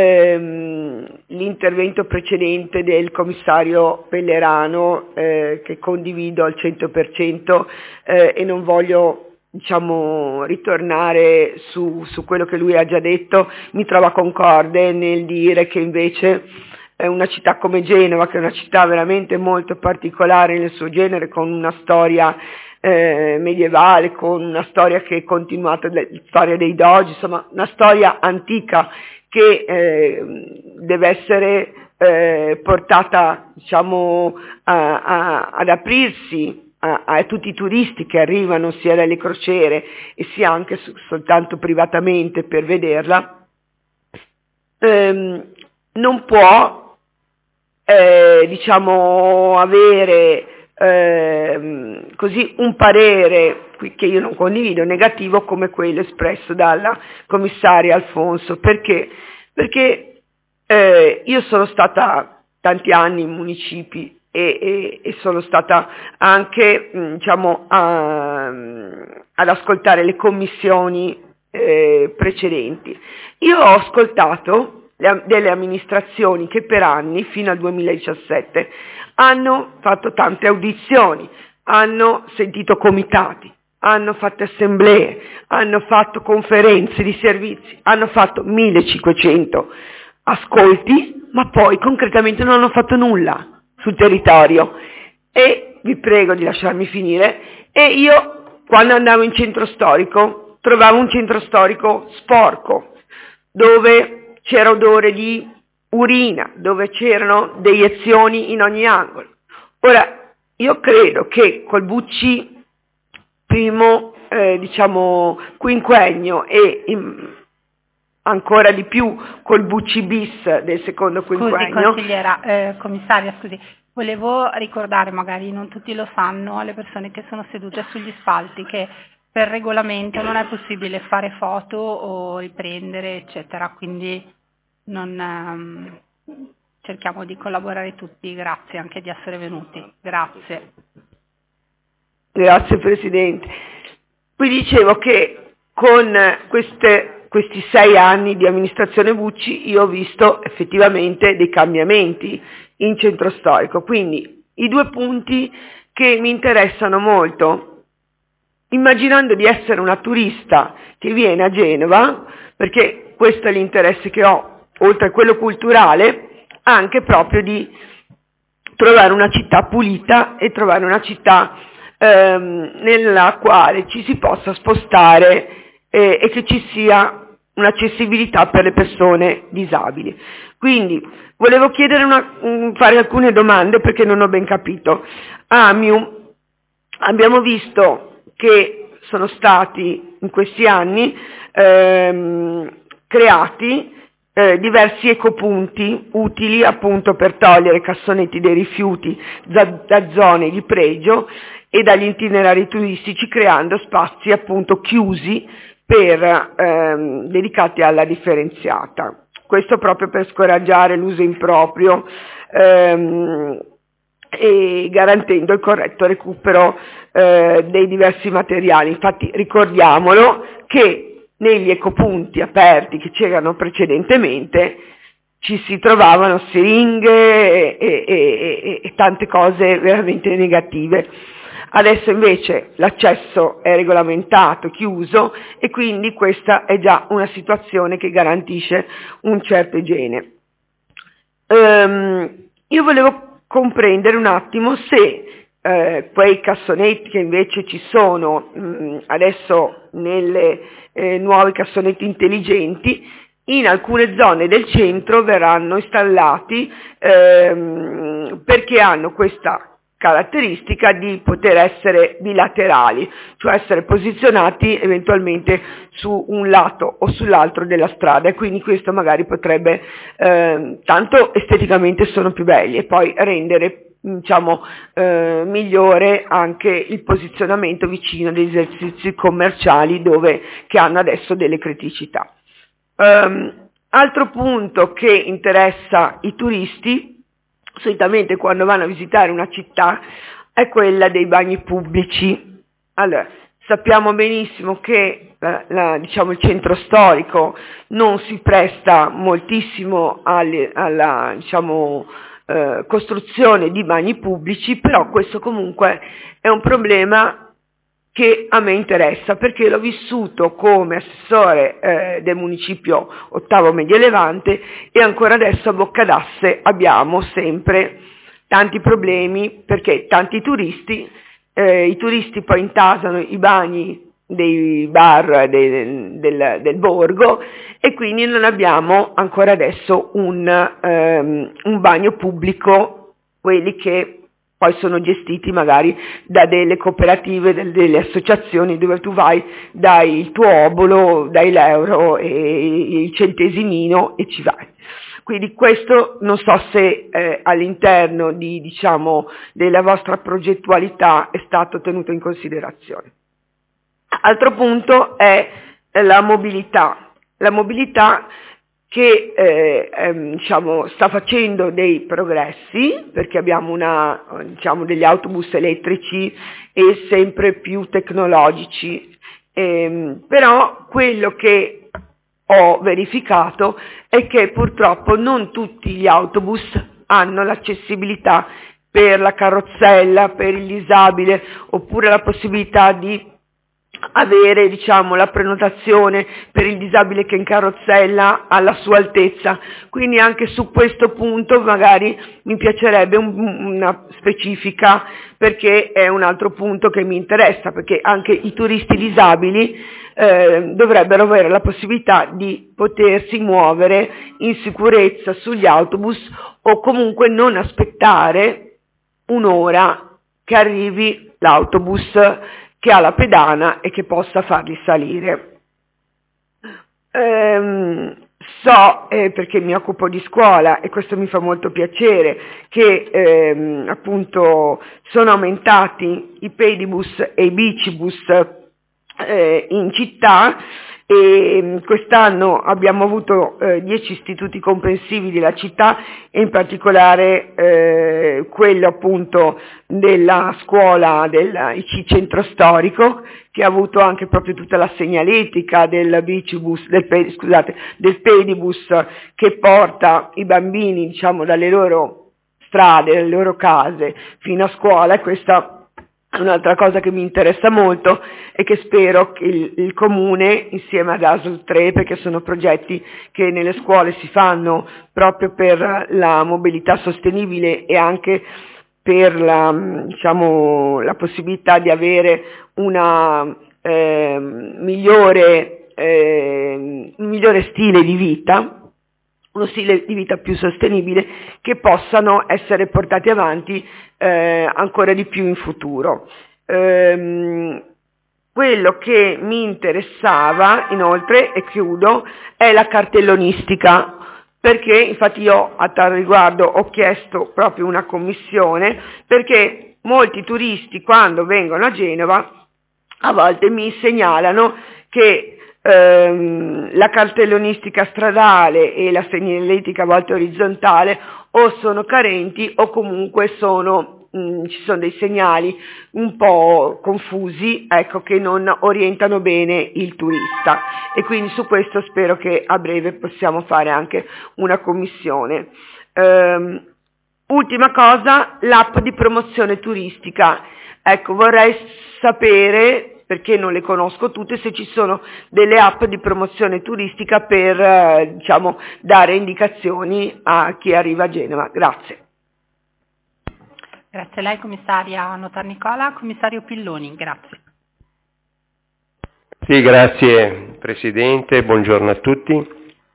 ehm, l'intervento precedente del commissario Pellerano, eh, che condivido al cento per cento eh, e non voglio, diciamo, ritornare su, su quello che lui ha già detto, mi trova concorde nel dire che invece è una città come Genova, che è una città veramente molto particolare nel suo genere, con una storia eh, medievale, con una storia che è continuata, la storia dei dogi, insomma una storia antica che eh, deve essere eh, portata, diciamo, a, a, ad aprirsi A, a tutti i turisti che arrivano sia dalle crociere e sia anche su, soltanto privatamente per vederla, ehm, non può eh, diciamo avere ehm, così un parere che io non condivido, negativo, come quello espresso dalla commissaria Alfonso. Perché? Perché eh, io sono stata tanti anni in municipi E, e, e sono stata anche, diciamo, a, ad ascoltare le commissioni eh, precedenti. Io ho ascoltato le, delle amministrazioni che per anni, fino al duemiladiciassette, hanno fatto tante audizioni, hanno sentito comitati, hanno fatto assemblee, hanno fatto conferenze di servizi, hanno fatto millecinquecento ascolti, ma poi concretamente non hanno fatto nulla sul territorio. E vi prego di lasciarmi finire. E io, quando andavo in centro storico, trovavo un centro storico sporco, dove c'era odore di urina, dove c'erano deiezioni in ogni angolo. Ora, io credo che col Bucci primo, eh, diciamo, quinquennio e in, ancora di più col Bucci bis del secondo quinquennio.
Scusi consigliera, eh, commissaria, scusi, volevo ricordare, magari non tutti lo sanno, alle persone che sono sedute sugli spalti, che per regolamento non è possibile fare foto o riprendere, eccetera, quindi non, ehm, cerchiamo di collaborare tutti, grazie anche di essere venuti, grazie.
Grazie Presidente. Qui dicevo che con queste, questi sei anni di amministrazione Bucci io ho visto effettivamente dei cambiamenti in centro storico, quindi i due punti che mi interessano molto, immaginando di essere una turista che viene a Genova, perché questo è l'interesse che ho, oltre a quello culturale, anche proprio di trovare una città pulita e trovare una città ehm, nella quale ci si possa spostare eh, e che ci sia un'accessibilità per le persone disabili. Quindi volevo chiedere una, um, fare alcune domande perché non ho ben capito. Amiu, abbiamo visto che sono stati in questi anni ehm, creati eh, diversi ecopunti utili appunto per togliere cassonetti dei rifiuti da, da zone di pregio e dagli itinerari turistici, creando spazi appunto chiusi per, ehm, dedicati alla differenziata. Questo proprio per scoraggiare l'uso improprio ehm, e garantendo il corretto recupero eh, dei diversi materiali. Infatti ricordiamolo che negli ecopunti aperti che c'erano precedentemente ci si trovavano siringhe e, e, e, e tante cose veramente negative. Adesso invece l'accesso è regolamentato, chiuso, e quindi questa è già una situazione che garantisce un certo igiene. Um, io volevo comprendere un attimo se eh, quei cassonetti che invece ci sono mh, adesso nelle eh, nuovi cassonetti intelligenti, in alcune zone del centro verranno installati ehm, perché hanno questa caratteristica di poter essere bilaterali, cioè essere posizionati eventualmente su un lato o sull'altro della strada, e quindi questo magari potrebbe, eh, tanto esteticamente sono più belli, e poi rendere diciamo eh, migliore anche il posizionamento vicino degli esercizi commerciali dove, che hanno adesso delle criticità. Um, altro punto che interessa i turisti solitamente quando vanno a visitare una città è quella dei bagni pubblici. Allora, sappiamo benissimo che la, la, diciamo, il centro storico non si presta moltissimo alle, alla diciamo, eh, costruzione di bagni pubblici, però questo comunque è un problema che a me interessa, perché l'ho vissuto come assessore eh, del municipio Ottavo Medio Levante, e ancora adesso a Boccadasse abbiamo sempre tanti problemi, perché tanti turisti, eh, i turisti poi intasano i bagni dei bar de, del, del borgo, e quindi non abbiamo ancora adesso un, um, un bagno pubblico, quelli che poi sono gestiti magari da delle cooperative, delle associazioni, dove tu vai, dai il tuo obolo, dai l'euro e il centesimino e ci vai. Quindi questo non so se eh, all'interno di, diciamo, della vostra progettualità è stato tenuto in considerazione. Altro punto è la mobilità. La mobilità che eh, ehm, diciamo, sta facendo dei progressi, perché abbiamo una, diciamo, degli autobus elettrici e sempre più tecnologici, ehm, però quello che ho verificato è che purtroppo non tutti gli autobus hanno l'accessibilità per la carrozzella, per il disabile, oppure la possibilità di avere, diciamo, la prenotazione per il disabile che è in carrozzella alla sua altezza. Quindi anche su questo punto magari mi piacerebbe un, una specifica, perché è un altro punto che mi interessa, perché anche i turisti disabili eh, dovrebbero avere la possibilità di potersi muovere in sicurezza sugli autobus, o comunque non aspettare un'ora che arrivi l'autobus che ha la pedana e che possa farli salire. Ehm, so, eh, perché mi occupo di scuola, e questo mi fa molto piacere, che ehm, appunto sono aumentati i pedibus e i bicibus eh, in città, e quest'anno abbiamo avuto eh, dieci istituti comprensivi della città, e in particolare eh, quello appunto della scuola del I C centro storico, che ha avuto anche proprio tutta la segnaletica del bicibus, del, scusate, del pedibus, che porta i bambini, diciamo, dalle loro strade, dalle loro case fino a scuola, e questa un'altra cosa che mi interessa molto, e che spero che il, il Comune, insieme ad A S L tre, perché sono progetti che nelle scuole si fanno proprio per la mobilità sostenibile e anche per la, diciamo, la possibilità di avere una eh, migliore, eh, un migliore stile di vita, uno stile di vita più sostenibile, che possano essere portati avanti eh, ancora di più in futuro. Ehm, quello che mi interessava inoltre, e chiudo, è la cartellonistica, perché infatti io a tal riguardo ho chiesto proprio una commissione, perché molti turisti quando vengono a Genova a volte mi segnalano che ehm, la cartellonistica stradale e la segnaletica a volte orizzontale o sono carenti, o comunque sono, mh, ci sono dei segnali un po' confusi, ecco, che non orientano bene il turista, e quindi su questo spero che a breve possiamo fare anche una commissione. Ehm, ultima cosa, l'app di promozione turistica. Ecco, vorrei sapere, perché non le conosco tutte, se ci sono delle app di promozione turistica per eh, diciamo, dare indicazioni a chi arriva a Genova. Grazie.
Grazie a lei, commissaria Notar Nicola. Commissario Pilloni, grazie.
Sì, grazie Presidente, buongiorno a tutti.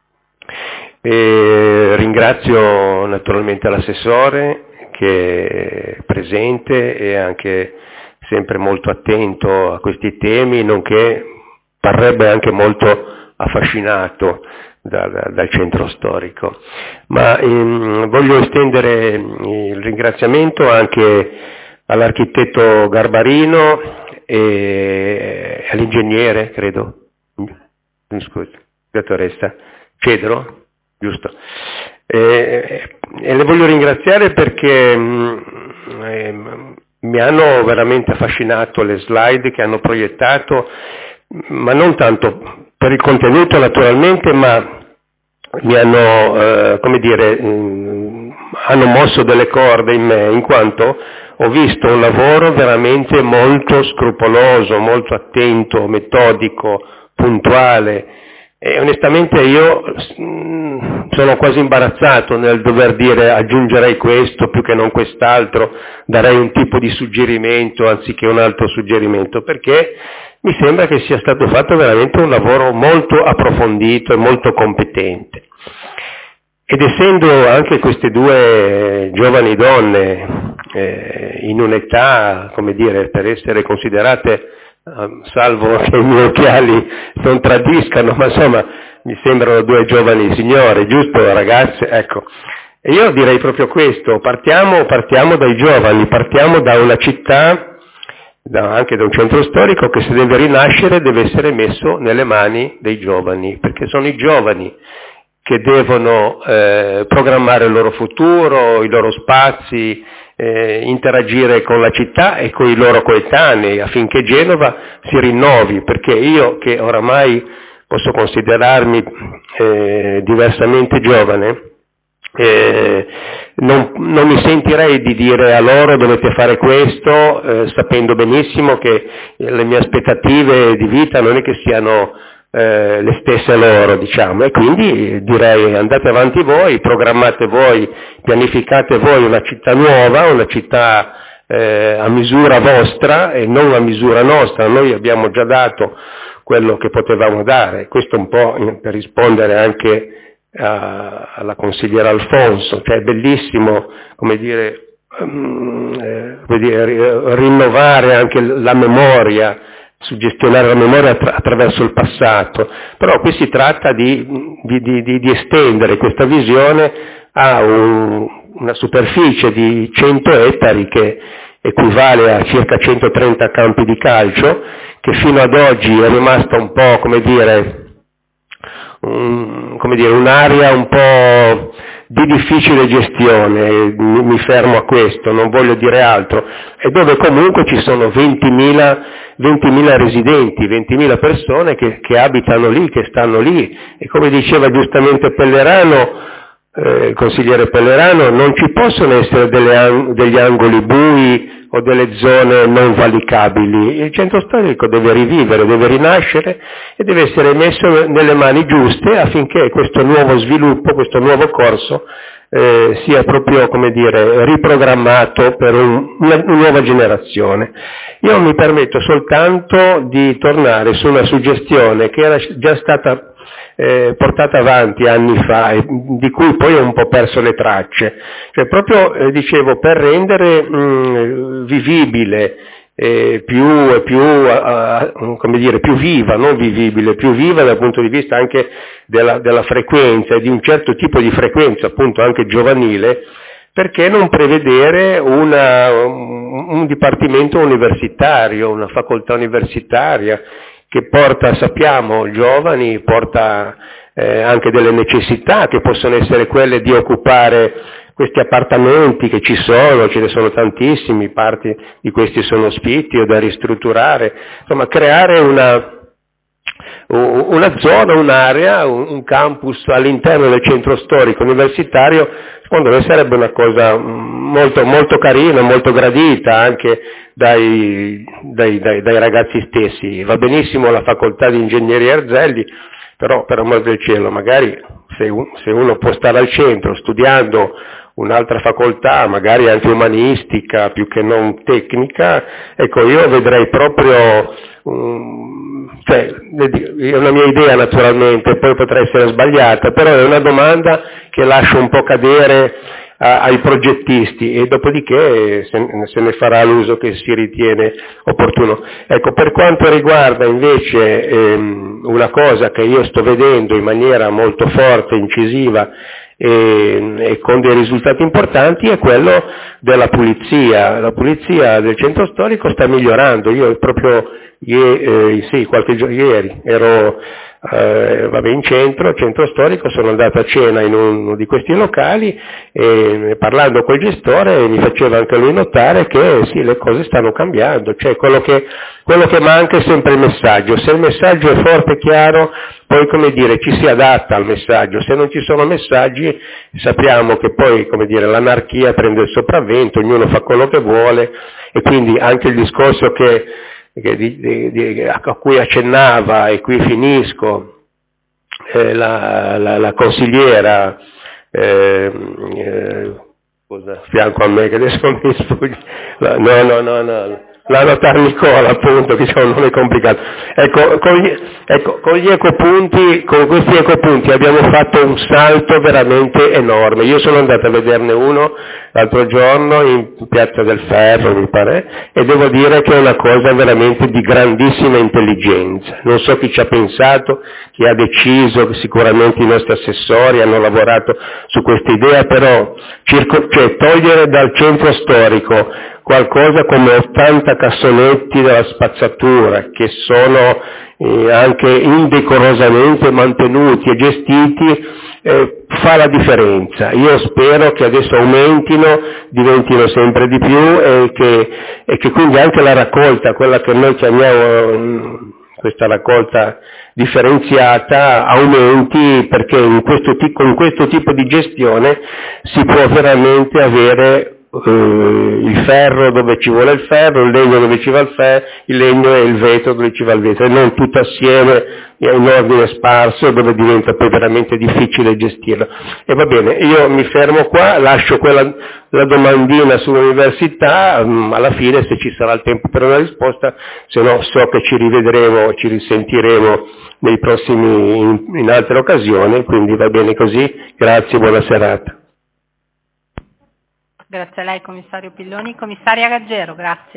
E ringrazio naturalmente l'assessore che è presente e anche sempre molto attento a questi temi, nonché parrebbe anche molto affascinato dal, dal centro storico. Ma ehm, voglio estendere il ringraziamento anche all'architetto Garbarino e all'ingegnere, credo, scusi, dottoressa Cedro, giusto? E, e le voglio ringraziare perché mh, eh, mi hanno veramente affascinato le slide che hanno proiettato, ma non tanto per il contenuto naturalmente, ma mi hanno, eh, come dire, mh, hanno mosso delle corde in me, in quanto ho visto un lavoro veramente molto scrupoloso, molto attento, metodico, puntuale, e onestamente io mh, sono quasi imbarazzato nel dover dire aggiungerei questo più che non quest'altro, darei un tipo di suggerimento anziché un altro suggerimento, perché mi sembra che sia stato fatto veramente un lavoro molto approfondito e molto competente. Ed essendo anche queste due giovani donne eh, in un'età, come dire, per essere considerate, salvo che i miei occhiali non tradiscano, ma insomma mi sembrano due giovani signore, giusto ragazze? Ecco, e io direi proprio questo, partiamo, partiamo dai giovani, partiamo da una città, da, anche da un centro storico che se deve rinascere deve essere messo nelle mani dei giovani, perché sono i giovani che devono eh, programmare il loro futuro, i loro spazi, eh, interagire con la città e con i loro coetanei affinché Genova si rinnovi, perché io che oramai posso considerarmi eh, diversamente giovane, Eh, non, non mi sentirei di dire a loro dovete fare questo, eh, sapendo benissimo che le mie aspettative di vita non è che siano eh, le stesse loro, diciamo, e quindi direi andate avanti voi, programmate voi, pianificate voi una città nuova, una città eh, a misura vostra e non a misura nostra. Noi abbiamo già dato quello che potevamo dare, questo un po' per rispondere anche alla consigliera Alfonso, cioè è bellissimo, come dire, um, eh, come dire, rinnovare anche la memoria, suggestionare la memoria attra- attraverso il passato, però qui si tratta di, di, di, di estendere questa visione a un, una superficie di cento ettari che equivale a circa centotrenta campi di calcio, che fino ad oggi è rimasta un po', come dire, Un, come dire, un'area un po' di difficile gestione, mi, mi fermo a questo, non voglio dire altro, e dove comunque ci sono ventimila residenti, ventimila persone che, che abitano lì, che stanno lì, e come diceva giustamente Pellerano, eh, il consigliere Pellerano, non ci possono essere delle, degli angoli bui o delle zone non valicabili. Il centro storico deve rivivere, deve rinascere e deve essere messo nelle mani giuste affinché questo nuovo sviluppo, questo nuovo corso eh, sia proprio, come dire, riprogrammato per un, una, una nuova generazione. Io mi permetto soltanto di tornare su una suggestione che era già stata Eh, portata avanti anni fa e di cui poi ho un po' perso le tracce, cioè proprio eh, dicevo per rendere mh, vivibile eh, più, più, uh, come dire, più viva, non vivibile, più viva dal punto di vista anche della, della frequenza e di un certo tipo di frequenza appunto anche giovanile, perché non prevedere una, un, un dipartimento universitario, una facoltà universitaria che porta, sappiamo, giovani, porta eh, anche delle necessità che possono essere quelle di occupare questi appartamenti che ci sono, ce ne sono tantissimi, parti di questi sono sfitti o da ristrutturare, insomma creare una, una zona, un'area, un campus all'interno del centro storico universitario, secondo me sarebbe una cosa molto, molto carina, molto gradita anche dai, dai, dai, dai ragazzi stessi. Va benissimo la facoltà di ingegneria Erzelli, però per amor del cielo magari se, un, se uno può stare al centro studiando un'altra facoltà, magari anche umanistica più che non tecnica, ecco io vedrei proprio, um, cioè, è una mia idea naturalmente, poi potrà essere sbagliata, però è una domanda che lascio un po' cadere a, ai progettisti e dopodiché se, se ne farà l'uso che si ritiene opportuno. Ecco, per quanto riguarda invece ehm, una cosa che io sto vedendo in maniera molto forte, incisiva, E, e con dei risultati importanti è quello della pulizia. La pulizia del centro storico sta migliorando. Io proprio ieri, eh, sì, qualche giorno ieri ero eh, vabbè, in centro, centro storico, sono andato a cena in uno di questi locali e parlando col gestore mi faceva anche lui notare che sì, le cose stanno cambiando, cioè quello che, quello che manca è sempre il messaggio. Se il messaggio è forte e chiaro, poi come dire ci si adatta al messaggio. Se non ci sono messaggi sappiamo che poi, come dire, l'anarchia prende il sopravvento, ognuno fa quello che vuole e quindi anche il discorso che, che di, di, di, a cui accennava, e qui finisco, eh, la, la, la consigliera eh, eh, scusa, fianco a me che adesso mi sfugge, no no no no la notar Nicola, appunto, che c'è un nome complicato. Ecco, con gli, ecco, con gli ecopunti, con questi ecopunti abbiamo fatto un salto veramente enorme. Io sono andato a vederne uno l'altro giorno in Piazza del Ferro, mi pare, e devo dire che è una cosa veramente di grandissima intelligenza. Non so chi ci ha pensato, chi ha deciso, sicuramente i nostri assessori hanno lavorato su questa idea, però circo, cioè, togliere dal centro storico qualcosa come ottanta cassonetti della spazzatura che sono eh, anche indecorosamente mantenuti e gestiti, eh, fa la differenza. Io spero che adesso aumentino, diventino sempre di più e che, e che quindi anche la raccolta, quella che noi chiamiamo questa raccolta differenziata aumenti, perché in questo, con questo tipo di gestione si può veramente avere eh, il ferro dove ci vuole il ferro, il legno dove ci va il ferro, il legno e il vetro dove ci va il vetro, e non tutto assieme in ordine sparso dove diventa poi veramente difficile gestirlo. E va bene, io mi fermo qua, lascio quella, la domandina sull'università, um, alla fine se ci sarà il tempo per una risposta, se no so che ci rivedremo, ci risentiremo nei prossimi, in, in altre occasioni, quindi va bene così, grazie, buona serata.
Grazie a lei, commissario Pilloni. Commissaria Gaggero, grazie.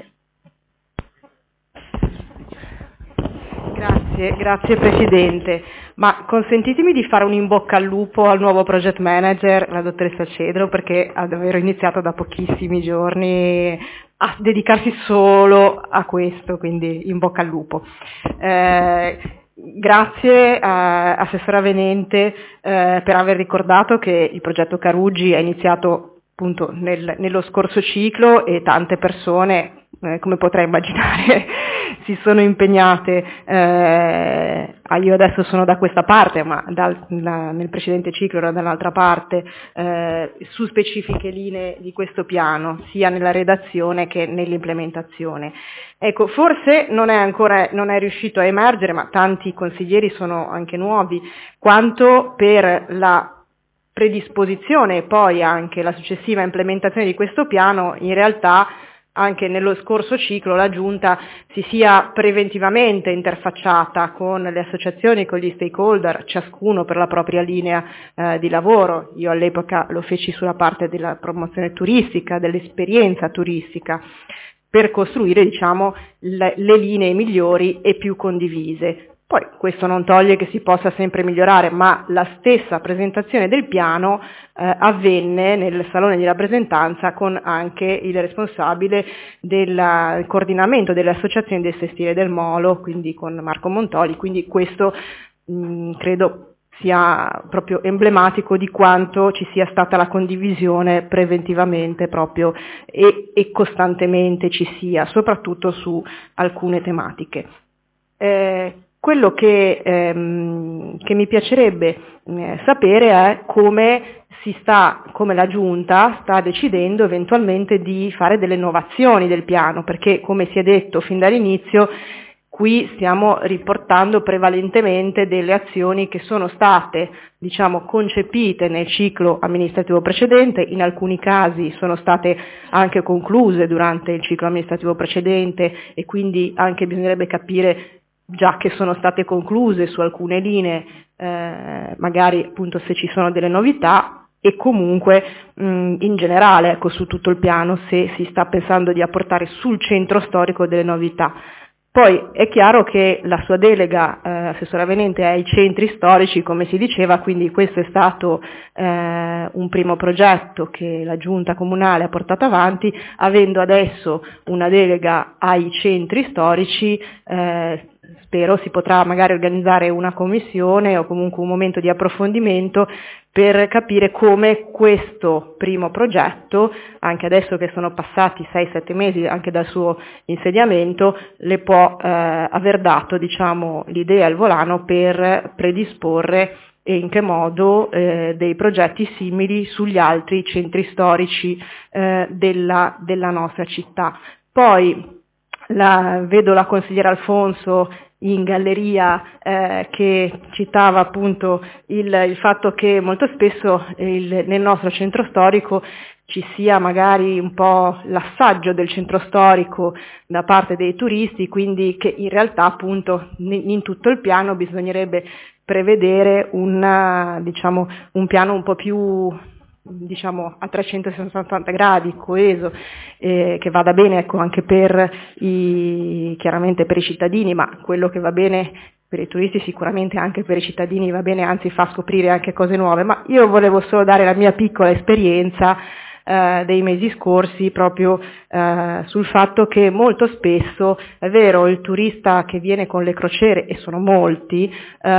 Grazie, grazie Presidente. Ma consentitemi di fare un in bocca al lupo al nuovo project manager, la dottoressa Cedro, perché ad aver iniziato da pochissimi giorni a dedicarsi solo a questo, quindi in bocca al lupo. Eh, Grazie a Assessora Venente eh, per aver ricordato che il progetto Caruggi è iniziato appunto nel, nello scorso ciclo e tante persone, eh, come potrai immaginare, si sono impegnate. Eh, io adesso sono da questa parte, ma dal, la, nel precedente ciclo ero dall'altra parte, eh, su specifiche linee di questo piano, sia nella redazione che nell'implementazione. Ecco, forse non è ancora, non è riuscito a emergere, ma tanti consiglieri sono anche nuovi, quanto per la predisposizione e poi anche la successiva implementazione di questo piano, in realtà anche nello scorso ciclo la Giunta si sia preventivamente interfacciata con le associazioni, con gli stakeholder, ciascuno per la propria linea eh, di lavoro. Io all'epoca lo feci sulla parte della promozione turistica, dell'esperienza turistica, per costruire, diciamo, le, le linee migliori e più condivise. Poi questo non toglie che si possa sempre migliorare, ma la stessa presentazione del piano eh, avvenne nel salone di rappresentanza con anche il responsabile del coordinamento delle associazioni del Sestile del Molo, quindi con Marco Montoli, quindi questo mh, credo sia proprio emblematico di quanto ci sia stata la condivisione preventivamente proprio e, e costantemente ci sia, soprattutto su alcune tematiche. Eh, Quello che, ehm, che mi piacerebbe eh, sapere è come si sta, come la Giunta sta decidendo eventualmente di fare delle innovazioni del piano, perché come si è detto fin dall'inizio, qui stiamo riportando prevalentemente delle azioni che sono state, diciamo, concepite nel ciclo amministrativo precedente, in alcuni casi sono state anche concluse durante il ciclo amministrativo precedente e quindi anche bisognerebbe capire già che sono state concluse su alcune linee, eh, magari appunto se ci sono delle novità e comunque mh, in generale, ecco, su tutto il piano, se si sta pensando di apportare sul centro storico delle novità. Poi è chiaro che la sua delega, eh, Assessora Venente, è ai centri storici, come si diceva, quindi questo è stato eh, un primo progetto che la Giunta Comunale ha portato avanti, avendo adesso una delega ai centri storici, eh, spero si potrà magari organizzare una commissione o comunque un momento di approfondimento per capire come questo primo progetto, anche adesso che sono passati sei sette mesi anche dal suo insediamento, le può eh, aver dato, diciamo, l'idea al volano per predisporre e in che modo eh, dei progetti simili sugli altri centri storici eh, della, della nostra città. Poi la, vedo la consigliera Alfonso in galleria eh, che citava appunto il, il fatto che molto spesso il, nel nostro centro storico ci sia magari un po' l'assaggio del centro storico da parte dei turisti, quindi che in realtà appunto in, in tutto il piano bisognerebbe prevedere una, diciamo, un piano un po' più, diciamo, a trecentosessanta gradi, coeso, eh, che vada bene, ecco, anche per i, chiaramente per i cittadini, ma quello che va bene per i turisti sicuramente anche per i cittadini va bene, anzi fa scoprire anche cose nuove. Ma io volevo solo dare la mia piccola esperienza eh, dei mesi scorsi proprio eh, sul fatto che molto spesso, è vero, il turista che viene con le crociere, e sono molti,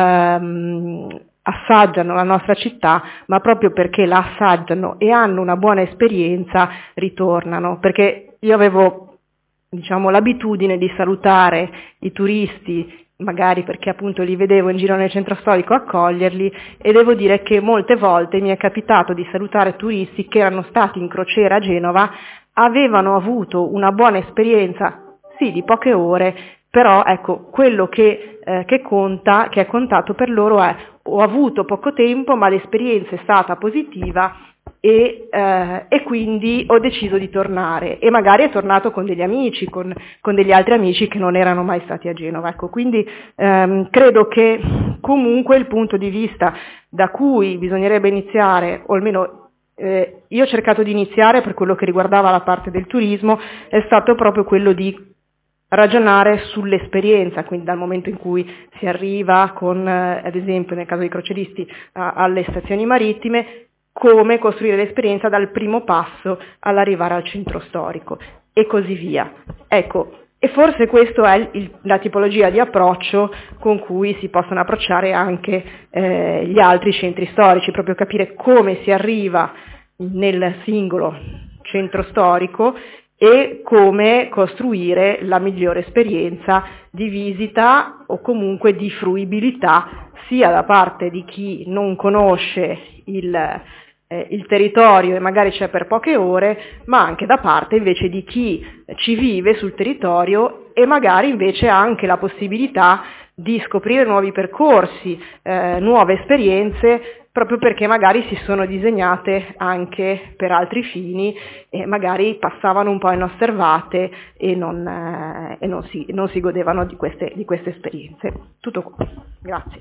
ehm, assaggiano la nostra città, ma proprio perché la assaggiano e hanno una buona esperienza ritornano, perché io avevo, diciamo, l'abitudine di salutare i turisti magari perché appunto li vedevo in giro nel centro storico accoglierli, e devo dire che molte volte mi è capitato di salutare turisti che erano stati in crociera a Genova, avevano avuto una buona esperienza, sì, di poche ore, però ecco, quello che, eh, che conta, che è contato per loro è: ho avuto poco tempo ma l'esperienza è stata positiva e, eh, e quindi ho deciso di tornare, e magari è tornato con degli amici, con, con degli altri amici che non erano mai stati a Genova. Ecco, quindi ehm, credo che comunque il punto di vista da cui bisognerebbe iniziare, o almeno eh, io ho cercato di iniziare per quello che riguardava la parte del turismo, è stato proprio quello di ragionare sull'esperienza, quindi dal momento in cui si arriva con, eh, ad esempio nel caso dei croceristi, a, alle stazioni marittime, come costruire l'esperienza dal primo passo all'arrivare al centro storico e così via. Ecco, e forse questa è il, la tipologia di approccio con cui si possono approcciare anche eh, gli altri centri storici, proprio capire come si arriva nel singolo centro storico e come costruire la migliore esperienza di visita o comunque di fruibilità sia da parte di chi non conosce il, eh, il territorio e magari c'è per poche ore, ma anche da parte invece di chi ci vive sul territorio e magari invece ha anche la possibilità di scoprire nuovi percorsi, eh, nuove esperienze, proprio perché magari si sono disegnate anche per altri fini e magari passavano un po' inosservate e non, eh, e non, si, non si godevano di queste, di queste esperienze. Tutto qua. Grazie.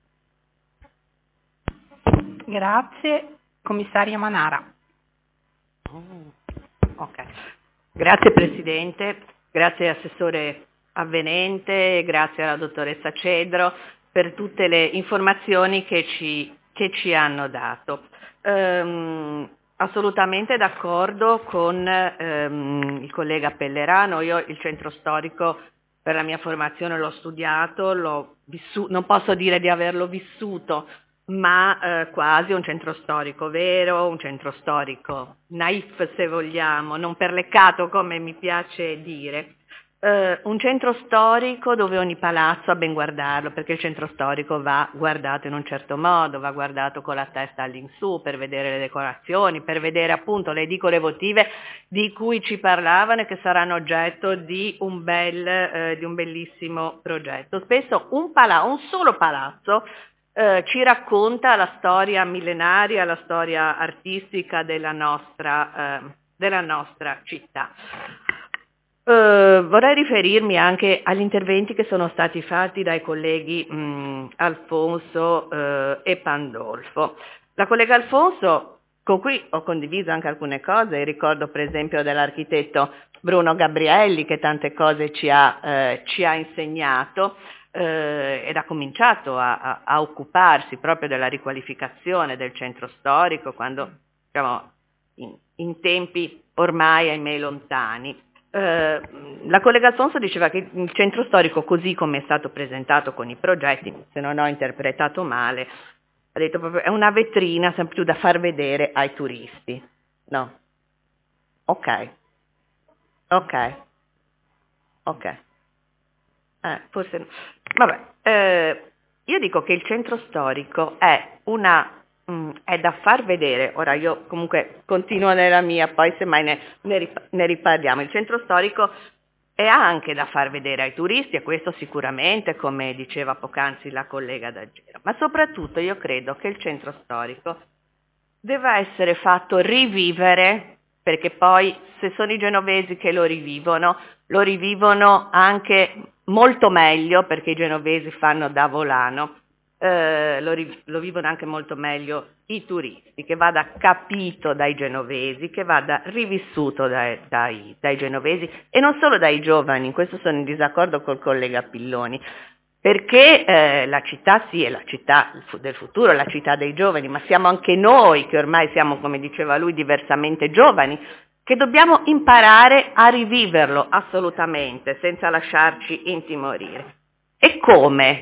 Grazie. Commissaria Manara.
Okay. Grazie Presidente, grazie Assessore Avvenente, grazie alla Dottoressa Cedro per tutte le informazioni che ci che ci hanno dato. Um, assolutamente d'accordo con um, il collega Pellerano. Io il centro storico per la mia formazione l'ho studiato, l'ho vissuto, non posso dire di averlo vissuto, ma eh, quasi un centro storico vero, un centro storico naif se vogliamo, non perleccato come mi piace dire. Uh, un centro storico dove ogni palazzo ha ben guardarlo, perché il centro storico va guardato in un certo modo, va guardato con la testa all'insù per vedere le decorazioni, per vedere appunto le edicole votive di cui ci parlavano e che saranno oggetto di un, bel, eh, di un bellissimo progetto. Spesso un, pala- un solo palazzo eh, ci racconta la storia millenaria, la storia artistica della nostra, eh, della nostra città. Uh, vorrei riferirmi anche agli interventi che sono stati fatti dai colleghi mh, Alfonso uh, e Pandolfo. La collega Alfonso, con cui ho condiviso anche alcune cose, ricordo per esempio dell'architetto Bruno Gabrielli che tante cose ci ha, eh, ci ha insegnato eh, ed ha cominciato a, a, a occuparsi proprio della riqualificazione del centro storico quando siamo in, in tempi ormai ahimè lontani. Uh, la collega Alfonso diceva che il centro storico così come è stato presentato con i progetti, se non ho interpretato male, ha detto proprio è una vetrina sempre più da far vedere ai turisti. No. Ok. Ok. Ok. Eh, forse no. Vabbè, eh, io dico che il centro storico è una Mm, è da far vedere. Ora io comunque continuo nella mia, poi semmai ne, ne, rip- ne riparliamo. Il centro storico è anche da far vedere ai turisti, e questo sicuramente, come diceva poc'anzi la collega D'Agero, ma soprattutto io credo che il centro storico deve essere fatto rivivere, perché poi se sono i genovesi che lo rivivono, lo rivivono anche molto meglio, perché i genovesi fanno da volano. Eh, lo, ri- lo vivono anche molto meglio i turisti, che vada capito dai genovesi, che vada rivissuto dai, dai, dai genovesi e non solo dai giovani. In questo sono in disaccordo col collega Pilloni, perché eh, la città sì è la città del futuro, la città dei giovani, ma siamo anche noi che ormai siamo, come diceva lui, diversamente giovani, che dobbiamo imparare a riviverlo assolutamente senza lasciarci intimorire. E come?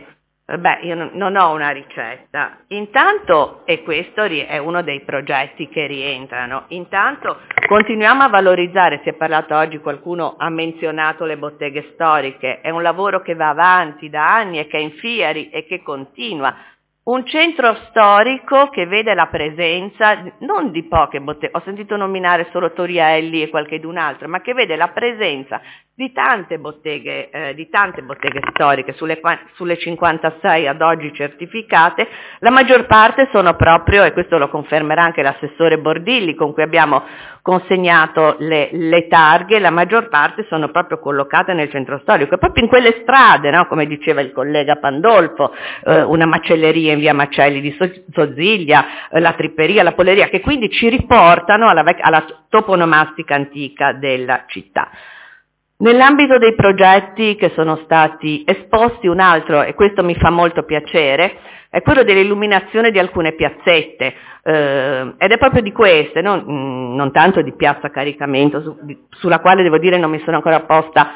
Beh, io non- non ho una ricetta. Intanto, e questo ri- è uno dei progetti che rientrano, intanto continuiamo a valorizzare, si è parlato oggi, qualcuno ha menzionato le botteghe storiche, è un lavoro che va avanti da anni e che è in fieri e che continua. Un centro storico che vede la presenza non di poche botteghe, ho sentito nominare solo Torielli e qualchedun altro, ma che vede la presenza di tante botteghe, eh, di tante botteghe storiche, sulle, qua- sulle cinquantasei ad oggi certificate. La maggior parte sono proprio, e questo lo confermerà anche l'assessore Bordilli con cui abbiamo consegnato le, le targhe, la maggior parte sono proprio collocate nel centro storico, e proprio in quelle strade, no? Come diceva il collega Pandolfo, eh, una macelleria in via Macelli di So- Sozziglia, eh, la tripperia, la polleria, che quindi ci riportano alla, vec- alla toponomastica antica della città. Nell'ambito dei progetti che sono stati esposti, un altro, e questo mi fa molto piacere, è quello dell'illuminazione di alcune piazzette, eh, ed è proprio di queste, non, mh, non tanto di Piazza Caricamento, su- di- sulla quale devo dire non mi sono ancora posta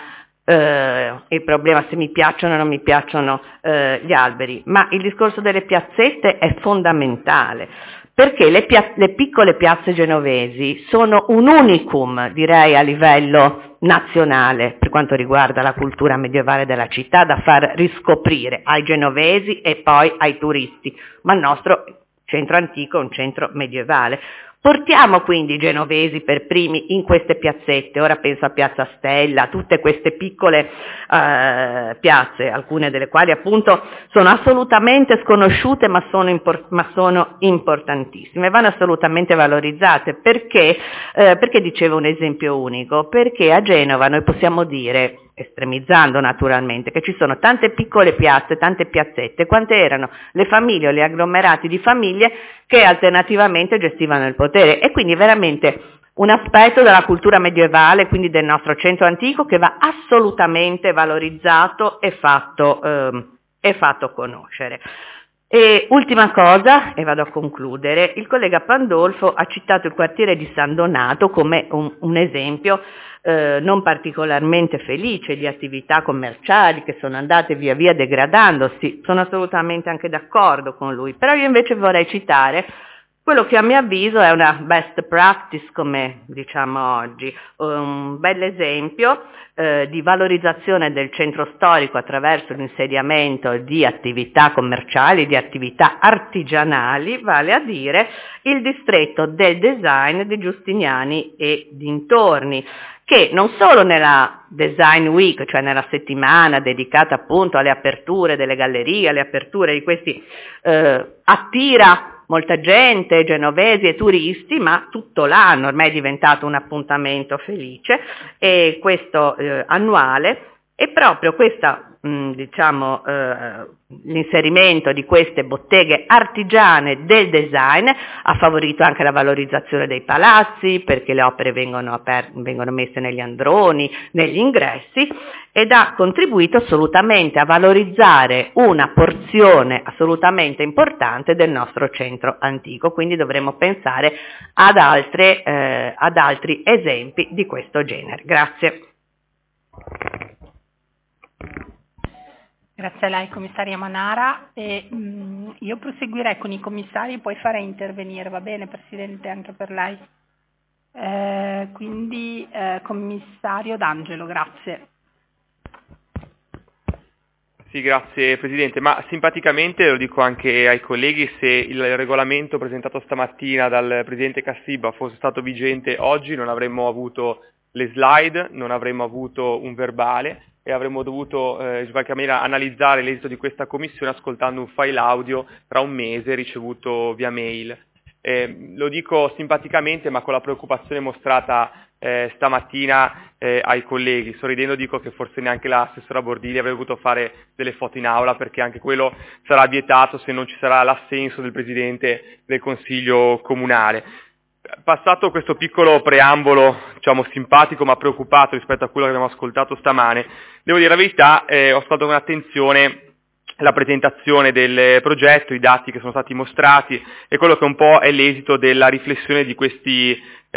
eh, il problema se mi piacciono o non mi piacciono eh, gli alberi, ma il discorso delle piazzette è fondamentale. Perché le, pia- le piccole piazze genovesi sono un unicum, direi, a livello nazionale per quanto riguarda la cultura medievale della città, da far riscoprire ai genovesi e poi ai turisti, ma il nostro centro antico è un centro medievale. Portiamo quindi i genovesi per primi in queste piazzette, ora penso a Piazza Stella, tutte queste piccole eh, piazze, alcune delle quali appunto sono assolutamente sconosciute ma sono, impor- ma sono importantissime, vanno assolutamente valorizzate. Perché? Eh, perché dicevo un esempio unico? Perché a Genova noi possiamo dire, estremizzando naturalmente, che ci sono tante piccole piazze, tante piazzette, quante erano le famiglie o gli agglomerati di famiglie che alternativamente gestivano il potere, e quindi veramente un aspetto della cultura medievale, quindi del nostro centro antico, che va assolutamente valorizzato e fatto, ehm, e fatto conoscere. E ultima cosa, e vado a concludere, il collega Pandolfo ha citato il quartiere di San Donato come un, un esempio eh, non particolarmente felice di attività commerciali che sono andate via via degradandosi. Sono assolutamente anche d'accordo con lui, però io invece vorrei citare quello che a mio avviso è una best practice, come diciamo oggi, un bel esempio eh, di valorizzazione del centro storico attraverso l'insediamento di attività commerciali, di attività artigianali, vale a dire il distretto del design di Giustiniani e dintorni, che non solo nella Design Week, cioè nella settimana dedicata appunto alle aperture delle gallerie, alle aperture di questi, eh, attira molta gente, genovesi e turisti, ma tutto l'anno ormai è diventato un appuntamento felice, e questo eh, annuale, e proprio questa, mh, diciamo, eh, l'inserimento di queste botteghe artigiane del design ha favorito anche la valorizzazione dei palazzi, perché le opere vengono, aper- vengono messe negli androni, negli ingressi, ed ha contribuito assolutamente a valorizzare una porzione assolutamente importante del nostro centro antico. Quindi dovremmo pensare ad, altre, eh, ad altri esempi di questo genere. Grazie.
Grazie a lei, commissaria Manara. E, mh, io proseguirei con i commissari, poi farei intervenire, va bene, Presidente, anche per lei. Eh, quindi, eh, commissario D'Angelo, grazie.
Sì, grazie Presidente, ma simpaticamente, lo dico anche ai colleghi, se il regolamento presentato stamattina dal Presidente Cassibba fosse stato vigente oggi non avremmo avuto le slide, non avremmo avuto un verbale e avremmo dovuto eh, in qualche maniera analizzare l'esito di questa commissione ascoltando un file audio tra un mese ricevuto via mail. Eh, lo dico simpaticamente ma con la preoccupazione mostrata eh, stamattina eh, ai colleghi. Sorridendo dico che forse neanche l'assessora Bordilli avrebbe potuto fare delle foto in aula, perché anche quello sarà vietato se non ci sarà l'assenso del Presidente del Consiglio Comunale. Passato questo piccolo preambolo, diciamo simpatico ma preoccupato rispetto a quello che abbiamo ascoltato stamane, devo dire la verità, eh, ho ascoltato con attenzione la presentazione del progetto, i dati che sono stati mostrati e quello che un po' è l'esito della riflessione di questi, eh,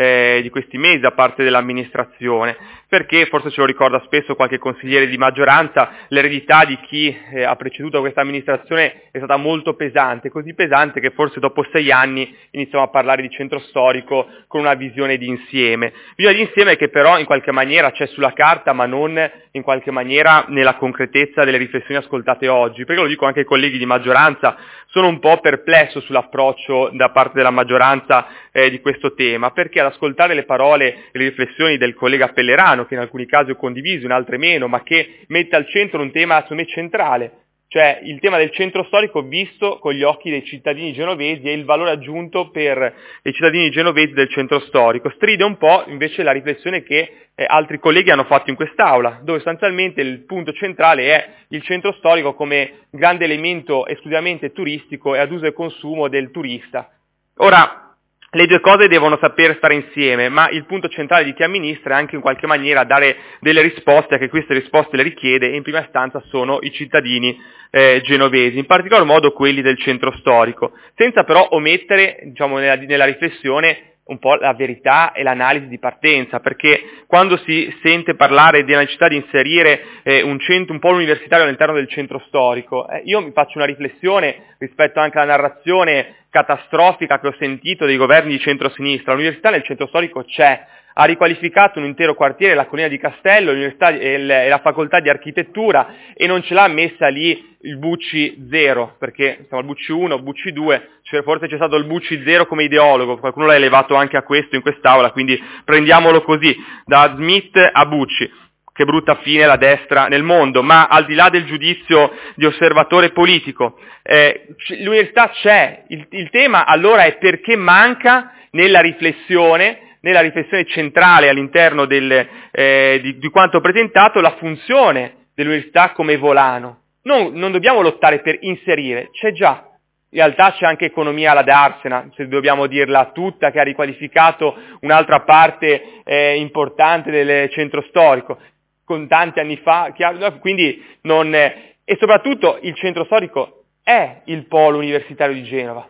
eh, di questi mesi da parte dell'amministrazione, perché forse ce lo ricorda spesso qualche consigliere di maggioranza, l'eredità di chi eh, ha preceduto questa amministrazione è stata molto pesante, così pesante che forse dopo sei anni iniziamo a parlare di centro storico con una visione di insieme. Visione di insieme che però in qualche maniera c'è sulla carta, ma non in qualche maniera nella concretezza delle riflessioni ascoltate oggi, perché lo dico anche ai colleghi di maggioranza, sono un po' perplesso sull'approccio da parte della maggioranza eh, di questo tema, perché ad ascoltare le parole e le riflessioni del collega Pellerano, che in alcuni casi ho condiviso, in altre meno, ma che mette al centro un tema secondo me centrale, cioè il tema del centro storico visto con gli occhi dei cittadini genovesi e il valore aggiunto per i cittadini genovesi del centro storico. Stride un po' invece la riflessione che eh, altri colleghi hanno fatto in quest'Aula, dove sostanzialmente il punto centrale è il centro storico come grande elemento esclusivamente turistico e ad uso e consumo del turista. Ora, le due cose devono saper stare insieme, ma il punto centrale di chi amministra è anche in qualche maniera dare delle risposte, a che queste risposte le richiede, e in prima istanza sono i cittadini eh, genovesi, in particolar modo quelli del centro storico, senza però omettere, diciamo, nella, nella riflessione un po' la verità e l'analisi di partenza, perché quando si sente parlare della necessità di inserire eh, un, centro, un polo universitario all'interno del centro storico, eh, io mi faccio una riflessione rispetto anche alla narrazione catastrofica che ho sentito dei governi di centrosinistra. L'università nel centro storico c'è, ha riqualificato un intero quartiere, la Collina di Castello, l'università e, l- e la facoltà di architettura, e non ce l'ha messa lì il Bucci zero, perché siamo al Bucci uno, Bucci due, cioè forse c'è stato il Bucci zero come ideologo, qualcuno l'ha elevato anche a questo in quest'Aula, quindi prendiamolo così, da Smith a Bucci. Che brutta fine la destra nel mondo, ma al di là del giudizio di osservatore politico, eh, l'università c'è, il, il tema allora è perché manca nella riflessione, nella riflessione centrale all'interno del, eh, di, di quanto presentato, la funzione dell'università come volano. Non, non dobbiamo lottare per inserire, c'è già. In realtà c'è anche economia alla darsena, se dobbiamo dirla tutta, che ha riqualificato un'altra parte eh, importante del centro storico, con tanti anni fa, quindi non, e soprattutto il centro storico è il polo universitario di Genova.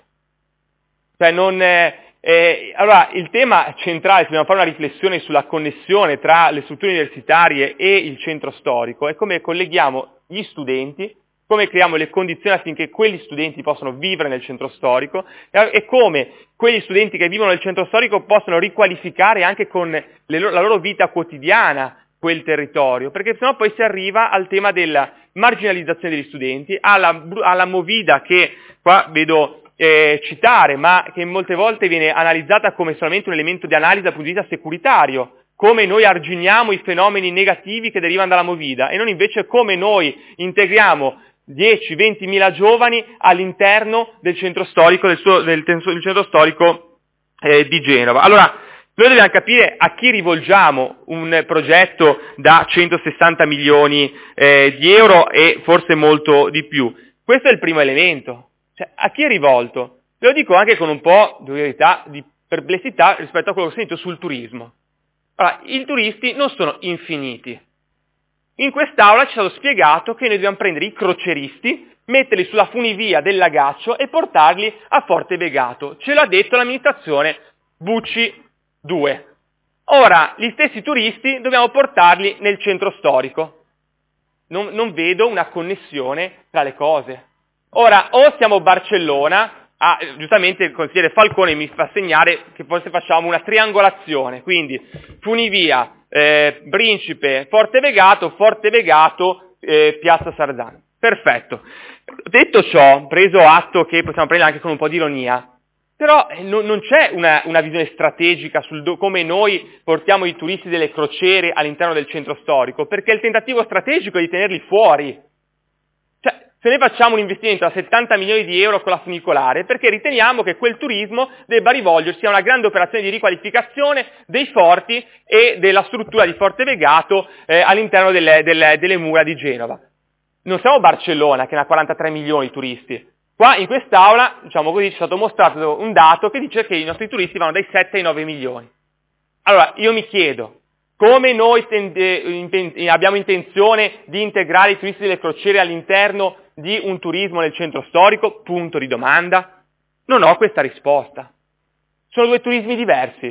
Cioè non, eh, allora il tema centrale, se dobbiamo fare una riflessione sulla connessione tra le strutture universitarie e il centro storico, è come colleghiamo gli studenti, come creiamo le condizioni affinché quegli studenti possano vivere nel centro storico e come quegli studenti che vivono nel centro storico possano riqualificare anche con le loro, la loro vita quotidiana quel territorio, perché sennò poi si arriva al tema della marginalizzazione degli studenti, alla, alla movida che qua vedo eh, citare, ma che molte volte viene analizzata come solamente un elemento di analisi dal punto di vista securitario, come noi arginiamo i fenomeni negativi che derivano dalla movida e non invece come noi integriamo dieci venti mila giovani all'interno del centro storico, del, suo, del, del centro storico eh, di Genova. Allora, noi dobbiamo capire a chi rivolgiamo un progetto da centosessanta milioni eh, di euro e forse molto di più. Questo è il primo elemento. Cioè, a chi è rivolto? Ve lo dico anche con un po' di verità, di perplessità rispetto a quello che ho sentito sul turismo. Allora, i turisti non sono infiniti. In quest'Aula ci è stato spiegato che noi dobbiamo prendere i croceristi, metterli sulla funivia del Lagaccio e portarli a Forte Begato. Ce l'ha detto l'amministrazione Bucci due. Ora, gli stessi turisti dobbiamo portarli nel centro storico. Non, non vedo una connessione tra le cose. Ora, o siamo Barcellona, ah, giustamente il consigliere Falcone mi fa segnare che forse facciamo una triangolazione, quindi Funivia, eh, Principe, Forte Begato, Forte Begato, eh, Piazza Sarzano. Perfetto. Detto ciò, preso atto che possiamo prendere anche con un po' di ironia, però eh, non, non c'è una, una visione strategica sul do, come noi portiamo i turisti delle crociere all'interno del centro storico, perché il tentativo strategico è di tenerli fuori. Cioè, se noi facciamo un investimento da settanta milioni di euro con la funicolare, perché riteniamo che quel turismo debba rivolgersi a una grande operazione di riqualificazione dei forti e della struttura di Forte Begato eh, all'interno delle, delle, delle mura di Genova. Non siamo Barcellona, che ne ha quarantatré milioni di turisti. Qua in quest'Aula, diciamo così, ci è stato mostrato un dato che dice che i nostri turisti vanno dai sette ai nove milioni. Allora, io mi chiedo, come noi tende, abbiamo intenzione di integrare i turisti delle crociere all'interno di un turismo nel centro storico? Punto di domanda. Non ho questa risposta. Sono due turismi diversi.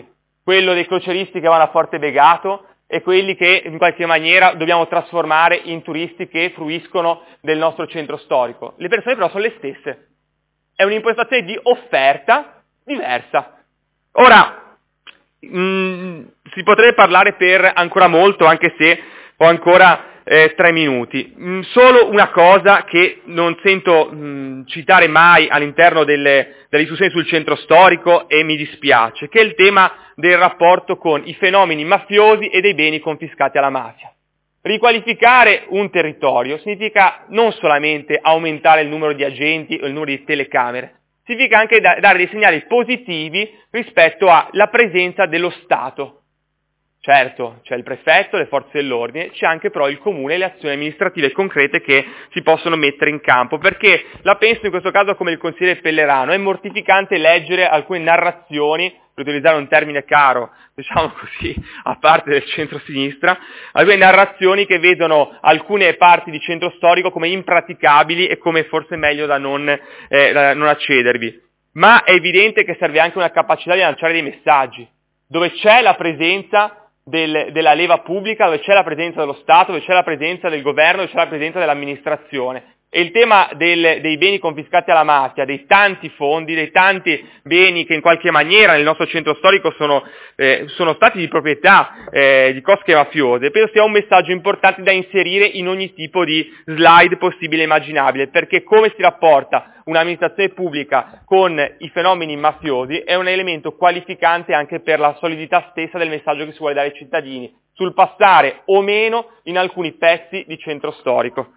quello dei croceristi che vanno a Forte Begato e quelli che in qualche maniera dobbiamo trasformare in turisti che fruiscono del nostro centro storico. Le persone però sono le stesse. È un'impostazione di offerta diversa. Ora, mh, si potrebbe parlare per ancora molto, anche se ho ancora eh, tre minuti. Mh, solo una cosa che non sento mh, citare mai all'interno delle, delle discussioni sul centro storico e mi dispiace, che è il tema del rapporto con i fenomeni mafiosi e dei beni confiscati alla mafia. Riqualificare un territorio significa non solamente aumentare il numero di agenti o il numero di telecamere, significa anche da- dare dei segnali positivi rispetto alla presenza dello Stato. Certo, c'è il prefetto, le forze dell'ordine, c'è anche però il comune e le azioni amministrative concrete che si possono mettere in campo, perché la penso in questo caso come il consigliere Pellerano, è mortificante leggere alcune narrazioni, per utilizzare un termine caro, diciamo così, a parte del centro-sinistra, alcune narrazioni che vedono alcune parti di centro storico come impraticabili e come forse meglio da non, eh, da non accedervi. Ma è evidente che serve anche una capacità di lanciare dei messaggi, dove c'è la presenza del, della leva pubblica, dove c'è la presenza dello Stato, dove c'è la presenza del governo, dove c'è la presenza dell'amministrazione. E il tema del, dei beni confiscati alla mafia, dei tanti fondi, dei tanti beni che in qualche maniera nel nostro centro storico sono, eh, sono stati di proprietà eh, di cosche mafiose, penso sia un messaggio importante da inserire in ogni tipo di slide possibile e immaginabile, perché come si rapporta un'amministrazione pubblica con i fenomeni mafiosi è un elemento qualificante anche per la solidità stessa del messaggio che si vuole dare ai cittadini, sul passare o meno in alcuni pezzi di centro storico.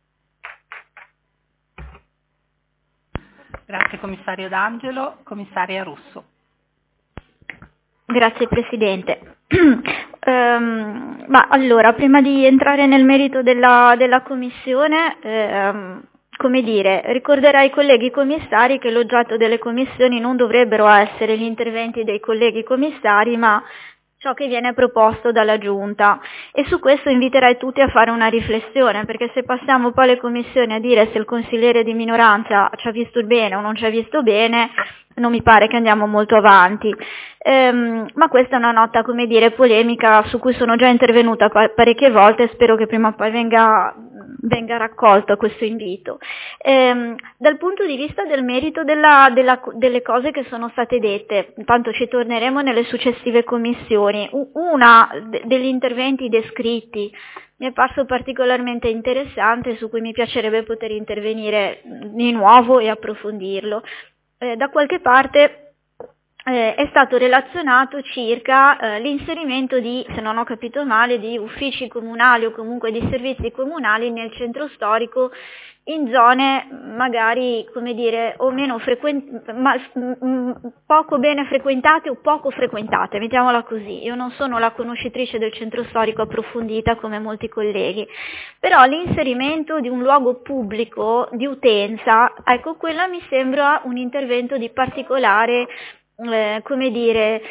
Grazie commissario D'Angelo. Commissaria Russo.
Grazie Presidente. um, ma allora, prima di entrare nel merito della, della Commissione, um, come dire, ricorderò ai colleghi commissari che l'oggetto delle commissioni non dovrebbero essere gli interventi dei colleghi commissari, ma ciò che viene proposto dalla Giunta, e su questo inviterei tutti a fare una riflessione, perché se passiamo poi alle commissioni a dire se il consigliere di minoranza ci ha visto bene o non ci ha visto bene, non mi pare che andiamo molto avanti. Ehm, ma questa è una nota, come dire, polemica su cui sono già intervenuta pa- parecchie volte e spero che prima o poi venga, venga raccolto questo invito. Ehm, dal punto di vista del merito della, della, delle cose che sono state dette, intanto ci torneremo nelle successive commissioni, una de- degli interventi descritti mi è parso particolarmente interessante, su cui mi piacerebbe poter intervenire di nuovo e approfondirlo. Eh, da qualche parte eh, è stato relazionato circa eh, l'inserimento di, se non ho capito male, di uffici comunali o comunque di servizi comunali nel centro storico in zone magari, come dire, o meno frequentate, ma, m- poco bene frequentate o poco frequentate, mettiamola così. Io non sono la conoscitrice del centro storico approfondita come molti colleghi, però l'inserimento di un luogo pubblico di utenza, ecco, quella mi sembra un intervento di particolare, eh, come dire,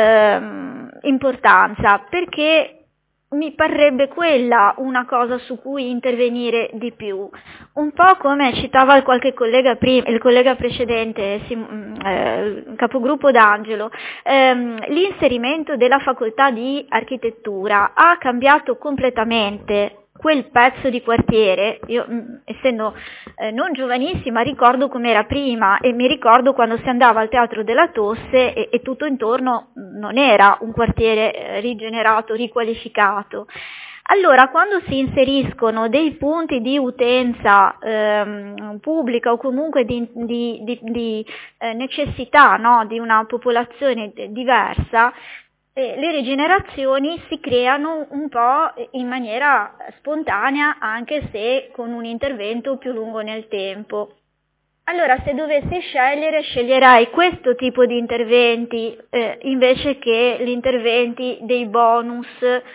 ehm, importanza, perché mi parrebbe quella una cosa su cui intervenire di più. Un po' come citava il qualche collega prima, il collega precedente, sim, eh, capogruppo D'Angelo, ehm, l'inserimento della facoltà di architettura ha cambiato completamente quel pezzo di quartiere. Io, mh, essendo eh, non giovanissima, ricordo com'era prima e mi ricordo quando si andava al Teatro della Tosse e, e tutto intorno non era un quartiere eh, rigenerato, riqualificato. Allora, quando si inseriscono dei punti di utenza ehm, pubblica o comunque di, di, di, di eh, necessità, no, di una popolazione diversa, Eh, le rigenerazioni si creano un po' in maniera spontanea, anche se con un intervento più lungo nel tempo. Allora, se dovessi scegliere, sceglierei questo tipo di interventi eh, invece che gli interventi dei bonus,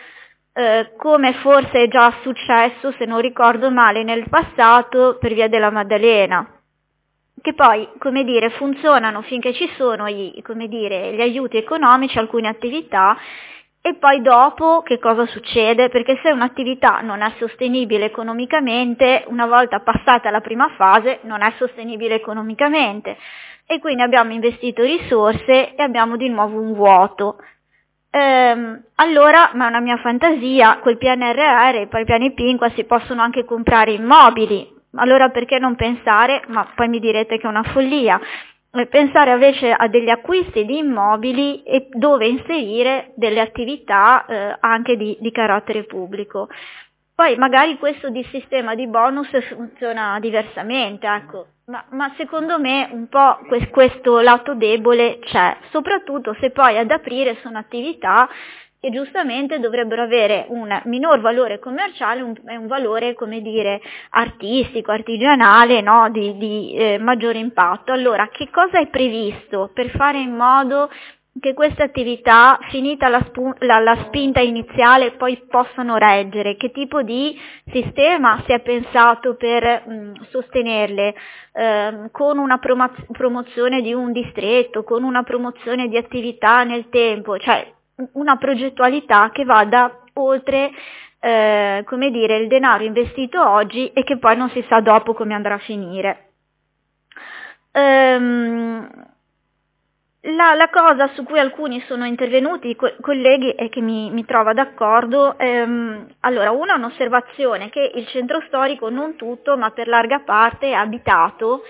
eh, come forse è già successo, se non ricordo male, nel passato per via della Maddalena, che poi, come dire, funzionano finché ci sono gli, come dire, gli aiuti economici, alcune attività, e poi dopo che cosa succede? Perché se un'attività non è sostenibile economicamente, una volta passata la prima fase, non è sostenibile economicamente, e quindi abbiamo investito risorse e abbiamo di nuovo un vuoto. Ehm, allora, ma è una mia fantasia, col P N R R e poi i piani Pinqua si possono anche comprare immobili, allora perché non pensare, ma poi mi direte che è una follia, pensare invece a degli acquisti di immobili e dove inserire delle attività eh, anche di, di carattere pubblico. Poi magari questo di sistema di bonus funziona diversamente, ecco, ma, ma secondo me un po' questo lato debole c'è, soprattutto se poi ad aprire sono attività che giustamente dovrebbero avere un minor valore commerciale e un, un valore, come dire, artistico, artigianale, no? di, di eh, maggiore impatto. Allora, che cosa è previsto per fare in modo che queste attività, finita la, spu- la, la spinta iniziale, poi possano reggere? Che tipo di sistema si è pensato per mh, sostenerle? Eh, con una promo- promozione di un distretto, con una promozione di attività nel tempo, cioè una progettualità che vada oltre, eh, come dire, il denaro investito oggi e che poi non si sa dopo come andrà a finire. Ehm, la, la cosa su cui alcuni sono intervenuti, co- colleghi, e che mi, mi trova d'accordo, ehm, allora, una è un'osservazione che il centro storico, non tutto, ma per larga parte è abitato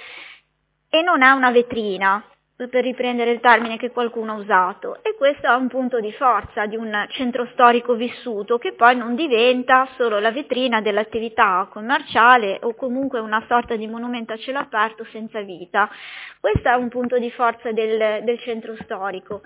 e non è una vetrina, per riprendere il termine che qualcuno ha usato, e questo è un punto di forza di un centro storico vissuto, che poi non diventa solo la vetrina dell'attività commerciale o comunque una sorta di monumento a cielo aperto senza vita. Questo è un punto di forza del, del centro storico.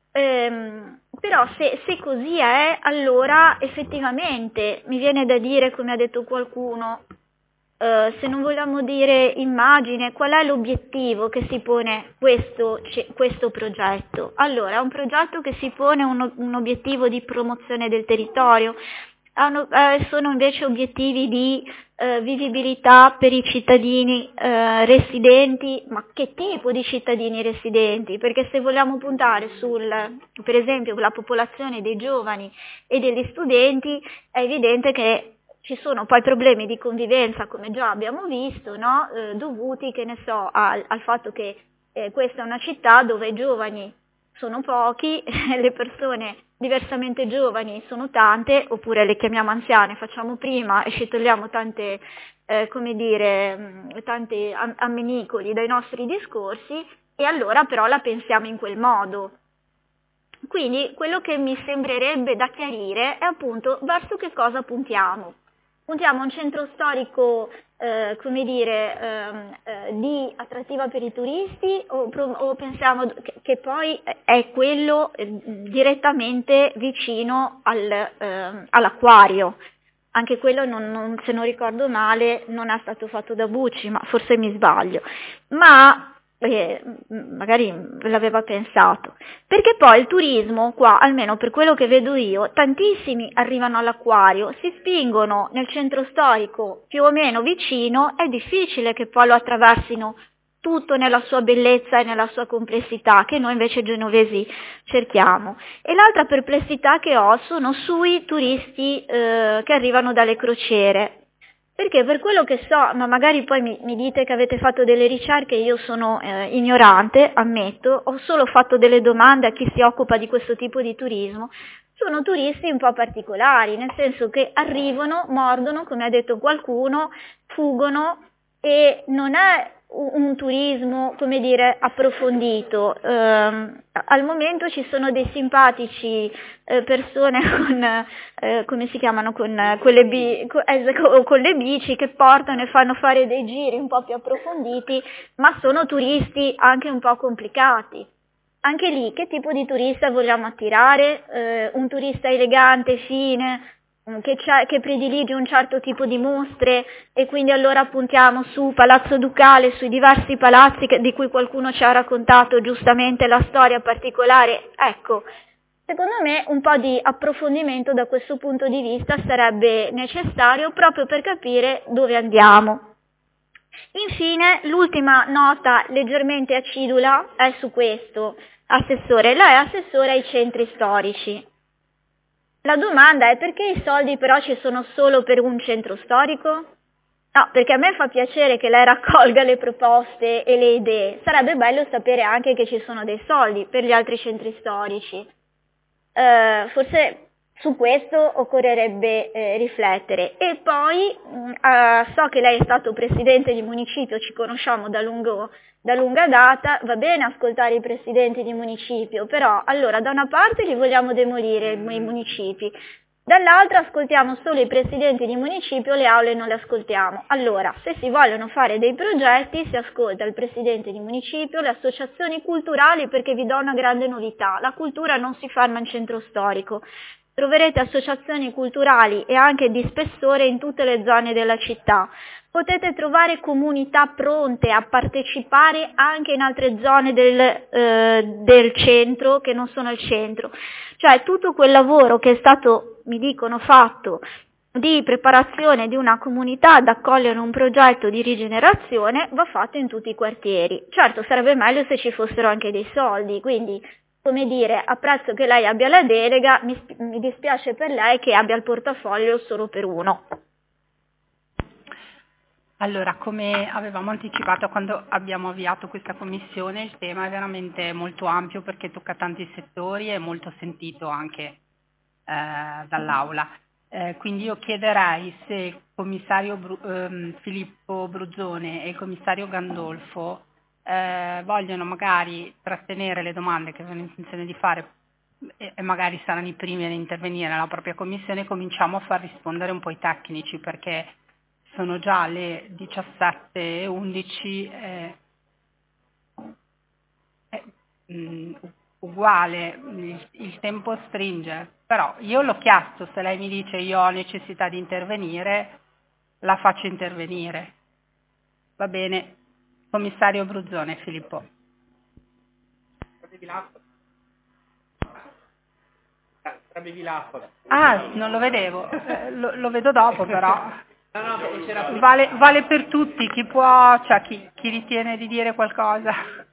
Ehm, però se, se così è, allora effettivamente mi viene da dire, come ha detto qualcuno, Uh, se non vogliamo dire immagine, qual è l'obiettivo che si pone questo, questo progetto? Allora, è un progetto che si pone un, un obiettivo di promozione del territorio, hanno, eh, sono invece obiettivi di eh, vivibilità per i cittadini eh, residenti, ma che tipo di cittadini residenti? Perché se vogliamo puntare sul, per esempio, la popolazione dei giovani e degli studenti, è evidente che ci sono poi problemi di convivenza, come già abbiamo visto, no? eh, dovuti, che ne so, al, al fatto che eh, questa è una città dove i giovani sono pochi, le persone diversamente giovani sono tante, oppure le chiamiamo anziane, facciamo prima e ci togliamo tante, eh, come dire, mh, tanti am- ammenicoli dai nostri discorsi, e allora però la pensiamo in quel modo. Quindi quello che mi sembrerebbe da chiarire è appunto verso che cosa puntiamo. Puntiamo a un centro storico, eh, come dire, ehm, eh, di attrattiva per i turisti, o, o pensiamo che, che poi è quello eh, direttamente vicino al, eh, all'acquario? Anche quello, non, non, se non ricordo male, non è stato fatto da Bucci, ma forse mi sbaglio. Ma perché magari l'aveva pensato, perché poi il turismo qua, almeno per quello che vedo io, tantissimi arrivano all'acquario, si spingono nel centro storico più o meno vicino, è difficile che poi lo attraversino tutto nella sua bellezza e nella sua complessità, che noi invece genovesi cerchiamo. E l'altra perplessità che ho sono sui turisti eh, che arrivano dalle crociere. Perché per quello che so, ma magari poi mi, mi dite che avete fatto delle ricerche, io sono eh, ignorante, ammetto, ho solo fatto delle domande a chi si occupa di questo tipo di turismo, sono turisti un po' particolari, nel senso che arrivano, mordono, come ha detto qualcuno, fuggono, e non è un turismo, come dire, approfondito. Um, al momento ci sono dei simpatici eh, persone con, eh, come si chiamano, con, eh, quelle bi- con, eh, con le bici, che portano e fanno fare dei giri un po' più approfonditi, ma sono turisti anche un po' complicati. Anche lì, che tipo di turista vogliamo attirare? Eh, un turista elegante, fine, Che, che predilige un certo tipo di mostre, e quindi allora puntiamo su Palazzo Ducale, sui diversi palazzi che, di cui qualcuno ci ha raccontato giustamente la storia particolare. Ecco, secondo me un po' di approfondimento da questo punto di vista sarebbe necessario, proprio per capire dove andiamo. Infine, l'ultima nota leggermente acidula è su questo. Assessore, lei è assessore ai centri storici. La domanda è: perché i soldi però ci sono solo per un centro storico? No, perché a me fa piacere che lei raccolga le proposte e le idee, sarebbe bello sapere anche che ci sono dei soldi per gli altri centri storici. eh, forse su questo occorrerebbe eh, riflettere. E poi mh, eh, so che lei è stato presidente di municipio, ci conosciamo da, lungo, da lunga data, va bene ascoltare i presidenti di municipio, però allora da una parte li vogliamo demolire i municipi, dall'altra ascoltiamo solo i presidenti di municipio, le aule non le ascoltiamo. Allora, se si vogliono fare dei progetti, si ascolta il presidente di municipio, le associazioni culturali, perché vi do una grande novità, la cultura non si ferma in centro storico. Troverete associazioni culturali e anche di spessore in tutte le zone della città. Potete trovare comunità pronte a partecipare anche in altre zone del, eh, del centro che non sono il centro. Cioè tutto quel lavoro che è stato, mi dicono, fatto di preparazione di una comunità ad accogliere un progetto di rigenerazione va fatto in tutti i quartieri. Certo, sarebbe meglio se ci fossero anche dei soldi, quindi, come dire, apprezzo che lei abbia la delega, mi, mi dispiace per lei che abbia il portafoglio solo per uno.
Allora, come avevamo anticipato quando abbiamo avviato questa commissione, il tema è veramente molto ampio perché tocca tanti settori e molto sentito anche eh, dall'Aula. Eh, quindi io chiederei se il commissario Bru- ehm, Filippo Bruzzone e il commissario Gandolfo eh, vogliono magari trattenere le domande che avevano intenzione di fare e, e magari saranno i primi ad intervenire nella propria commissione, cominciamo a far rispondere un po' i tecnici perché sono già le diciassette e undici, eh, eh, mh, uguale, il, il tempo stringe, però io l'ho chiesto, se lei mi dice io ho necessità di intervenire, la faccio intervenire. Va bene, commissario Bruzzone, Filippo. Ah, non lo vedevo, eh, lo, lo vedo dopo però. Vale, vale per tutti, chi può, cioè chi, chi ritiene di dire qualcosa.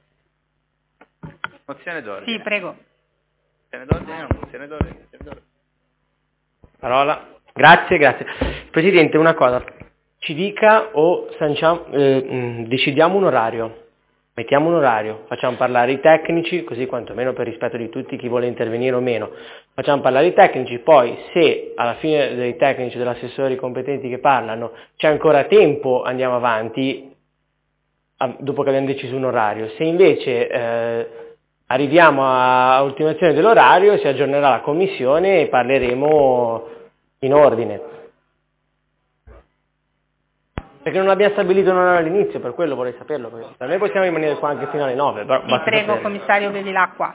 Mozione d'ordine.
Sì, prego.
Mozione d'ordine, mozione d'ordine, mozione d'ordine.
Parola. Grazie, grazie. Presidente, una cosa, ci dica o sanciamo, eh, mh, decidiamo un orario, mettiamo un orario, facciamo parlare i tecnici, così quantomeno per rispetto di tutti chi vuole intervenire o meno, facciamo parlare i tecnici, poi se alla fine dei tecnici, degli assessori competenti che parlano, c'è ancora tempo, andiamo avanti, a, dopo che abbiamo deciso un orario. Se invece eh, arriviamo a ultimazione dell'orario, si aggiornerà la commissione e parleremo in ordine. Perché non abbiamo stabilito un orario all'inizio, per quello vorrei saperlo. Per me possiamo rimanere qua anche fino alle nove. Però
Sì, prego, sapere. Commissario, bevi l'acqua.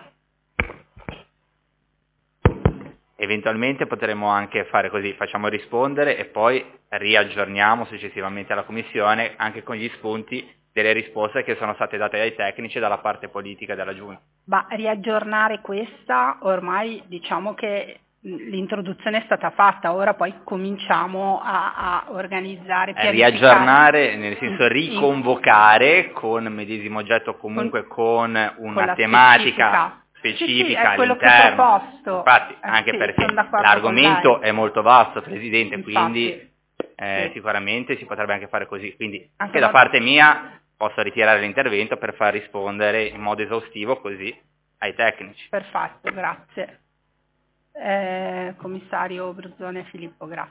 Eventualmente potremmo anche fare così, facciamo rispondere e poi riaggiorniamo successivamente alla Commissione anche con gli spunti delle risposte che sono state date dai tecnici e dalla parte politica della Giunta. Ma
riaggiornare questa, ormai diciamo che l'introduzione è stata fatta, ora poi cominciamo a, a organizzare, pianificare.
Riaggiornare, nel senso riconvocare con medesimo oggetto, comunque con, con una con tematica specifica, specifica sì, sì, all'interno. Infatti, eh, anche sì, perché l'argomento è molto vasto, Presidente, infatti, quindi eh, sì. sicuramente si potrebbe anche fare così. Quindi anche, anche da parte mia posso ritirare l'intervento per far rispondere in modo esaustivo così ai tecnici.
Perfetto, grazie. Eh, commissario Bruzzone Filippo, grazie.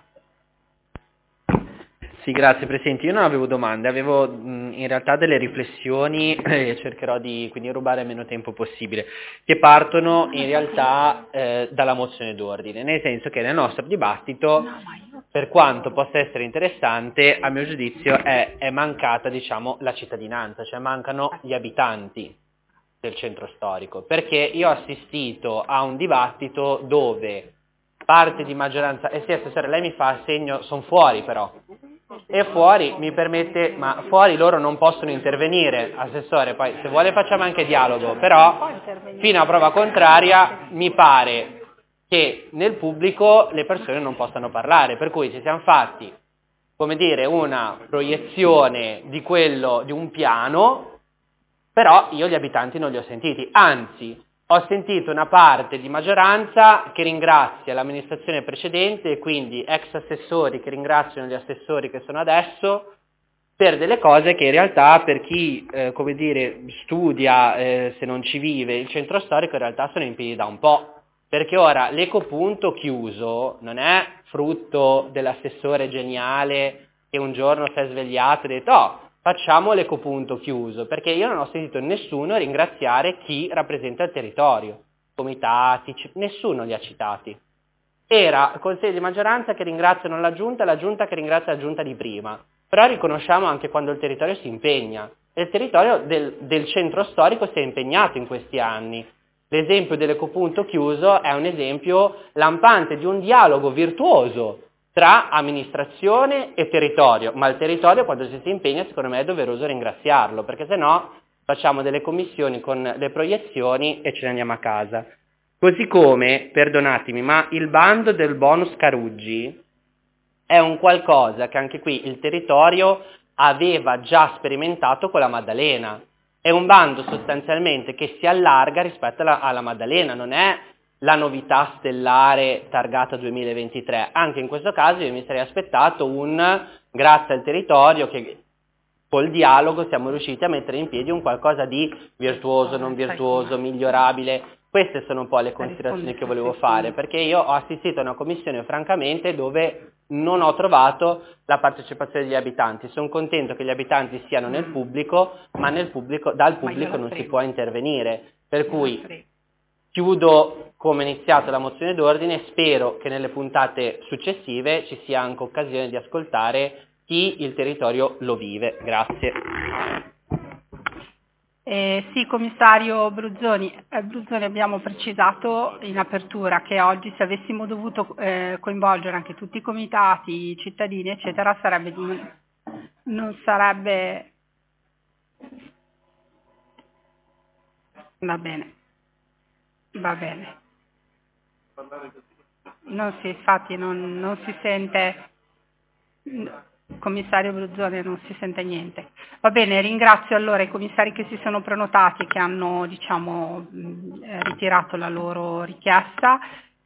Sì, grazie Presidente. Io non avevo domande, avevo mh, in realtà delle riflessioni e eh, cercherò di quindi rubare meno tempo possibile, che partono in realtà eh, dalla mozione d'ordine, nel senso che nel nostro dibattito, per quanto possa essere interessante, a mio giudizio è, è mancata, diciamo, la cittadinanza, cioè mancano gli abitanti del centro storico, perché io ho assistito a un dibattito dove parte di maggioranza, e eh sì assessore lei mi fa segno, sono fuori però, e fuori mi permette, ma fuori loro non possono intervenire, assessore, poi se vuole facciamo anche dialogo, però fino a prova contraria mi pare che nel pubblico le persone non possano parlare, per cui ci siamo fatti, come dire, una proiezione di quello, di un piano, però io gli abitanti non li ho sentiti, anzi ho sentito una parte di maggioranza che ringrazia l'amministrazione precedente e quindi ex assessori che ringraziano gli assessori che sono adesso per delle cose che in realtà per chi eh, come dire, studia, eh, se non ci vive il centro storico in realtà sono in piedi da un po'. perché ora l'ecopunto chiuso non è frutto dell'assessore geniale che un giorno si è svegliato e ha detto oh, facciamo l'ecopunto chiuso, perché io non ho sentito nessuno ringraziare chi rappresenta il territorio, comitati, c- nessuno li ha citati. Era consiglio di maggioranza che ringraziano la giunta e la giunta che ringrazia la giunta di prima, però riconosciamo anche quando il territorio si impegna, e il territorio del, del centro storico si è impegnato in questi anni. L'esempio dell'ecopunto chiuso è un esempio lampante di un dialogo virtuoso tra amministrazione e territorio, ma il territorio quando si si impegna secondo me è doveroso ringraziarlo, perché se no facciamo delle commissioni con le proiezioni e ce ne andiamo a casa. Così come, perdonatemi, ma il bando del bonus Caruggi è un qualcosa che anche qui il territorio aveva già sperimentato con la Maddalena. È un bando sostanzialmente che si allarga rispetto alla, alla Maddalena, non è la novità stellare targata duemilaventitré. Anche in questo caso io mi sarei aspettato un grazie al territorio che col dialogo siamo riusciti a mettere in piedi un qualcosa di virtuoso, non virtuoso, migliorabile. Queste sono un po' le considerazioni che volevo fare, perché io ho assistito a una commissione francamente dove non ho trovato la partecipazione degli abitanti. Sono contento che gli abitanti siano nel pubblico, ma nel pubblico, dal pubblico non si può intervenire. Per cui chiudo come è iniziato la mozione d'ordine, spero che nelle puntate successive ci sia anche occasione di ascoltare chi il territorio lo vive. Grazie.
Eh, sì, commissario Bruzzoni, eh, Bruzzoni, abbiamo precisato in apertura che oggi se avessimo dovuto eh, coinvolgere anche tutti i comitati, i cittadini, eccetera, sarebbe di, non sarebbe... Va bene, va bene. Non si, infatti non, non si sente... Commissario Bruzzone, non si sente niente. Va bene, ringrazio allora i commissari che si sono prenotati e che hanno diciamo, mh, ritirato la loro richiesta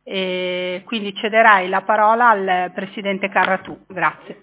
e quindi cederei la parola al Presidente Carratù. Grazie.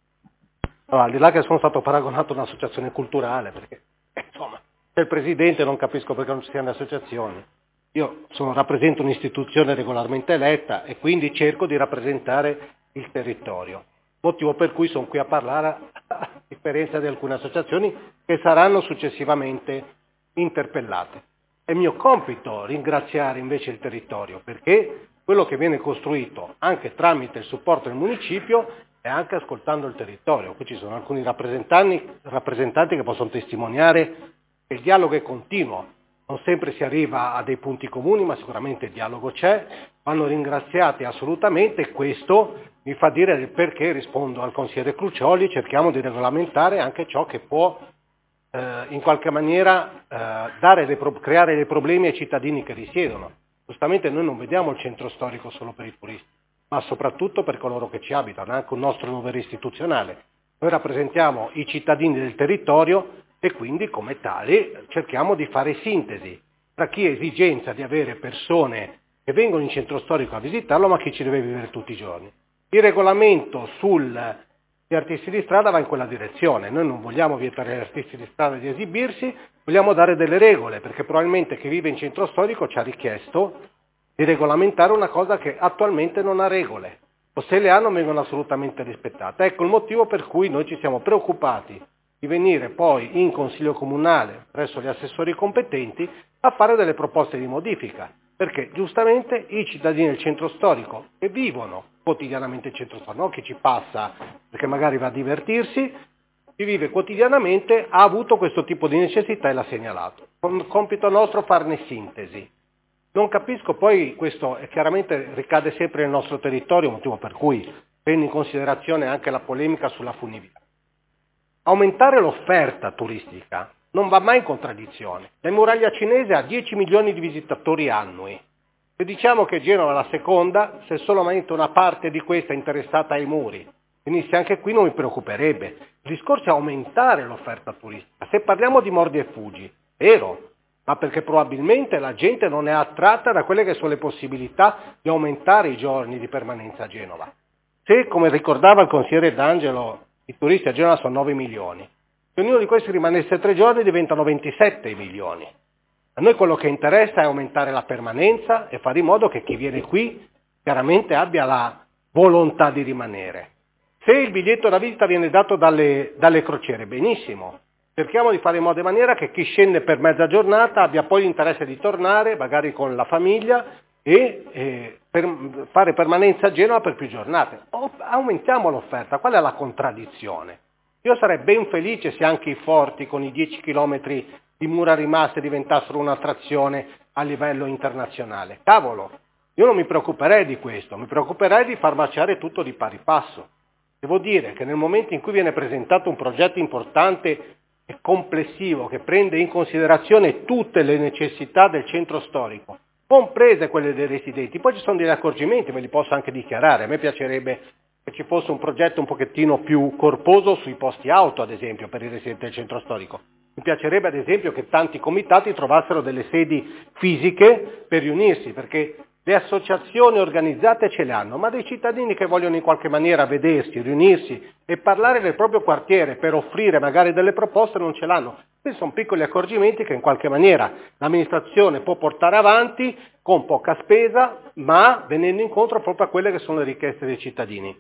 No, al di là che sono stato paragonato a un'associazione culturale, perché insomma, se il Presidente non capisco perché non ci siano le associazioni. Io sono, rappresento un'istituzione regolarmente eletta e quindi cerco di rappresentare il territorio. Motivo per cui sono qui a parlare a differenza di alcune associazioni che saranno successivamente interpellate. È mio compito ringraziare invece il territorio perché quello che viene costruito anche tramite il supporto del municipio e anche ascoltando il territorio. Qui ci sono alcuni rappresentanti, rappresentanti che possono testimoniare che il dialogo è continuo. Non sempre si arriva a dei punti comuni, ma sicuramente il dialogo c'è, vanno ringraziati assolutamente e questo mi fa dire il perché rispondo al consigliere Crucioli, cerchiamo di regolamentare anche ciò che può eh, in qualche maniera eh, dare dei pro- creare dei problemi ai cittadini che risiedono. Giustamente noi non vediamo il centro storico solo per i turisti, ma soprattutto per coloro che ci abitano, è anche un nostro dovere istituzionale. Noi rappresentiamo i cittadini del territorio e quindi come tali cerchiamo di fare sintesi tra chi ha esigenza di avere persone che vengono in centro storico a visitarlo ma chi ci deve vivere tutti i giorni. Il regolamento sugli artisti di strada va in quella direzione, noi non vogliamo vietare agli artisti di strada di esibirsi, vogliamo dare delle regole perché probabilmente chi vive in centro storico ci ha richiesto di regolamentare una cosa che attualmente non ha regole o se le ha non vengono assolutamente rispettate. Ecco il motivo per cui noi ci siamo preoccupati di venire poi in Consiglio Comunale presso gli assessori competenti a fare delle proposte di modifica, perché giustamente i cittadini del centro storico che vivono quotidianamente il centro storico, non chi ci passa perché magari va a divertirsi, chi vive quotidianamente ha avuto questo tipo di necessità e l'ha segnalato. Con compito nostro farne sintesi. Non capisco poi, questo chiaramente ricade sempre nel nostro territorio, motivo per cui prendo in considerazione anche la polemica sulla funivia. Aumentare l'offerta turistica non va mai in contraddizione. La muraglia cinese ha dieci milioni di visitatori annui. Se diciamo che Genova è la seconda, se solamente una parte di questa è interessata ai muri, venisse anche qui non mi preoccuperebbe. Il discorso è aumentare l'offerta turistica. Se parliamo di mordi e fuggi, vero, ma perché probabilmente la gente non è attratta da quelle che sono le possibilità di aumentare i giorni di permanenza a Genova. Se, come ricordava il consigliere D'Angelo, i turisti a Genova sono nove milioni, se ognuno di questi rimanesse tre giorni diventano ventisette milioni. A noi quello che interessa è aumentare la permanenza e fare in modo che chi viene qui chiaramente abbia la volontà di rimanere. Se il biglietto da visita viene dato dalle, dalle crociere, benissimo. Cerchiamo di fare in modo e maniera che chi scende per mezza giornata abbia poi l'interesse di tornare, magari con la famiglia, e eh, per fare permanenza a Genova per più giornate. O, aumentiamo l'offerta, qual è la contraddizione? Io sarei ben felice se anche i forti con i dieci chilometri di mura rimaste diventassero un'attrazione a livello internazionale. Cavolo, io non mi preoccuperei di questo, mi preoccuperei di far marciare tutto di pari passo. Devo dire che nel momento in cui viene presentato un progetto importante e complessivo che prende in considerazione tutte le necessità del centro storico, comprese quelle dei residenti, poi ci sono degli accorgimenti, ve li posso anche dichiarare, a me piacerebbe che ci fosse un progetto un pochettino più corposo sui posti auto, ad esempio, per i residenti del centro storico. Mi piacerebbe, ad esempio, che tanti comitati trovassero delle sedi fisiche per riunirsi, perché le associazioni organizzate ce le hanno, ma dei cittadini che vogliono in qualche maniera vedersi, riunirsi e parlare del proprio quartiere per offrire magari delle proposte non ce l'hanno. Questi sono piccoli accorgimenti che in qualche maniera l'amministrazione può portare avanti con poca spesa, ma venendo incontro proprio a quelle che sono le richieste dei cittadini.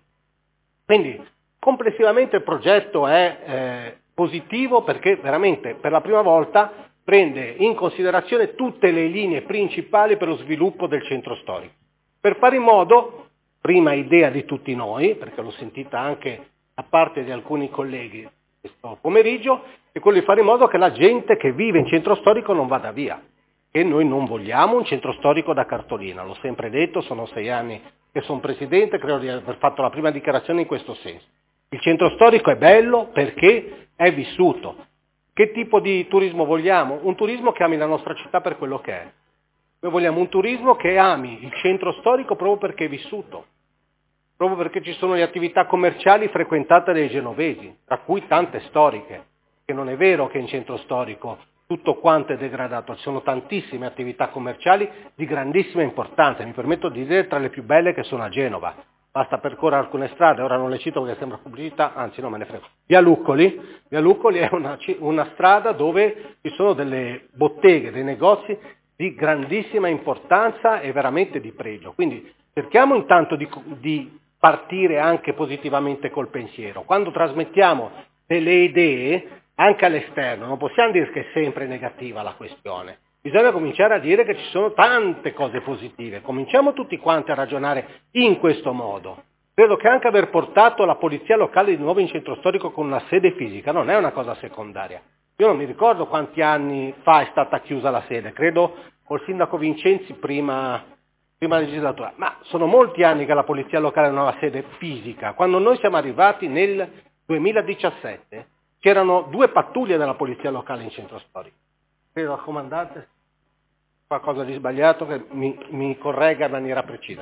Quindi complessivamente il progetto è eh, positivo perché veramente per la prima volta prende in considerazione tutte le linee principali per lo sviluppo del centro storico. Per fare in modo, prima idea di tutti noi, perché l'ho sentita anche da parte di alcuni colleghi questo pomeriggio, è quello di fare in modo che la gente che vive in centro storico non vada via. E noi non vogliamo un centro storico da cartolina, l'ho sempre detto, sono sei anni che sono presidente, credo di aver fatto la prima dichiarazione in questo senso. Il centro storico è bello perché è vissuto. Che tipo di turismo vogliamo? Un turismo che ami la nostra città per quello che è. Noi vogliamo un turismo che ami il centro storico proprio perché è vissuto, proprio perché ci sono le attività commerciali frequentate dai genovesi, tra cui tante storiche, che non è vero che in centro storico tutto quanto è degradato, ci sono tantissime attività commerciali di grandissima importanza, mi permetto di dire tra le più belle che sono a Genova. Basta percorrere alcune strade, ora non le cito perché sembra pubblicità, anzi non me ne frego. Via Luccoli, Via Luccoli è una, una strada dove ci sono delle botteghe, dei negozi di grandissima importanza e veramente di pregio. Quindi cerchiamo intanto di, di partire anche positivamente col pensiero. Quando trasmettiamo delle idee anche all'esterno, non possiamo dire che è sempre negativa la questione. Bisogna cominciare a dire che ci sono tante cose positive, cominciamo tutti quanti a ragionare in questo modo. Credo che anche aver portato la polizia locale di nuovo in centro storico con una sede fisica non è una cosa secondaria. Io non mi ricordo quanti anni fa è stata chiusa la sede, credo col sindaco Vincenzi prima, prima legislatura, ma sono molti anni che la polizia locale non ha una sede fisica. Quando noi siamo arrivati nel duemiladiciassette c'erano due pattuglie della polizia locale in centro storico. Credo al comandante qualcosa di sbagliato che mi, mi corregga in maniera precisa.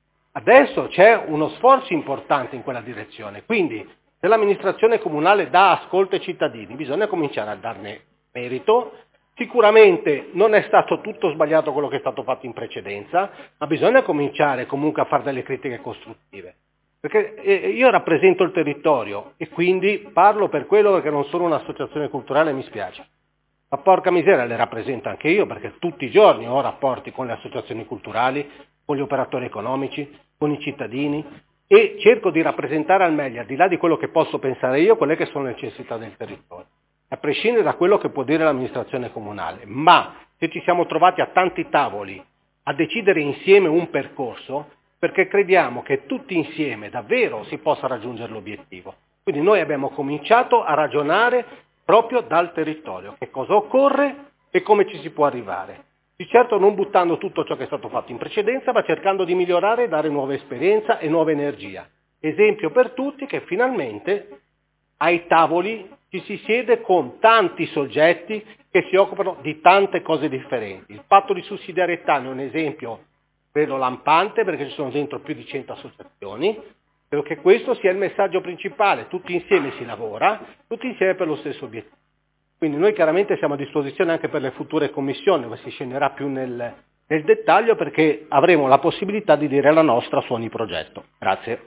Adesso c'è uno sforzo importante in quella direzione, quindi se l'amministrazione comunale dà ascolto ai cittadini bisogna cominciare a darne merito. Sicuramente non è stato tutto sbagliato quello che è stato fatto in precedenza, ma bisogna cominciare comunque a fare delle critiche costruttive. Perché io rappresento il territorio e quindi parlo per quello perché non sono un'associazione culturale e mi spiace. Ma porca miseria le rappresento anche io perché tutti i giorni ho rapporti con le associazioni culturali, con gli operatori economici, con i cittadini e cerco di rappresentare al meglio, al di là di quello che posso pensare io, quelle che sono le necessità del territorio, a prescindere da quello che può dire l'amministrazione comunale. Ma se ci siamo trovati a tanti tavoli a decidere insieme un percorso, perché crediamo che tutti insieme davvero si possa raggiungere l'obiettivo. Quindi noi abbiamo cominciato a ragionare proprio dal territorio, che cosa occorre e come ci si può arrivare. Di certo non buttando tutto ciò che è stato fatto in precedenza, ma cercando di migliorare e dare nuova esperienza e nuova energia. Esempio per tutti che finalmente ai tavoli ci si siede con tanti soggetti che si occupano di tante cose differenti. Il patto di sussidiarietà è un esempio, credo, lampante perché ci sono dentro più di cento associazioni. Credo che questo sia il messaggio principale, tutti insieme si lavora, tutti insieme per lo stesso obiettivo. Quindi noi chiaramente siamo a disposizione anche per le future commissioni, dove si scenderà più nel, nel dettaglio perché avremo la possibilità di dire la nostra su ogni progetto. Grazie.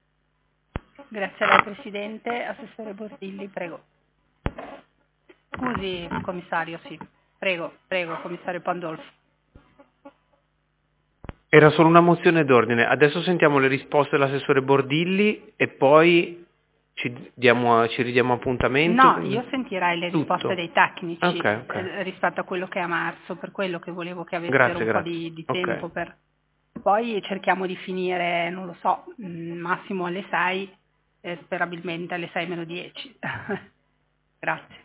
Grazie a lei Presidente. Assessore Bordilli, prego. Scusi Commissario, sì, Prego, prego, commissario Pandolfo.
Era solo una mozione d'ordine, adesso sentiamo le risposte dell'assessore Bordilli e poi ci, diamo, ci ridiamo appuntamento.
No, io sentirei le risposte
Tutto.
dei tecnici
Okay, okay.
eh, rispetto a quello che è emerso, per quello che volevo che avessero
Grazie,
un
grazie.
po' di, di
Ok.
tempo per... Poi cerchiamo di finire, non lo so, mh, massimo alle sei, eh, sperabilmente alle sei meno dieci. Grazie.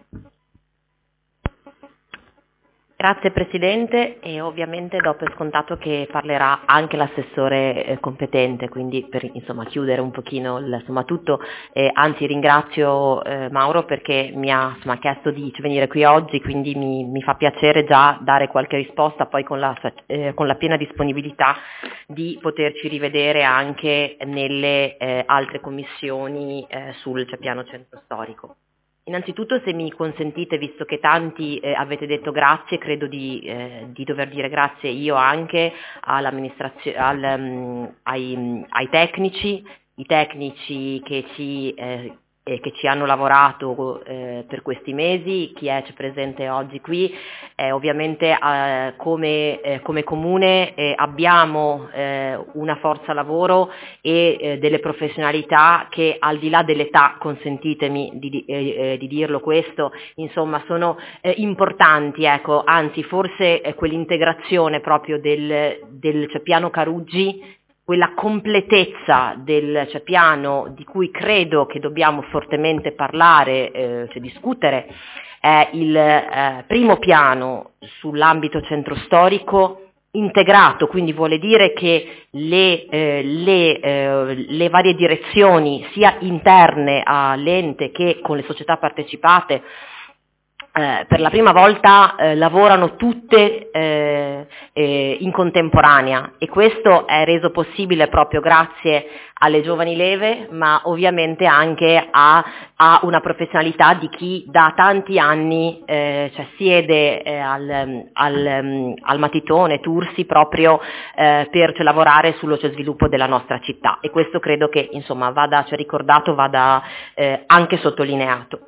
Grazie Presidente, e ovviamente do per scontato che parlerà anche l'assessore eh, competente, quindi per insomma chiudere un pochino il, insomma tutto, eh, anzi ringrazio eh, Mauro perché mi ha insomma, chiesto di venire qui oggi, quindi mi, mi fa piacere già dare qualche risposta, poi con la, eh, con la piena disponibilità di poterci rivedere anche nelle eh, altre commissioni eh, sul piano centro storico. Innanzitutto, se mi consentite, visto che tanti eh, avete detto grazie, credo di, eh, di dover dire grazie io anche all'amministrazione, al, um, ai, ai tecnici, i tecnici che ci, eh, eh, che ci hanno lavorato eh, per questi mesi, chi è presente oggi qui. Eh, ovviamente eh, come, eh, come comune eh, abbiamo eh, una forza lavoro e eh, delle professionalità che, al di là dell'età, consentitemi di, eh, eh, di dirlo questo, insomma sono eh, importanti, ecco, anzi forse eh, quell'integrazione proprio del, del cioè, piano Caruggi, quella completezza del cioè, piano di cui credo che dobbiamo fortemente parlare, eh, cioè discutere, è il eh, primo piano sull'ambito centro storico integrato, quindi vuole dire che le, eh, le, eh, le varie direzioni, sia interne all'ente che con le società partecipate, Eh, per la prima volta eh, lavorano tutte eh, eh, in contemporanea, e questo è reso possibile proprio grazie alle giovani leve, ma ovviamente anche a, a una professionalità di chi da tanti anni eh, cioè siede eh, al, al, al matitone Tursi proprio eh, per cioè, lavorare sullo cioè, sviluppo della nostra città, e questo credo che insomma vada cioè, ricordato, vada eh, anche sottolineato.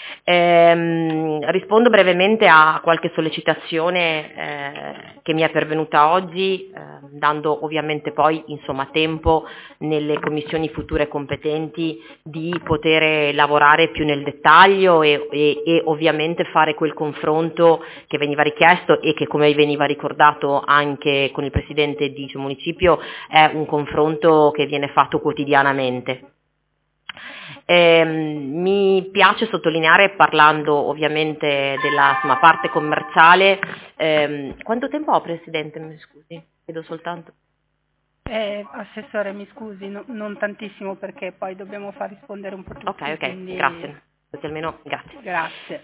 Eh, rispondo brevemente a qualche sollecitazione eh, che mi è pervenuta oggi, eh, dando ovviamente poi insomma, tempo nelle commissioni future competenti di poter lavorare più nel dettaglio e, e, e ovviamente fare quel confronto che veniva richiesto e che, come veniva ricordato anche con il Presidente di Municipio, è un confronto che viene fatto quotidianamente. Eh, mi piace sottolineare, parlando ovviamente della insomma, parte commerciale, ehm, quanto tempo ho Presidente? Mi scusi, chiedo soltanto.
Eh, Assessore, mi scusi, no, non tantissimo perché poi dobbiamo far rispondere un po' tutti.
Ok, ok,
quindi...
grazie. Così almeno grazie.
Grazie.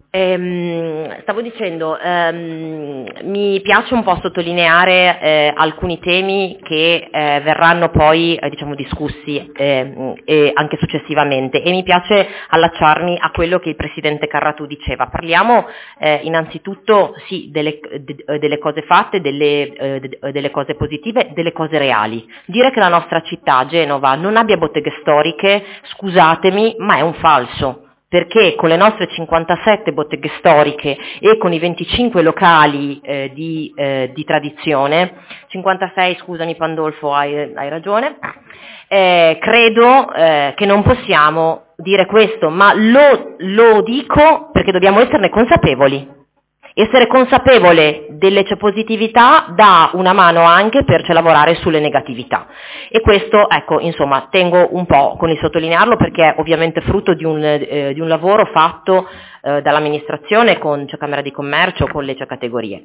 Ehm, stavo dicendo, ehm, mi piace un po' sottolineare eh, alcuni temi che eh, verranno poi eh, diciamo discussi eh, eh, anche successivamente, e mi piace allacciarmi a quello che il Presidente Carratù diceva. Parliamo eh, innanzitutto sì delle, de, delle cose fatte, delle, eh, de, delle cose positive, delle cose reali. Dire che la nostra città, Genova, non abbia botteghe storiche, scusatemi, ma è un falso. Perché con le nostre cinquantasette botteghe storiche e con i venticinque locali eh, di, eh, di tradizione, cinquantasei, scusami Pandolfo, hai, hai ragione, eh, credo eh, che non possiamo dire questo, ma lo, lo dico perché dobbiamo esserne consapevoli. Essere consapevole delle cioè, positività dà una mano anche per cioè, lavorare sulle negatività, e questo, ecco, insomma, tengo un po' con il sottolinearlo perché è ovviamente frutto di un, eh, di un lavoro fatto eh, dall'amministrazione con cioè, Camera di Commercio, con le cioè, categorie.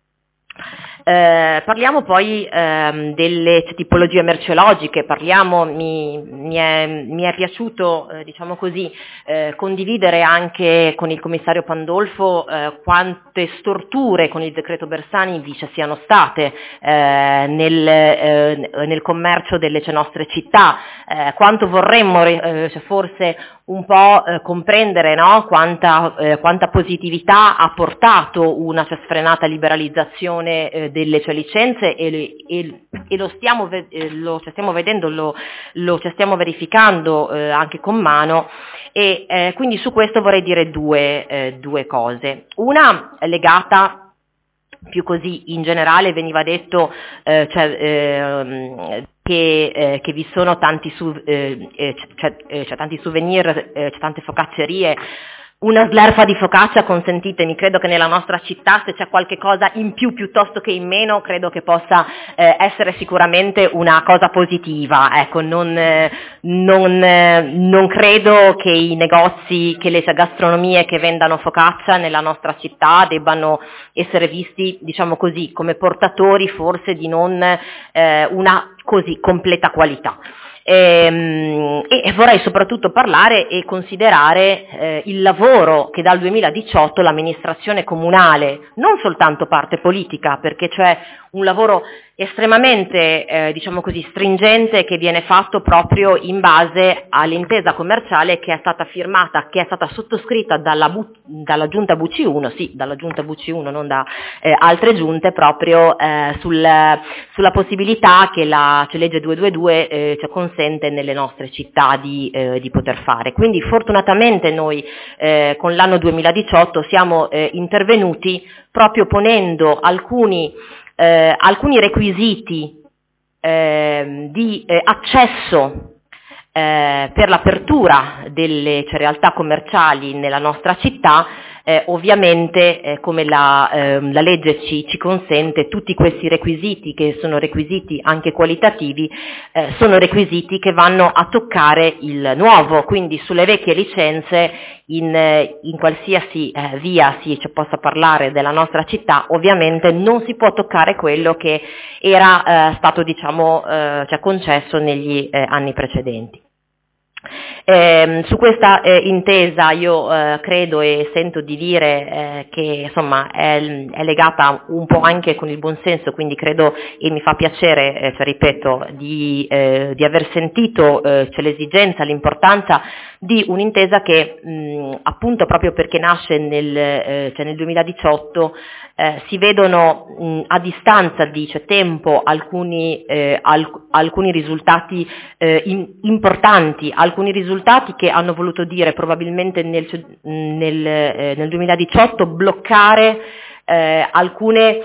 Eh, parliamo poi ehm, delle tipologie merceologiche, parliamo, mi, mi, è, mi è piaciuto eh, diciamo così, eh, condividere anche con il commissario Pandolfo eh, quante storture con il decreto Bersani dice siano state eh, nel, eh, nel commercio delle cioè, nostre città, eh, quanto vorremmo eh, cioè, forse un po' eh, comprendere no? quanta, eh, quanta positività ha portato una cioè, sfrenata liberalizzazione eh, delle cioè, licenze e, e, e lo stiamo, eh, lo stiamo vedendo, lo, lo stiamo verificando eh, anche con mano e eh, quindi su questo vorrei dire due, eh, due cose. Una è legata più così in generale, veniva detto eh, cioè, eh, che, eh, che vi sono tanti, su, eh, c'è, c'è tanti souvenir, eh, c'è tante focaccerie. Una slerfa di focaccia, consentitemi, credo che nella nostra città se c'è qualche cosa in più piuttosto che in meno, credo che possa eh, essere sicuramente una cosa positiva. Ecco, non, eh, non, eh, non credo che i negozi, che le gastronomie che vendano focaccia nella nostra città debbano essere visti, diciamo così, come portatori forse di non eh, una così completa qualità. E, e vorrei soprattutto parlare e considerare eh, il lavoro che dal duemiladiciotto l'amministrazione comunale, non soltanto parte politica, perché c'è un lavoro estremamente eh, diciamo così stringente che viene fatto proprio in base all'intesa commerciale che è stata firmata, che è stata sottoscritta dalla, dalla giunta V C uno, sì, dalla giunta V C uno, non da eh, altre giunte, proprio eh, sul, sulla possibilità che la cioè, legge duecentoventidue eh, cioè, consente nelle nostre città di, eh, di poter fare. Quindi fortunatamente noi eh, con l'anno duemiladiciotto siamo eh, intervenuti proprio ponendo alcuni Eh, alcuni requisiti eh, di eh, accesso eh, per l'apertura delle cioè, realtà commerciali nella nostra città. Eh, ovviamente eh, come la, eh, la legge ci, ci consente, tutti questi requisiti, che sono requisiti anche qualitativi, eh, sono requisiti che vanno a toccare il nuovo, quindi sulle vecchie licenze in, in qualsiasi eh, via si cioè, possa parlare della nostra città, ovviamente non si può toccare quello che era eh, stato diciamo eh, cioè, concesso negli eh, anni precedenti. Eh, su questa eh, intesa io eh, credo e sento di dire eh, che insomma è, è legata un po' anche con il buonsenso, quindi credo e mi fa piacere, eh, cioè, ripeto, di, eh, di aver sentito eh, cioè, l'esigenza, l'importanza di un'intesa che mh, appunto proprio perché nasce nel, eh, cioè nel duemiladiciotto eh, si vedono mh, a distanza di cioè, tempo alcuni, eh, alc- alcuni risultati eh, in- importanti, alcuni risultati che hanno voluto dire probabilmente nel, nel, eh, nel duemiladiciotto bloccare eh, alcune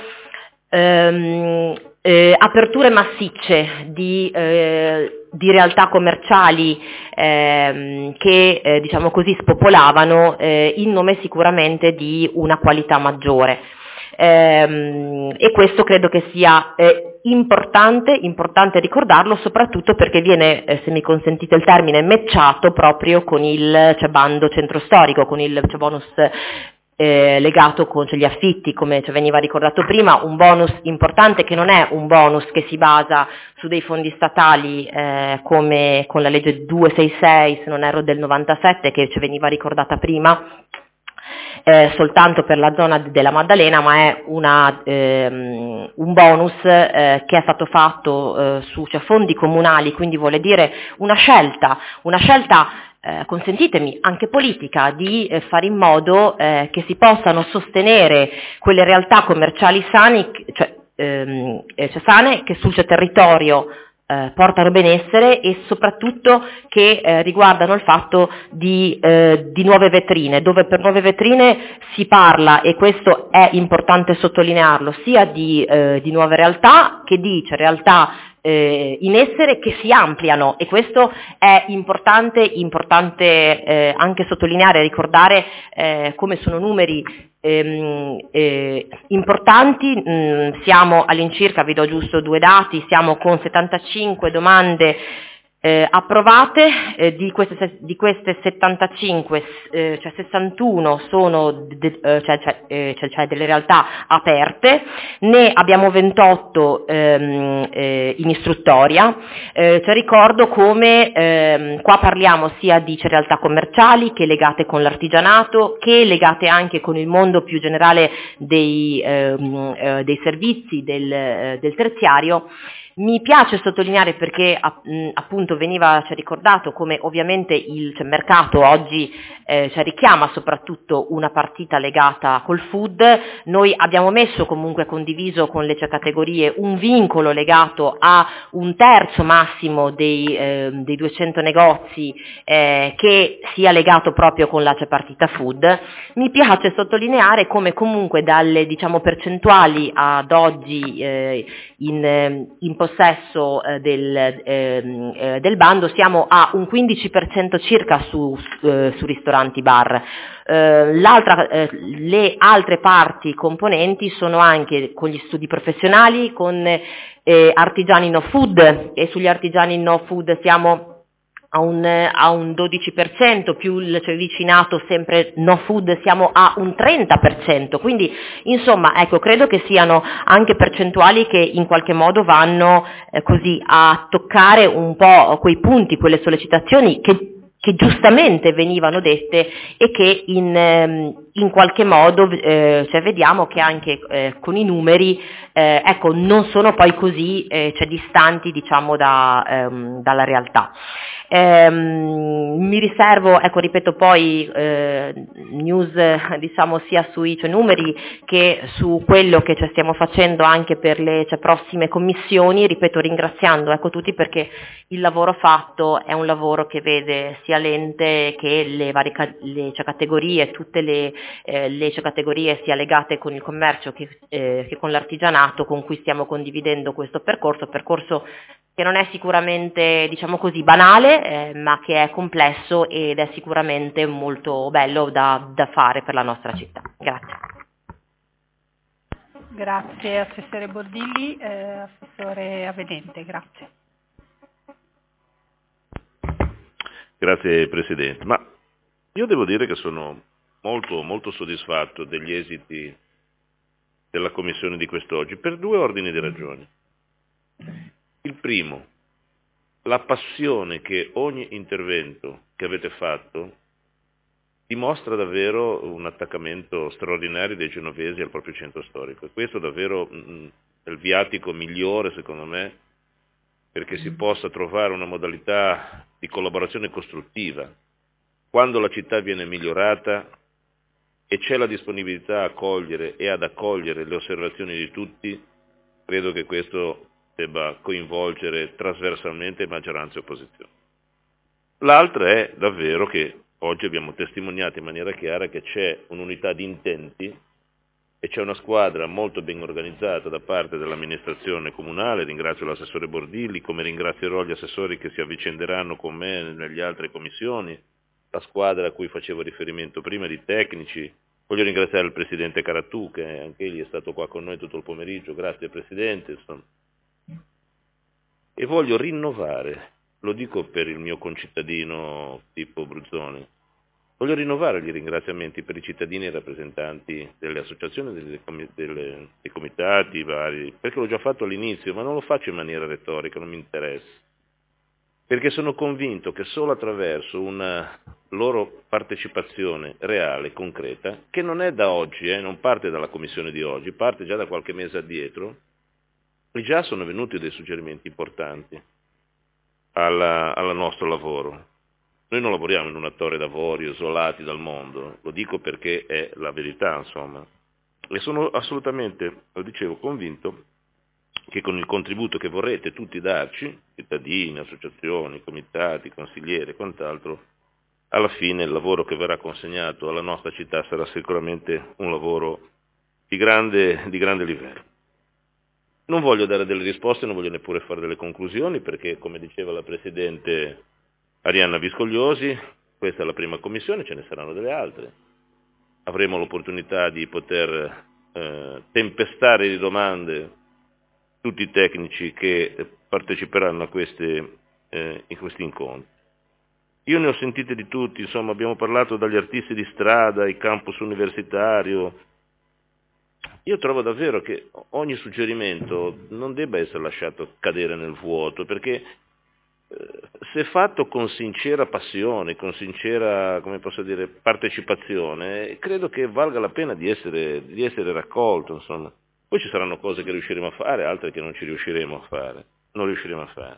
ehm, eh, aperture massicce di, eh, di realtà commerciali ehm, che eh, diciamo così spopolavano eh, in nome sicuramente di una qualità maggiore. Ehm, e questo credo che sia eh, importante, importante ricordarlo, soprattutto perché viene, eh, se mi consentite il termine, matchato proprio con il cioè, bando centro storico, con il cioè, bonus eh, legato con cioè, gli affitti, come cioè, veniva ricordato prima, un bonus importante che non è un bonus che si basa su dei fondi statali eh, come con la legge duecentosessantasei, se non erro del novantasette, che cioè, veniva ricordata prima, Eh, soltanto per la zona della Maddalena, ma è una, ehm, un bonus eh, che è stato fatto eh, su cioè, fondi comunali, quindi vuole dire una scelta, una scelta eh, consentitemi anche politica, di eh, fare in modo eh, che si possano sostenere quelle realtà commerciali sani, cioè, ehm, cioè sane che sul cioè, territorio Eh, portano benessere e soprattutto che eh, riguardano il fatto di, eh, di nuove vetrine, dove per nuove vetrine si parla, e questo è importante sottolinearlo, sia di, eh, di nuove realtà che di cioè, realtà eh, in essere che si ampliano, e questo è importante, importante eh, anche sottolineare e ricordare eh, come sono numeri Ehm, eh, importanti. mh, siamo all'incirca, vi do giusto due dati, siamo con settantacinque domande eh, approvate, eh, di, queste, di queste settantacinque, eh, cioè sessantuno sono de, eh, cioè, cioè, eh, cioè, cioè delle realtà aperte, ne abbiamo ventotto ehm, eh, in istruttoria, eh, cioè ricordo come ehm, qua parliamo sia di cioè, realtà commerciali che legate con l'artigianato, che legate anche con il mondo più generale dei, ehm, eh, dei servizi del, eh, del terziario, Mi piace sottolineare perché appunto veniva cioè, ricordato come ovviamente il cioè, mercato oggi eh, cioè, richiama soprattutto una partita legata col food. Noi abbiamo messo comunque condiviso con le cioè, categorie un vincolo legato a un terzo massimo dei, eh, dei duecento negozi eh, che sia legato proprio con la cioè, partita food. Mi piace sottolineare come comunque dalle diciamo, percentuali ad oggi eh, in, in possesso eh, del, eh, eh, del bando siamo a un quindici per cento circa su, eh, su ristoranti bar. Eh, l'altra, eh, le altre parti componenti sono anche con gli studi professionali, con eh, artigiani no food, e sugli artigiani no food siamo a un, a un dodici per cento, più il cioè, vicinato sempre no food siamo a un trenta per cento, quindi insomma ecco credo che siano anche percentuali che in qualche modo vanno eh, così a toccare un po' quei punti, quelle sollecitazioni che che giustamente venivano dette e che in, in qualche modo eh, cioè vediamo che anche eh, con i numeri eh, ecco, non sono poi così eh, cioè distanti diciamo da, ehm, dalla realtà. Ehm, mi riservo, ecco ripeto poi eh, news diciamo sia sui cioè, numeri che su quello che cioè, stiamo facendo anche per le cioè, prossime commissioni, ripeto ringraziando ecco, tutti perché il lavoro fatto è un lavoro che vede sia l'ente che le varie ca- le, cioè, categorie, tutte le, eh, le cioè, categorie sia legate con il commercio che, eh, che con l'artigianato con cui stiamo condividendo questo percorso, percorso che non è sicuramente diciamo così banale eh, ma che è complesso ed è sicuramente molto bello da, da fare per la nostra città. Grazie.
Grazie Assessore Bordilli, eh, Assessore Avenente, grazie.
Grazie Presidente, ma io devo dire che sono molto, molto soddisfatto degli esiti della Commissione di quest'oggi per due ordini di ragioni. Il primo, la passione che ogni intervento che avete fatto dimostra davvero un attaccamento straordinario dei genovesi al proprio centro storico. E questo davvero mh, è il viatico migliore, secondo me, perché si possa trovare una modalità di collaborazione costruttiva. Quando la città viene migliorata e c'è la disponibilità a cogliere e ad accogliere le osservazioni di tutti, credo che questo debba coinvolgere trasversalmente maggioranza e opposizione. L'altra è davvero che oggi abbiamo testimoniato in maniera chiara che c'è un'unità di intenti e c'è una squadra molto ben organizzata da parte dell'amministrazione comunale. Ringrazio l'assessore Bordilli, come ringrazierò gli assessori che si avvicenderanno con me nelle altre commissioni, la squadra a cui facevo riferimento prima di tecnici. Voglio ringraziare il Presidente Caratù, che anche egli è stato qua con noi tutto il pomeriggio. Grazie Presidente. Insomma. E voglio rinnovare, lo dico per il mio concittadino tipo Bruzzone, voglio rinnovare gli ringraziamenti per i cittadini e i rappresentanti delle associazioni, delle, delle, dei comitati vari, perché l'ho già fatto all'inizio, ma non lo faccio in maniera retorica, non mi interessa, perché sono convinto che solo attraverso una loro partecipazione reale, concreta, che non è da oggi, eh, non parte dalla commissione di oggi, parte già da qualche mese addietro, e già sono venuti dei suggerimenti importanti al, al nostro lavoro. Noi non lavoriamo in una torre d'avorio, isolati dal mondo, lo dico perché è la verità, insomma. E sono assolutamente, lo dicevo, convinto che con il contributo che vorrete tutti darci, cittadini, associazioni, comitati, consiglieri e quant'altro, alla fine il lavoro che verrà consegnato alla nostra città sarà sicuramente un lavoro di grande, di grande livello. Non voglio dare delle risposte, non voglio neppure fare delle conclusioni, perché come diceva la Presidente Arianna Viscogliosi, questa è la prima commissione, ce ne saranno delle altre. Avremo l'opportunità di poter eh, tempestare di domande tutti i tecnici che parteciperanno a queste, eh, in questi incontri. Io ne ho sentite di tutti, insomma abbiamo parlato dagli artisti di strada, il campus universitario. Io trovo davvero che ogni suggerimento non debba essere lasciato cadere nel vuoto, perché se fatto con sincera passione, con sincera, come posso dire, partecipazione, credo che valga la pena di essere, di essere raccolto, insomma. Poi ci saranno cose che riusciremo a fare, altre che non ci riusciremo a fare. non riusciremo a fare.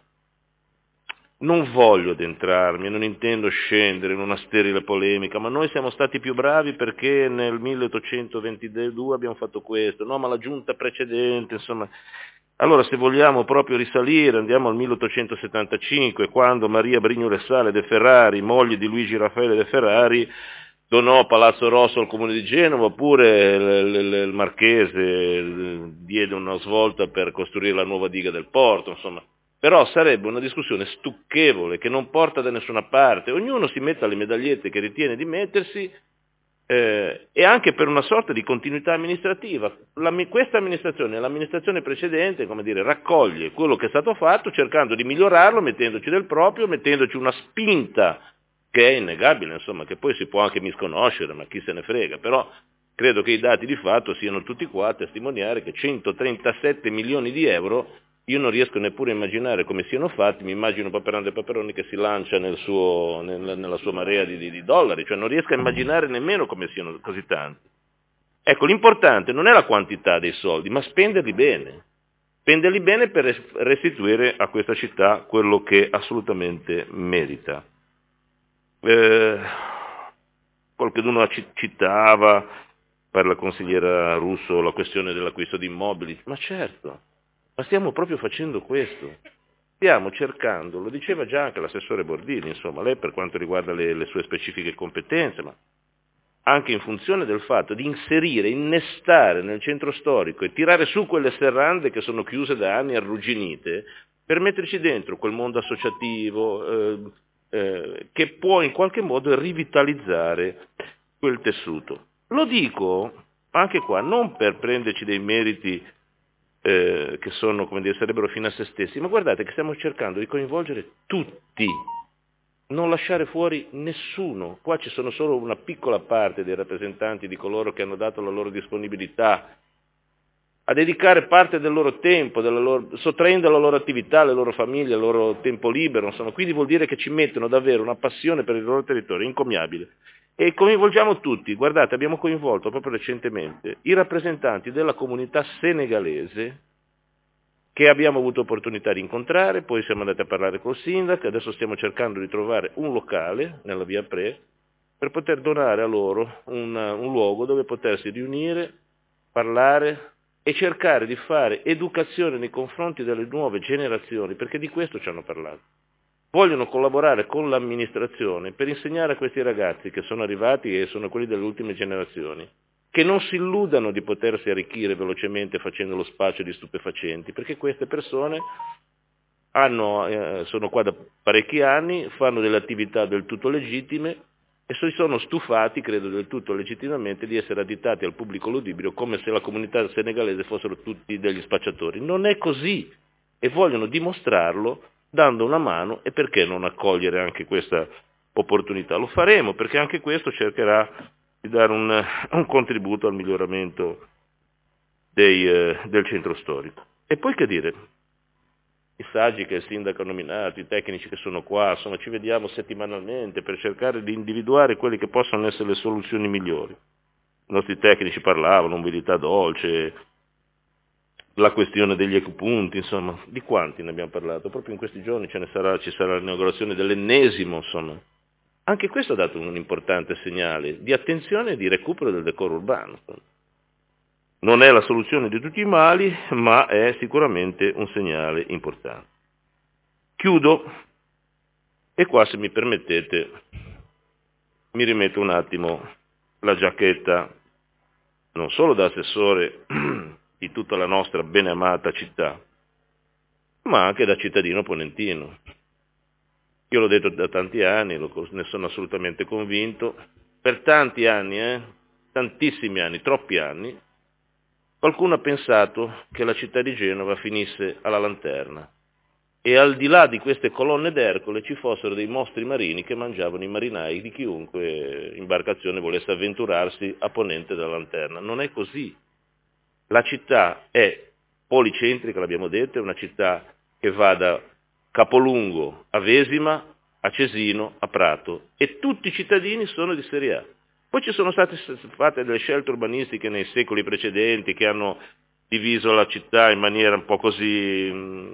Non voglio addentrarmi, non intendo scendere in una sterile polemica, ma noi siamo stati più bravi perché nel milleottocentoventidue abbiamo fatto questo, no, ma la giunta precedente, insomma. Allora, se vogliamo proprio risalire, andiamo al milleottocentosettantacinque, quando Maria Brignole Sale de Ferrari, moglie di Luigi Raffaele de Ferrari, donò Palazzo Rosso al comune di Genova, oppure il, il, il Marchese diede una svolta per costruire la nuova diga del porto, insomma. Però sarebbe una discussione stucchevole che non porta da nessuna parte, ognuno si metta le medagliette che ritiene di mettersi, eh, e anche per una sorta di continuità amministrativa. La, questa amministrazione e l'amministrazione precedente, come dire, raccoglie quello che è stato fatto cercando di migliorarlo, mettendoci del proprio, mettendoci una spinta che è innegabile, insomma, che poi si può anche misconoscere, ma chi se ne frega, però credo che i dati di fatto siano tutti qua a testimoniare che centotrentasette milioni di euro io non riesco neppure a immaginare come siano fatti, mi immagino Paperando Paperoni che si lancia nel suo, nel, nella sua marea di, di, di dollari, cioè non riesco a immaginare nemmeno come siano così tanti. Ecco, l'importante non è la quantità dei soldi, ma spenderli bene, spenderli bene per restituire a questa città quello che assolutamente merita. Eh, qualcuno citava per la consigliera Russo la questione dell'acquisto di immobili, ma certo, ma stiamo proprio facendo questo, stiamo cercando, lo diceva già anche l'assessore Bordini, insomma, lei per quanto riguarda le, le sue specifiche competenze, ma anche in funzione del fatto di inserire, innestare nel centro storico e tirare su quelle serrande che sono chiuse da anni, arrugginite, per metterci dentro quel mondo associativo eh, eh, che può in qualche modo rivitalizzare quel tessuto. Lo dico anche qua, non per prenderci dei meriti Eh, che sono, come dire, sarebbero fino a se stessi, ma guardate che stiamo cercando di coinvolgere tutti, non lasciare fuori nessuno. Qua ci sono solo una piccola parte dei rappresentanti di coloro che hanno dato la loro disponibilità a dedicare parte del loro tempo, della loro, sottraendo la loro attività, alle loro famiglie, al loro tempo libero, insomma, quindi vuol dire che ci mettono davvero una passione per il loro territorio incommiabile. E coinvolgiamo tutti, guardate, abbiamo coinvolto proprio recentemente i rappresentanti della comunità senegalese che abbiamo avuto opportunità di incontrare, poi siamo andati a parlare col sindaco, adesso stiamo cercando di trovare un locale nella via Pre per poter donare a loro un, un luogo dove potersi riunire, parlare e cercare di fare educazione nei confronti delle nuove generazioni, perché di questo ci hanno parlato. Vogliono collaborare con l'amministrazione per insegnare a questi ragazzi che sono arrivati e sono quelli delle ultime generazioni, che non si illudano di potersi arricchire velocemente facendo lo spaccio di stupefacenti, perché queste persone hanno, eh, sono qua da parecchi anni, fanno delle attività del tutto legittime e si sono stufati, credo del tutto legittimamente, di essere additati al pubblico ludibrio come se la comunità senegalese fossero tutti degli spacciatori. Non è così e vogliono dimostrarlo dando una mano, e perché non accogliere anche questa opportunità? Lo faremo perché anche questo cercherà di dare un, un contributo al miglioramento dei, eh, del centro storico. E poi che dire? I saggi che il sindaco ha nominato, i tecnici che sono qua, insomma ci vediamo settimanalmente per cercare di individuare quelle che possono essere le soluzioni migliori. I nostri tecnici parlavano, mobilità dolce, la questione degli ecopunti, insomma, di quanti ne abbiamo parlato? Proprio in questi giorni ce ne sarà, ci sarà l'inaugurazione dell'ennesimo, insomma. Anche questo ha dato un importante segnale di attenzione e di recupero del decoro urbano. Non è la soluzione di tutti i mali, ma è sicuramente un segnale importante. Chiudo, e qua se mi permettete mi rimetto un attimo la giacchetta non solo da assessore di tutta la nostra beneamata città, ma anche da cittadino ponentino. Io l'ho detto da tanti anni, ne sono assolutamente convinto, per tanti anni, eh, tantissimi anni, troppi anni, qualcuno ha pensato che la città di Genova finisse alla lanterna e al di là di queste colonne d'Ercole ci fossero dei mostri marini che mangiavano i marinai di chiunque imbarcazione volesse avventurarsi a ponente della lanterna. Non è così. La città è policentrica, l'abbiamo detto, è una città che va da Capolungo a Vesima, a Cesino, a Prato, e tutti i cittadini sono di serie A. Poi ci sono state fatte delle scelte urbanistiche nei secoli precedenti che hanno diviso la città in maniera un po' così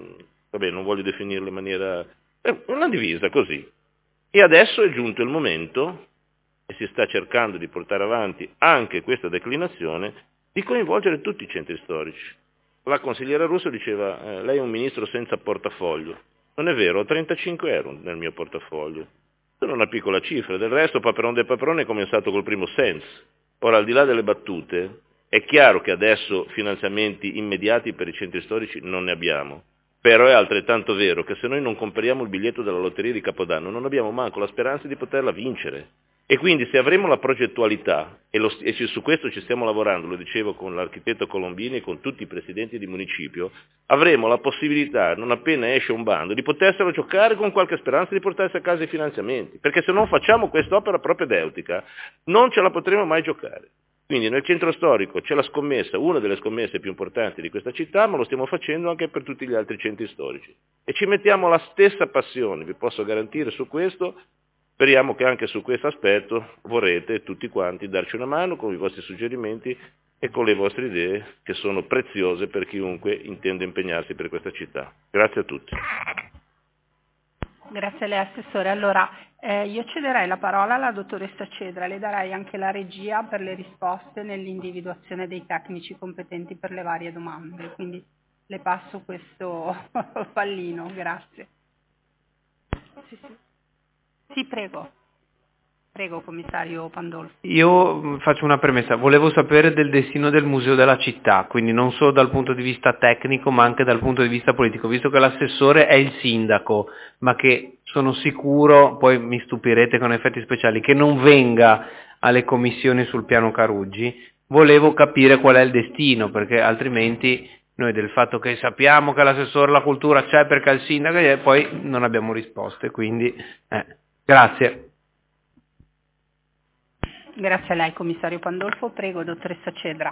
vabbè, non voglio definirlo in maniera, è una divisa così. E adesso è giunto il momento, e si sta cercando di portare avanti anche questa declinazione, di coinvolgere tutti i centri storici. La consigliera Russo diceva, eh, lei è un ministro senza portafoglio. Non è vero, ho trentacinque euro nel mio portafoglio. Sono una piccola cifra, del resto Paperon de Paperon è cominciato col primo Sens. Ora, al di là delle battute, è chiaro che adesso finanziamenti immediati per i centri storici non ne abbiamo, però è altrettanto vero che se noi non compriamo il biglietto della lotteria di Capodanno non abbiamo manco la speranza di poterla vincere. E quindi se avremo la progettualità, e, lo, e su questo ci stiamo lavorando, lo dicevo con l'architetto Colombini e con tutti i presidenti di municipio, avremo la possibilità, non appena esce un bando, di poterselo giocare con qualche speranza di portarsi a casa i finanziamenti, perché se non facciamo quest'opera propedeutica non ce la potremo mai giocare. Quindi nel centro storico c'è la scommessa, una delle scommesse più importanti di questa città, ma lo stiamo facendo anche per tutti gli altri centri storici. E ci mettiamo la stessa passione, vi posso garantire su questo. Speriamo che anche su questo aspetto vorrete tutti quanti darci una mano con i vostri suggerimenti e con le vostre idee, che sono preziose per chiunque intende impegnarsi per questa città. Grazie a tutti.
Grazie a lei, Assessore. Allora, eh, io cederei la parola alla dottoressa Cedra, le darei anche la regia per le risposte nell'individuazione dei tecnici competenti per le varie domande. Quindi le passo questo pallino, grazie. Sì, sì. Sì, prego. Prego, commissario Pandolfi.
Io faccio una premessa, volevo sapere del destino del museo della città, quindi non solo dal punto di vista tecnico ma anche dal punto di vista politico, visto che l'assessore è il sindaco, ma che sono sicuro, poi mi stupirete con effetti speciali, che non venga alle commissioni sul piano Caruggi, volevo capire qual è il destino, perché altrimenti noi del fatto che sappiamo che l'assessore alla cultura c'è perché è il sindaco e poi non abbiamo risposte, quindi eh. grazie.
Grazie a lei, commissario Pandolfo. Prego, dottoressa Cedra.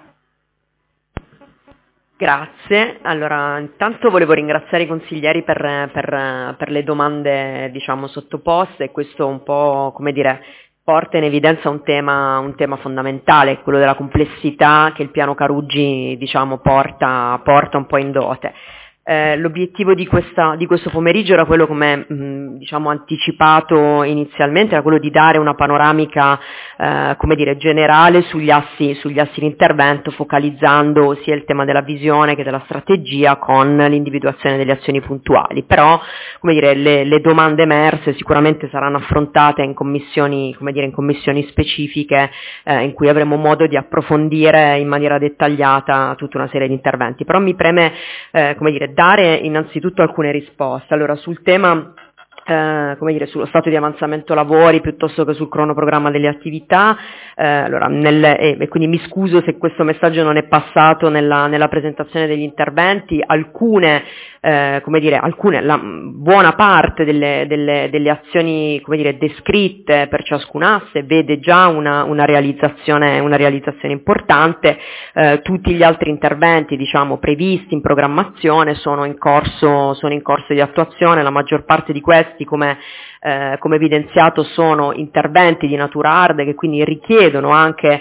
Grazie. Allora, intanto volevo ringraziare i consiglieri per, per, per le domande, diciamo, sottoposte, e questo un po', come dire, porta in evidenza un tema, un tema fondamentale, quello della complessità che il piano Caruggi, diciamo, porta, porta un po' in dote. Eh, l'obiettivo di, questa, di questo pomeriggio era quello, come mh, diciamo anticipato inizialmente, era quello di dare una panoramica eh, come dire, generale sugli assi, sugli assi di intervento, focalizzando sia il tema della visione che della strategia con l'individuazione delle azioni puntuali. Però, come dire, le, le domande emerse sicuramente saranno affrontate in commissioni, come dire, in commissioni specifiche eh, in cui avremo modo di approfondire in maniera dettagliata tutta una serie di interventi. Però mi preme eh, come dire, dare innanzitutto alcune risposte. Allora, sul tema, eh, come dire, sullo stato di avanzamento lavori piuttosto che sul cronoprogramma delle attività, eh, allora, nel, eh, e quindi mi scuso se questo messaggio non è passato nella, nella presentazione degli interventi, alcune, eh, come dire, alcune, la buona parte delle, delle, delle azioni, come dire, descritte per ciascun asse vede già una, una realizzazione, una realizzazione importante, eh, tutti gli altri interventi, diciamo, previsti in programmazione sono in corso, sono in corso di attuazione, la maggior parte di questi, come Eh, come evidenziato, sono interventi di natura hard che quindi richiedono anche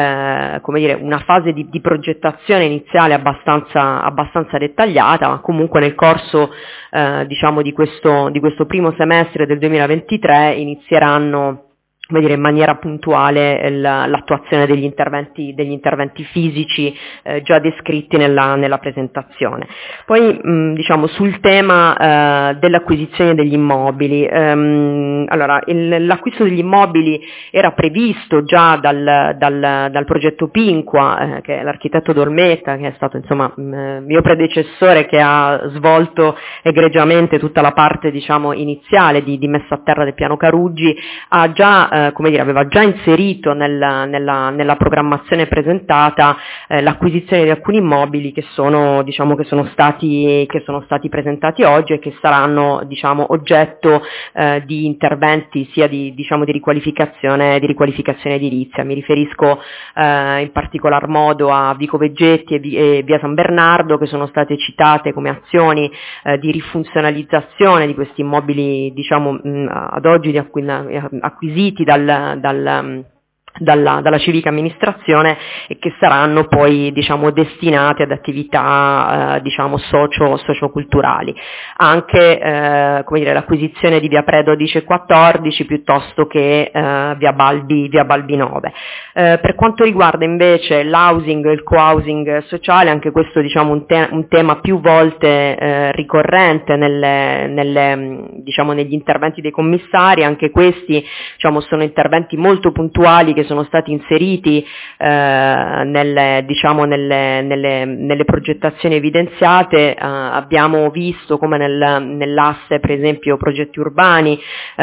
eh, come dire, una fase di, di progettazione iniziale abbastanza, abbastanza dettagliata, ma comunque nel corso eh, diciamo di questo, di questo primo semestre del duemilaventitré inizieranno, come dire, in maniera puntuale l'attuazione degli interventi, degli interventi fisici eh, già descritti nella, nella presentazione. Poi mh, diciamo sul tema eh, dell'acquisizione degli immobili, ehm, allora il, l'acquisto degli immobili era previsto già dal, dal, dal progetto Pinqua, eh, che è l'architetto Dolmetta, che è stato insomma mh, mio predecessore, che ha svolto egregiamente tutta la parte, diciamo, iniziale di, di messa a terra del piano Caruggi, ha già Eh, come dire, aveva già inserito nella, nella, nella programmazione presentata eh, l'acquisizione di alcuni immobili che sono, diciamo, che sono stati, che sono stati presentati oggi e che saranno, diciamo, oggetto eh, di interventi sia di, diciamo, di riqualificazione, di riqualificazione edilizia. Mi riferisco eh, in particolar modo a Vico Veggetti e, vi, e Via San Bernardo, che sono state citate come azioni eh, di rifunzionalizzazione di questi immobili, diciamo, mh, ad oggi di acqu- acquisiti dal, dal, Dalla, dalla civica amministrazione e che saranno poi diciamo destinate ad attività eh, diciamo socio socioculturali, anche eh, come dire l'acquisizione di via Pre dodici e quattordici piuttosto che eh, via Balbi via Balbi nove. Eh, per quanto riguarda invece l'housing e il co-housing sociale, anche questo diciamo un, te- un tema più volte eh, ricorrente nelle, nelle, diciamo, negli interventi dei commissari, anche questi diciamo sono interventi molto puntuali che sono stati inseriti eh, nelle, diciamo, nelle, nelle, nelle progettazioni evidenziate. Eh, abbiamo visto come nel, nell'asse per esempio progetti urbani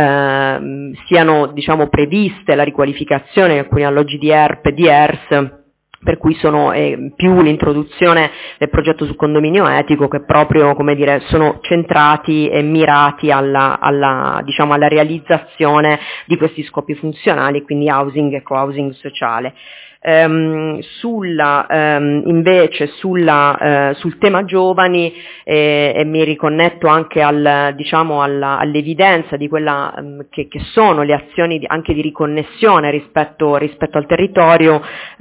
eh, siano diciamo, previste la riqualificazione di alcuni alloggi di E R P e di E R S, per cui sono eh, più l'introduzione del progetto su condominio etico che proprio come dire sono centrati e mirati alla, alla, diciamo, alla realizzazione di questi scopi funzionali, quindi housing e co-housing sociale. Um, sulla, um, invece sulla, uh, sul tema giovani eh, e mi riconnetto anche al, diciamo alla, all'evidenza di quella um, che, che sono le azioni di, anche di riconnessione rispetto, rispetto al territorio,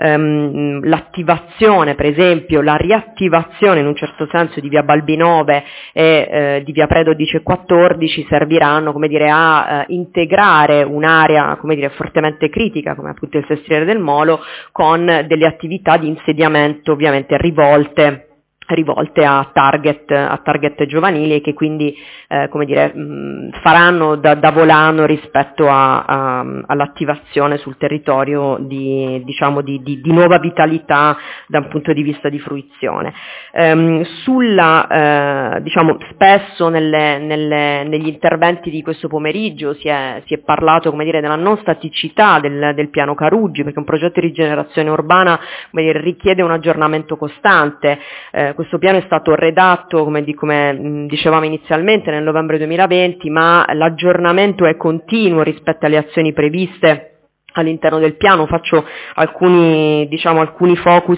um, l'attivazione per esempio, la riattivazione in un certo senso di via Balbi nove e eh, di via Pre dodici e quattordici serviranno come dire a uh, integrare un'area come dire fortemente critica come appunto il Sestriere del Molo con delle attività di insediamento ovviamente rivolte rivolte a target, a target giovanili e che quindi eh, come dire, mh, faranno da, da volano rispetto a, a, all'attivazione sul territorio di, diciamo, di, di, di nuova vitalità da un punto di vista di fruizione. Ehm, sulla, eh, diciamo, spesso nelle, nelle, negli interventi di questo pomeriggio si è, si è parlato come dire, della non staticità del, del piano Caruggi, perché un progetto di rigenerazione urbana come dire, richiede un aggiornamento costante. Eh, Questo piano è stato redatto, come, di, come mh, dicevamo inizialmente, nel novembre duemilaventi, ma l'aggiornamento è continuo rispetto alle azioni previste all'interno del piano. Faccio alcuni, diciamo, alcuni focus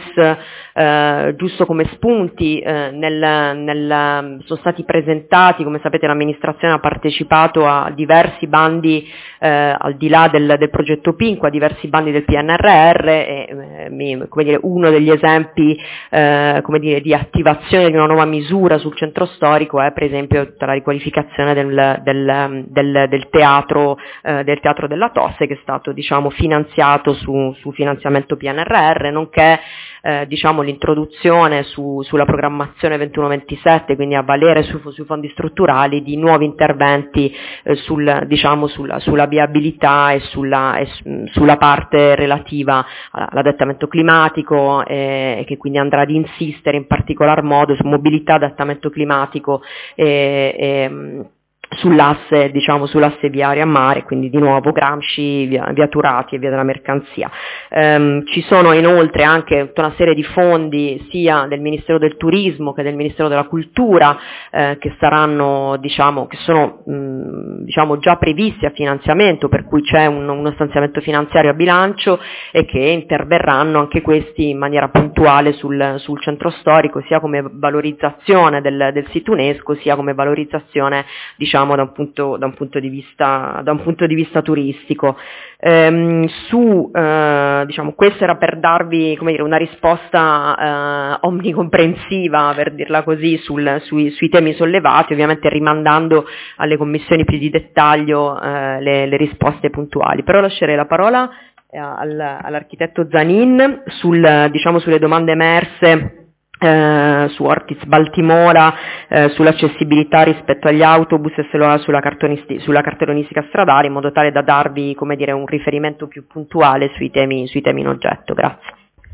eh, giusto come spunti. Eh, nel, nel, sono stati presentati, come sapete l'amministrazione ha partecipato a diversi bandi eh, al di là del, del progetto Pinqua, a diversi bandi del P N R R e eh, mi, come dire, uno degli esempi eh, come dire, di attivazione di una nuova misura sul centro storico è per esempio tutta la riqualificazione del, del, del, del teatro eh, del teatro della Tosse, che è stato diciamo finanziato su, su finanziamento P N R R, nonché eh, diciamo l'introduzione su, sulla programmazione ventuno ventisette, quindi a valere su, sui fondi strutturali di nuovi interventi eh, sul, diciamo sulla, sulla viabilità e sulla, e sulla parte relativa all'adattamento climatico e, e che quindi andrà ad insistere in particolar modo su mobilità, adattamento climatico e, e sull'asse, diciamo, sull'asse viario a mare, quindi di nuovo Gramsci, via, via Turati e via della Mercanzia. Ehm, ci sono inoltre anche tutta una serie di fondi sia del Ministero del Turismo che del Ministero della Cultura eh, che saranno, diciamo, che sono mh, diciamo già previsti a finanziamento, per cui c'è un, uno stanziamento finanziario a bilancio e che interverranno anche questi in maniera puntuale sul, sul centro storico, sia come valorizzazione del, del sito UNESCO, sia come valorizzazione, diciamo, da un punto, da un punto di vista, da un punto di vista turistico. Ehm, su, eh, diciamo, questo era per darvi, come dire, una risposta eh, omnicomprensiva, per dirla così, sul, sui, sui temi sollevati, ovviamente rimandando alle commissioni più di dettaglio eh, le, le risposte puntuali. Però lascerei la parola eh, al, all'architetto Zanin sul, diciamo, sulle domande emerse Eh, su Ortiz Baltimora, eh, sull'accessibilità rispetto agli autobus e sulla, sulla, sulla cartellonistica stradale, in modo tale da darvi, come dire, un riferimento più puntuale sui temi, sui temi in oggetto. Grazie.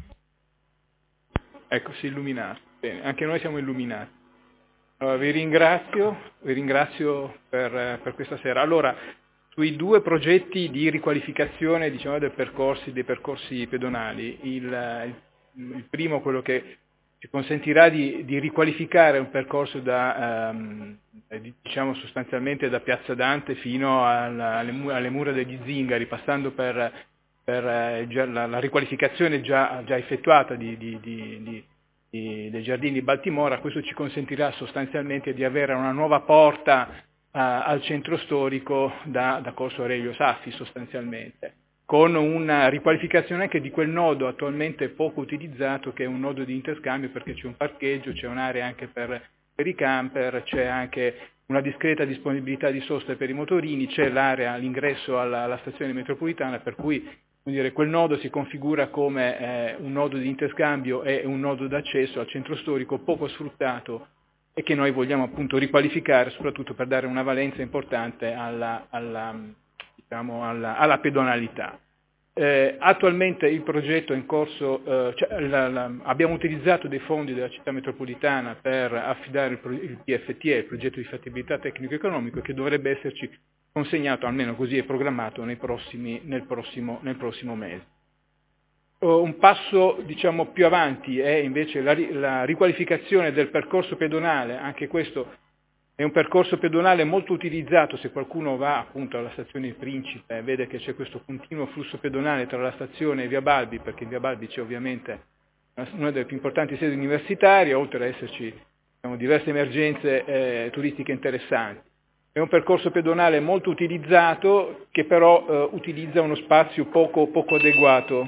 Ecco, si è illuminato. Bene, anche noi siamo illuminati. Allora, vi ringrazio, vi ringrazio per, per questa sera. Allora, sui due progetti di riqualificazione, diciamo, dei percorsi, dei percorsi pedonali, il, il, il primo, quello che ci consentirà di, di riqualificare un percorso da, ehm, diciamo sostanzialmente da Piazza Dante fino alla, alle, alle mura degli Zingari, passando per, per eh, già, la, la riqualificazione già, già effettuata di, di, di, di, di, dei giardini di Baltimora. Questo ci consentirà sostanzialmente di avere una nuova porta eh, al centro storico da, da Corso Aurelio Saffi sostanzialmente.
con una riqualificazione anche di quel nodo attualmente poco utilizzato, che è un nodo di interscambio, perché c'è un parcheggio, c'è un'area anche per, per i camper, c'è anche una discreta disponibilità di sosta per i motorini, c'è l'area all'ingresso alla, alla stazione metropolitana, per cui come dire, quel nodo si configura come eh, un nodo di interscambio e un nodo d'accesso al centro storico poco sfruttato e che noi vogliamo appunto riqualificare, soprattutto per dare una valenza importante alla, alla, diciamo, alla, alla pedonalità. Eh, attualmente il progetto è in corso, eh, cioè, la, la, abbiamo utilizzato dei fondi della città metropolitana per affidare il, il P F T E, il progetto di fattibilità tecnico-economico, che dovrebbe esserci consegnato, almeno così è programmato, nei prossimi, nel, prossimo, nel prossimo mese. Uh, un passo diciamo, più avanti è invece la, la riqualificazione del percorso pedonale, anche questo è un percorso pedonale molto utilizzato. Se qualcuno va appunto alla stazione Principe vede che c'è questo continuo flusso pedonale tra la stazione e Via Balbi, perché in Via Balbi c'è ovviamente una delle più importanti sedi universitarie, oltre ad esserci diciamo, diverse emergenze eh, turistiche interessanti. È un percorso pedonale molto utilizzato che però eh, utilizza uno spazio poco, poco adeguato.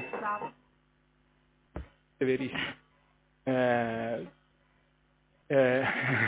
È verissimo. Eh, eh,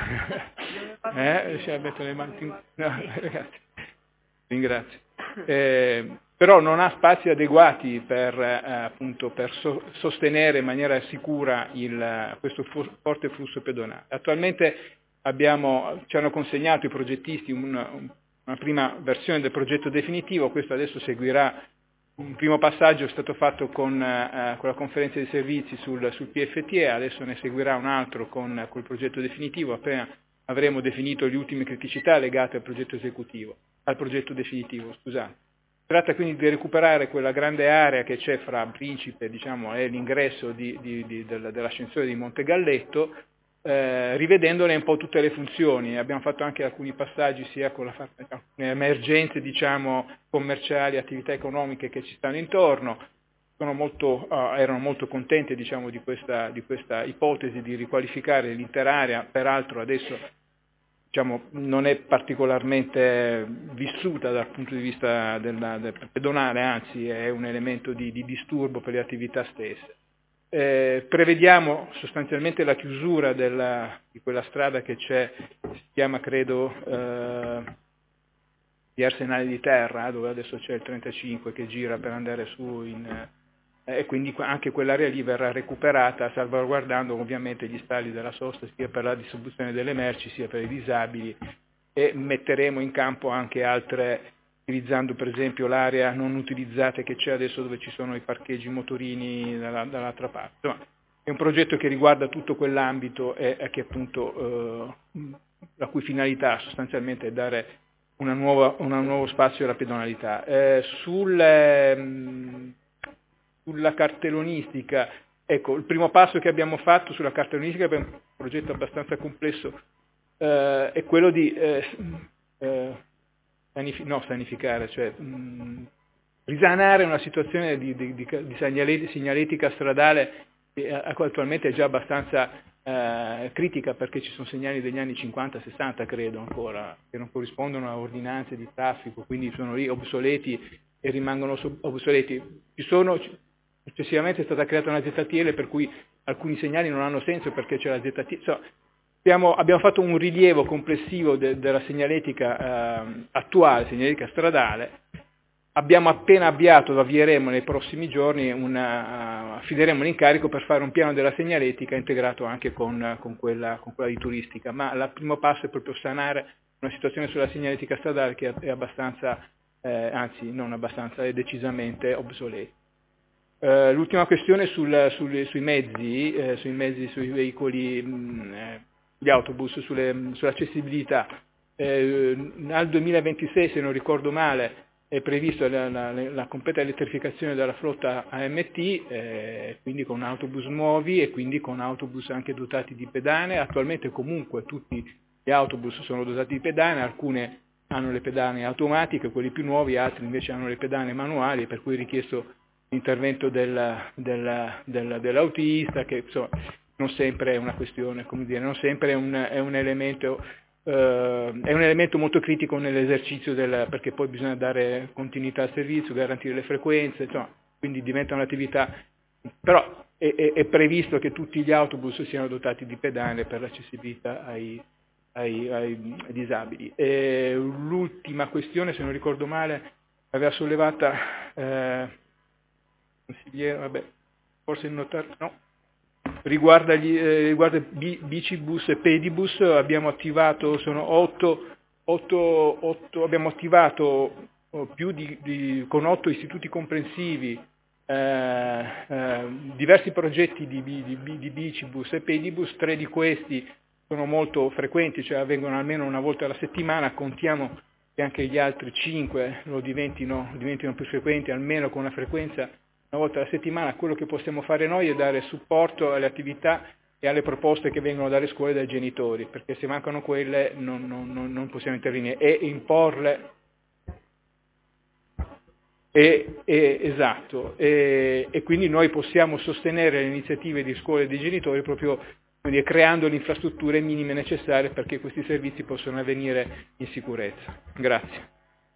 eh, ci ha messo le mani in... No, ragazzi, ringrazio. Eh, però non ha spazi adeguati per, eh, appunto, per so- sostenere in maniera sicura il, questo fu- forte flusso pedonale. Attualmente abbiamo, ci hanno consegnato i progettisti una, una prima versione del progetto definitivo, questo adesso seguirà. Un primo passaggio è stato fatto con, eh, con la conferenza dei servizi sul, sul P F T E, adesso ne seguirà un altro con col progetto definitivo, appena avremo definito le ultime criticità legate al progetto esecutivo, al progetto definitivo, scusate. Si tratta quindi di recuperare quella grande area che c'è fra Principe, diciamo, e l'ingresso di, di, di, della, dell'ascensore di Monte Galletto, eh, rivedendone un po' tutte le funzioni. Abbiamo fatto anche alcuni passaggi sia con la, alcune emergenze diciamo, commerciali, attività economiche che ci stanno intorno. Sono molto, uh, erano molto contenti diciamo, di, questa, di questa ipotesi di riqualificare l'intera area, peraltro adesso diciamo, non è particolarmente vissuta dal punto di vista della, del pedonale, anzi è un elemento di, di disturbo per le attività stesse. Eh, prevediamo sostanzialmente la chiusura della, di quella strada che c'è, si chiama credo eh, di Arsenale di Terra, dove adesso c'è il trentacinque che gira per andare su in, eh, e quindi anche quell'area lì verrà recuperata salvaguardando ovviamente gli stalli della sosta sia per la distribuzione delle merci sia per i disabili, e metteremo in campo anche altre, utilizzando per esempio l'area non utilizzata che c'è adesso dove ci sono i parcheggi motorini dalla, dall'altra parte. Insomma, è un progetto che riguarda tutto quell'ambito e, e che appunto eh, la cui finalità sostanzialmente è dare una nuova, un nuovo spazio alla pedonalità. Eh, sul, ehm, sulla cartellonistica, ecco, il primo passo che abbiamo fatto sulla cartellonistica, per un progetto abbastanza complesso, eh, è quello di eh, eh, no, sanificare, cioè mh, risanare una situazione di, di, di, di segnaletica, segnaletica stradale che attualmente è già abbastanza eh, critica, perché ci sono segnali degli anni cinquanta sessanta credo ancora, che non corrispondono a ordinanze di traffico, quindi sono lì obsoleti e rimangono obsoleti. Ci sono, successivamente è stata creata una Z T L per cui alcuni segnali non hanno senso perché c'è la Z T L. So, Abbiamo, abbiamo fatto un rilievo complessivo de, della segnaletica eh, attuale, segnaletica stradale. Abbiamo appena avviato, lo avvieremo nei prossimi giorni, una, uh, affideremo l'incarico per fare un piano della segnaletica integrato anche con, con, quella, con quella di turistica. Ma il primo passo è proprio sanare una situazione sulla segnaletica stradale che è abbastanza, eh, anzi non abbastanza, è decisamente obsoleta. Uh, l'ultima questione sul, sul, sui mezzi, eh, sui mezzi, sui veicoli, mh, eh, gli autobus, sulle, sull'accessibilità. Eh, al duemilaventisei, se non ricordo male, è prevista la, la, la completa elettrificazione della flotta A M T, eh, quindi con autobus nuovi e quindi con autobus anche dotati di pedane. Attualmente comunque tutti gli autobus sono dotati di pedane, alcune hanno le pedane automatiche, quelli più nuovi, altri invece hanno le pedane manuali, per cui è richiesto l'intervento del, del, del, dell'autista, che insomma, non sempre è una questione, come dire, non sempre è un, è un elemento eh, è un elemento molto critico nell'esercizio del, perché poi bisogna dare continuità al servizio, garantire le frequenze, insomma, quindi diventa un'attività, però è, è, è previsto che tutti gli autobus siano dotati di pedane per l'accessibilità ai, ai, ai, ai disabili. E l'ultima questione, se non ricordo male, aveva sollevata eh, consigliere, vabbè, forse il notario, no, riguarda, gli, eh, riguarda bicibus e pedibus. Abbiamo attivato, sono otto, otto, otto abbiamo attivato oh, più di, di, con otto istituti comprensivi eh, eh, diversi progetti di, di, di bicibus e pedibus. Tre di questi sono molto frequenti, cioè avvengono almeno una volta alla settimana. Contiamo che anche gli altri cinque lo diventino, diventino più frequenti, almeno con una frequenza una volta alla settimana. Quello che possiamo fare noi è dare supporto alle attività e alle proposte che vengono dalle scuole e dai genitori, perché se mancano quelle non, non, non possiamo intervenire e imporle. E, e, esatto, e, e quindi noi possiamo sostenere le iniziative di scuole e di genitori proprio quindi creando le infrastrutture minime necessarie perché questi servizi possano avvenire in sicurezza. Grazie.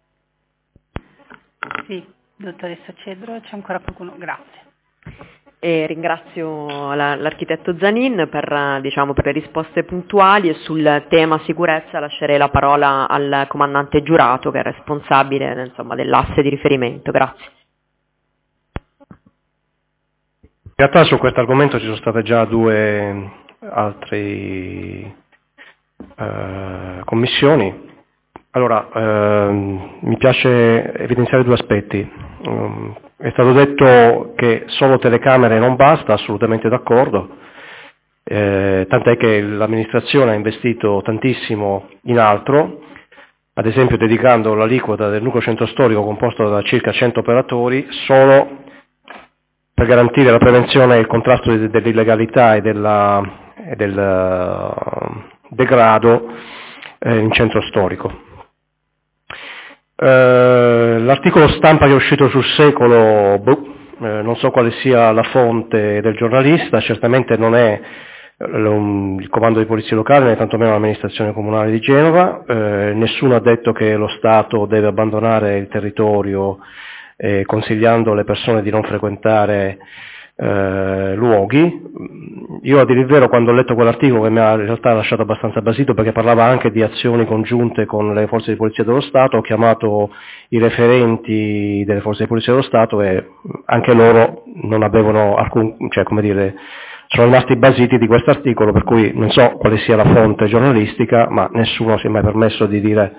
Sì, dottoressa Cedro, c'è ancora qualcuno? Grazie.
E ringrazio la, l'architetto Zanin per, diciamo, per le risposte puntuali, e sul tema sicurezza lascerei la parola al comandante Giurato, che è responsabile, insomma, dell'asse di riferimento. Grazie.
In realtà su questo argomento ci sono state già due altre eh, commissioni. Allora, ehm, mi piace evidenziare due aspetti. Um, è stato detto che solo telecamere non basta, assolutamente d'accordo, eh, tant'è che l'amministrazione ha investito tantissimo in altro, ad esempio dedicando l'aliquota del nucleo centro storico composto da circa cento operatori solo per garantire la prevenzione e il contrasto dell'illegalità e, della, e del uh, degrado eh, in centro storico. Eh, l'articolo stampa che è uscito sul Secolo, boh, eh, non so quale sia la fonte del giornalista, certamente non è um, il comando di polizia locale né tantomeno l'amministrazione comunale di Genova, eh, nessuno ha detto che lo Stato deve abbandonare il territorio eh, consigliando alle persone di non frequentare eh, luoghi. Io a dire il vero, quando ho letto quell'articolo, che mi ha in realtà lasciato abbastanza basito perché parlava anche di azioni congiunte con le forze di polizia dello Stato, ho chiamato i referenti delle forze di polizia dello Stato e anche loro non avevano alcun, cioè come dire, sono rimasti basiti di questo articolo, per cui non so quale sia la fonte giornalistica, ma nessuno si è mai permesso di dire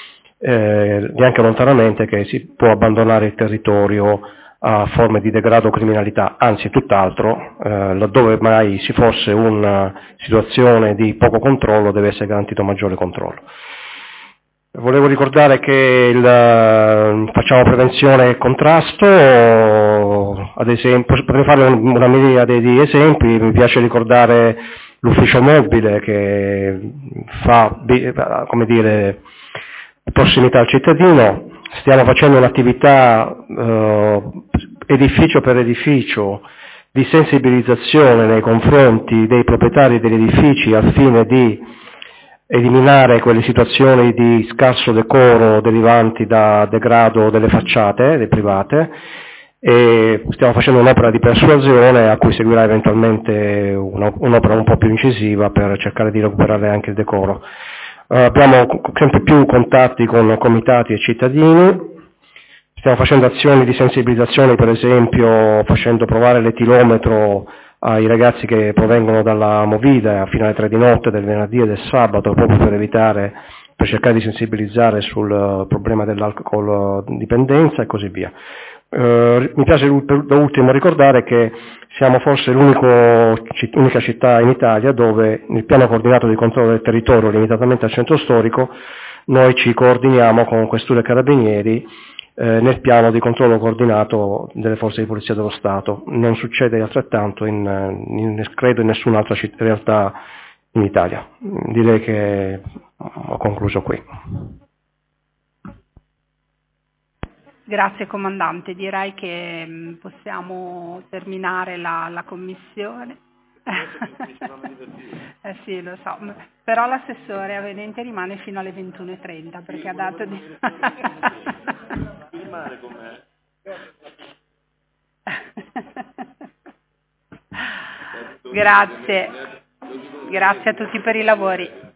eh, neanche lontanamente che si può abbandonare il territorio a forme di degrado o criminalità, anzi tutt'altro, eh, laddove mai ci fosse una situazione di poco controllo deve essere garantito maggiore controllo. Volevo ricordare che il, facciamo prevenzione e contrasto, ad esempio, potrei fare una miriade di esempi, mi piace ricordare l'ufficio mobile che fa, come dire, prossimità al cittadino. Stiamo facendo un'attività eh, edificio per edificio di sensibilizzazione nei confronti dei proprietari degli edifici al fine di eliminare quelle situazioni di scarso decoro derivanti da degrado delle facciate, le private, e stiamo facendo un'opera di persuasione a cui seguirà eventualmente una, un'opera un po' più incisiva per cercare di recuperare anche il decoro. Uh, abbiamo sempre più contatti con comitati e cittadini, stiamo facendo azioni di sensibilizzazione, per esempio facendo provare l'etilometro ai ragazzi che provengono dalla Movida fino alle tre di notte del venerdì e del sabato, proprio per evitare, per cercare di sensibilizzare sul problema dell'alcol dipendenza e così via. Uh, mi piace da ultimo ricordare che siamo forse l'unica città in Italia dove nel piano coordinato di controllo del territorio limitatamente al centro storico noi ci coordiniamo con questure e carabinieri eh, nel piano di controllo coordinato delle forze di polizia dello Stato. Non succede altrettanto in, in, credo in nessun'altra città, realtà in Italia. Direi che ho concluso qui.
Grazie Comandante, direi che possiamo terminare la, la commissione. Eh sì, lo so, però l'assessore Avvenente rimane fino alle ventuno e trenta perché ha dato di...
Rimane con me.
Grazie, grazie a tutti per i lavori.